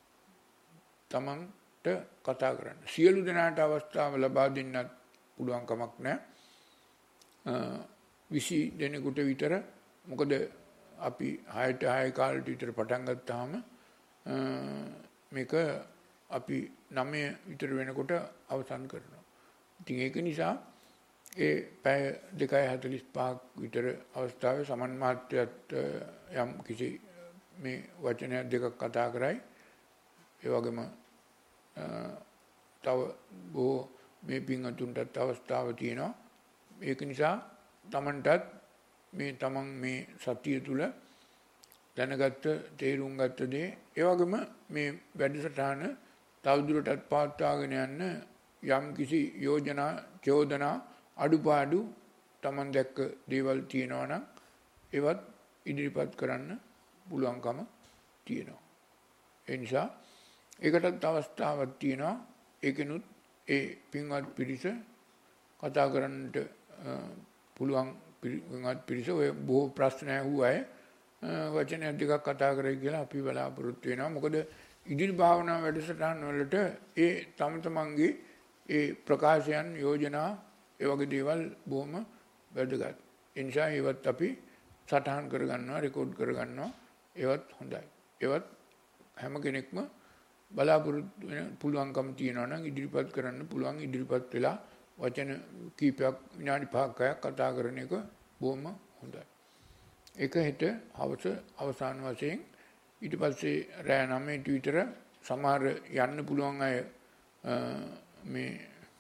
තමන්ට කතා කරන්න. සියලු දෙනාට අවස්ථාව ලබා දෙන්නත් පුළුවන් කමක් නැහැ. විසි දෙනෙකුට විතර. මොකද අපි හයට හය කාලෙට විතර පටන් ගත්තාම මේක අපි නවය විතර වෙනකොට අවසන් කරනවා. ඉතින් ඒක නිසා ඒ පැය දෙකයි හතළිස් පහක් විතර අවස්ථාවේ සමන් මාත්‍යත් යම් කිසි මේ වචනයක් දෙකක් කතා කරයි. ඒ වගේම තව බොහෝ මේ පින්වතුන්ටත් අවස්ථාව තියෙනවා. ඒක නිසා තමන්ටත් මේ තමන් මේ සතිය තුළ දැනගත්ත තේරුම් ගත්ත දේ ඒ වගේම මේ වැඩසටහන තවදුරටත් පවත්වාගෙන යන්න යම් කිසි යෝජනා චෝදනා අඩුපාඩු තමන් දැක්ක දේවල් තියෙනවා නම් ඒවත් ඉදිරිපත් කරන්න පුළුවන්කම තියෙනවා. ඒ නිසා ඒකටත් අවස්ථාවක් තියෙනවා. ඒකෙනුත් ඒ පින්වත් පිරිස කතා කරන්නට පුළුවන් පින්වත් පිරිස ඔය බොහෝ ප්‍රශ්න ඇහුව අය වචන දෙකක් කතා කරයි කියලා අපි බලාපොරොත්තු වෙනවා. මොකද ඉදිරි භාවනා වැඩසටහන් වලට ඒ තම තමන්ගේ ඒ ප්‍රකාශයන් යෝජනා ඒ වගේ දේවල් බොහොම වැදගත්. ඒ නිසා ඒවත් අපි සටහන් කරගන්නවා, රෙකෝඩ් කරගන්නවා. ඒවත් හොඳයි. ඒවත් හැම කෙනෙක්ම බලාපොරොත්තු වෙන පුළුවන්කම තියෙනවා නම් ඉදිරිපත් කරන්න පුළුවන්. ඉදිරිපත් වෙලා වචන කීපයක් විනාඩි පහක් කතා කරන එක බොහොම හොඳයි. ඒක හෙට හවස අවසාන වශයෙන්. ඊට පස්සේ රෑ නවයට විතර සමහර යන්න පුළුවන් අය මේ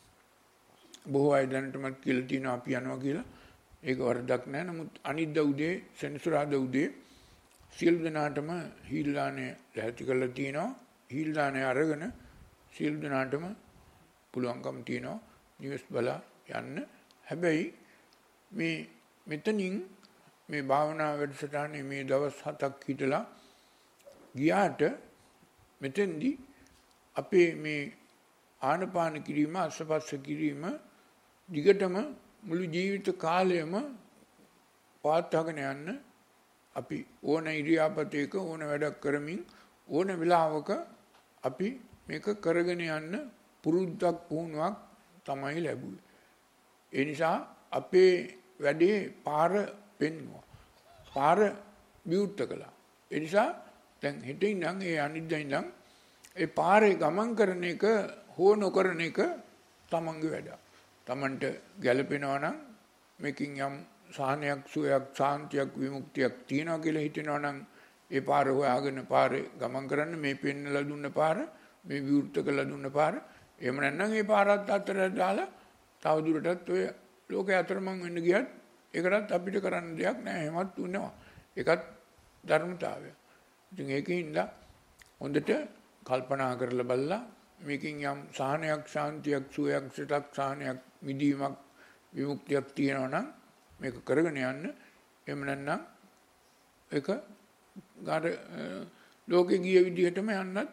බොහෝ අය දැනටමත් කියලා තියෙනවා අපි යනවා කියලා. ඒක වරදක් නෑ. නමුත් අනිද්දා උදේ සෙනසුරාදා උදේ සියලු දෙනාටම හීල් දාණය ලැහැත්ති කරලා තියෙනවා. හීල් දාණය අරගෙන සියලු දෙනාටම පුළුවන්කම තියෙනවා නිවෙස් බලා යන්න. හැබැයි මේ මෙතනින් මේ භාවනා වැඩසටහනේ මේ දවස් හතක් හිටලා ගියාට මෙතෙන්දී අපේ මේ ආනපාන කිරීම අස්පස්ස කිරීම දිගටම මුළු ජීවිත කාලයම පවත්වාගෙන යන්න අපි ඕන ඉරියාපතේක ඕන වැඩක් කරමින් ඕන වෙලාවක අපි මේක කරගෙන යන්න පුරුද්දක් පුහුණුවක් තමයි ලැබුවේ. ඒ නිසා අපේ වැඩේ පාර පෙන්වුවා. පාර විවුර්ත කළා. ඒ නිසා දැන් හෙට ඉඳන් ඒ අනිද්දා ඉඳන් ඒ පාරේ ගමන් කරන එක හෝ නොකරන එක තමන්ගේ වැඩ. තමන්ට ගැළපෙනවා නම් මේකින් යම් සාහනයක් සුවයක් සාන්තියක් විමුක්තියක් තියනවා කියලා හිතෙනවා නම් ඒ පාර හොයාගෙන පාරේ ගමන් කරන්න. මේ පෙන්නලා දුන්න පාර, මේ විවෘත කළා දුන්න පාර. එහෙම නැත්නම් ඒ පාරත් අතර දාලා තව දුරටත් ඔය ලෝකේ අතරමං වෙන්න ගියත් ඒකටත් අපිට කරන්න දෙයක් නැහැ. එහෙමත් වුණා. ඒකත් ධර්මතාවය. ඉතින් ඒකින්ද හොඳට කල්පනා කරලා බලලා මේකින් යම් සාහනයක් සාන්තියක් සුවයක් සිතක් සාහනයක් මිදීමක් විමුක්තියක් තියෙනවා නම් මේක කරගෙන යන්න. එහෙම නැත්නම් ඒක ගාඩ ලෝකේ ගිය විදිහටම යන්නත්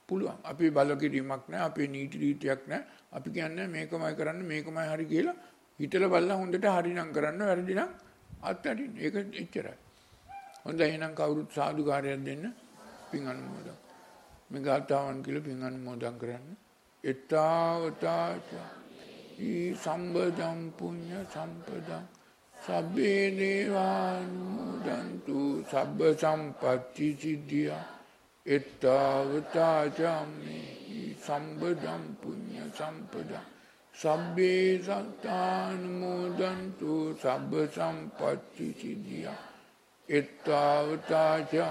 පුළුවන්. අපේ බලකිරීමක් නැහැ, අපේ නීති රීතියක් නැහැ. අපි කියන්නේ මේකමයි කරන්න, මේකමයි හරි කියලා හිතලා බලලා හොඳට හරිනම් කරන්න, වැරදි නම් අත්හරින්න. ඒක එච්චරයි. හොඳයි එහෙනම් කවුරුත් සාදුකාරයක් දෙන්න. පින් අනුමෝදන්. මේ ගාථාවන් කියලා පින් අනුමෝදන් කරන්න. එත්තාවතාච ඊ සම්බදම් පුඤ්ඤ සම්පදං සබ්බේ දේවානුමෝදන්තු සබ්බ සම්පත්ති සිද්ධියා එත්තාවතාච ඊ සම්බදම් පුඤ්ඤ සම්පදං සබ්බේ සත්තානුමෝදන්තු සබ්බ සම්පත්ති සිද්ධියා එත්තාවතාච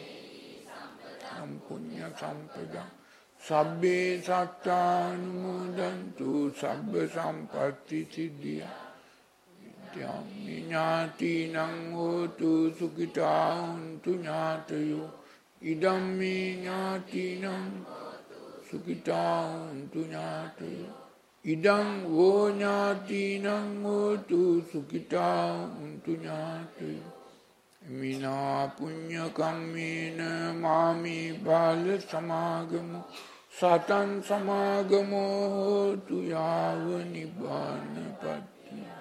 පුඤ්ඤ සම්පදං සබ්බේ සත්තානුමෝදන්තු සබ්බ සම්පත්ති සිද්ධියා ඥාතිනං හෝතු සුඛිතා හොන්තු ඥාතයෝ ඉදම්මේ ඥාතිනං සුඛිතා හොන්තු ඥාතයෝ ඉදං වෝ ඥාතිනං හෝතු සුඛිතා හොන්තු ඥාතයෝ මිනා පුඤ්ඤ කම්මේන මාමේ බාල සමාගමෝ සතං සමාගමෝ හෝතු යාව නිබ්බානපත්ති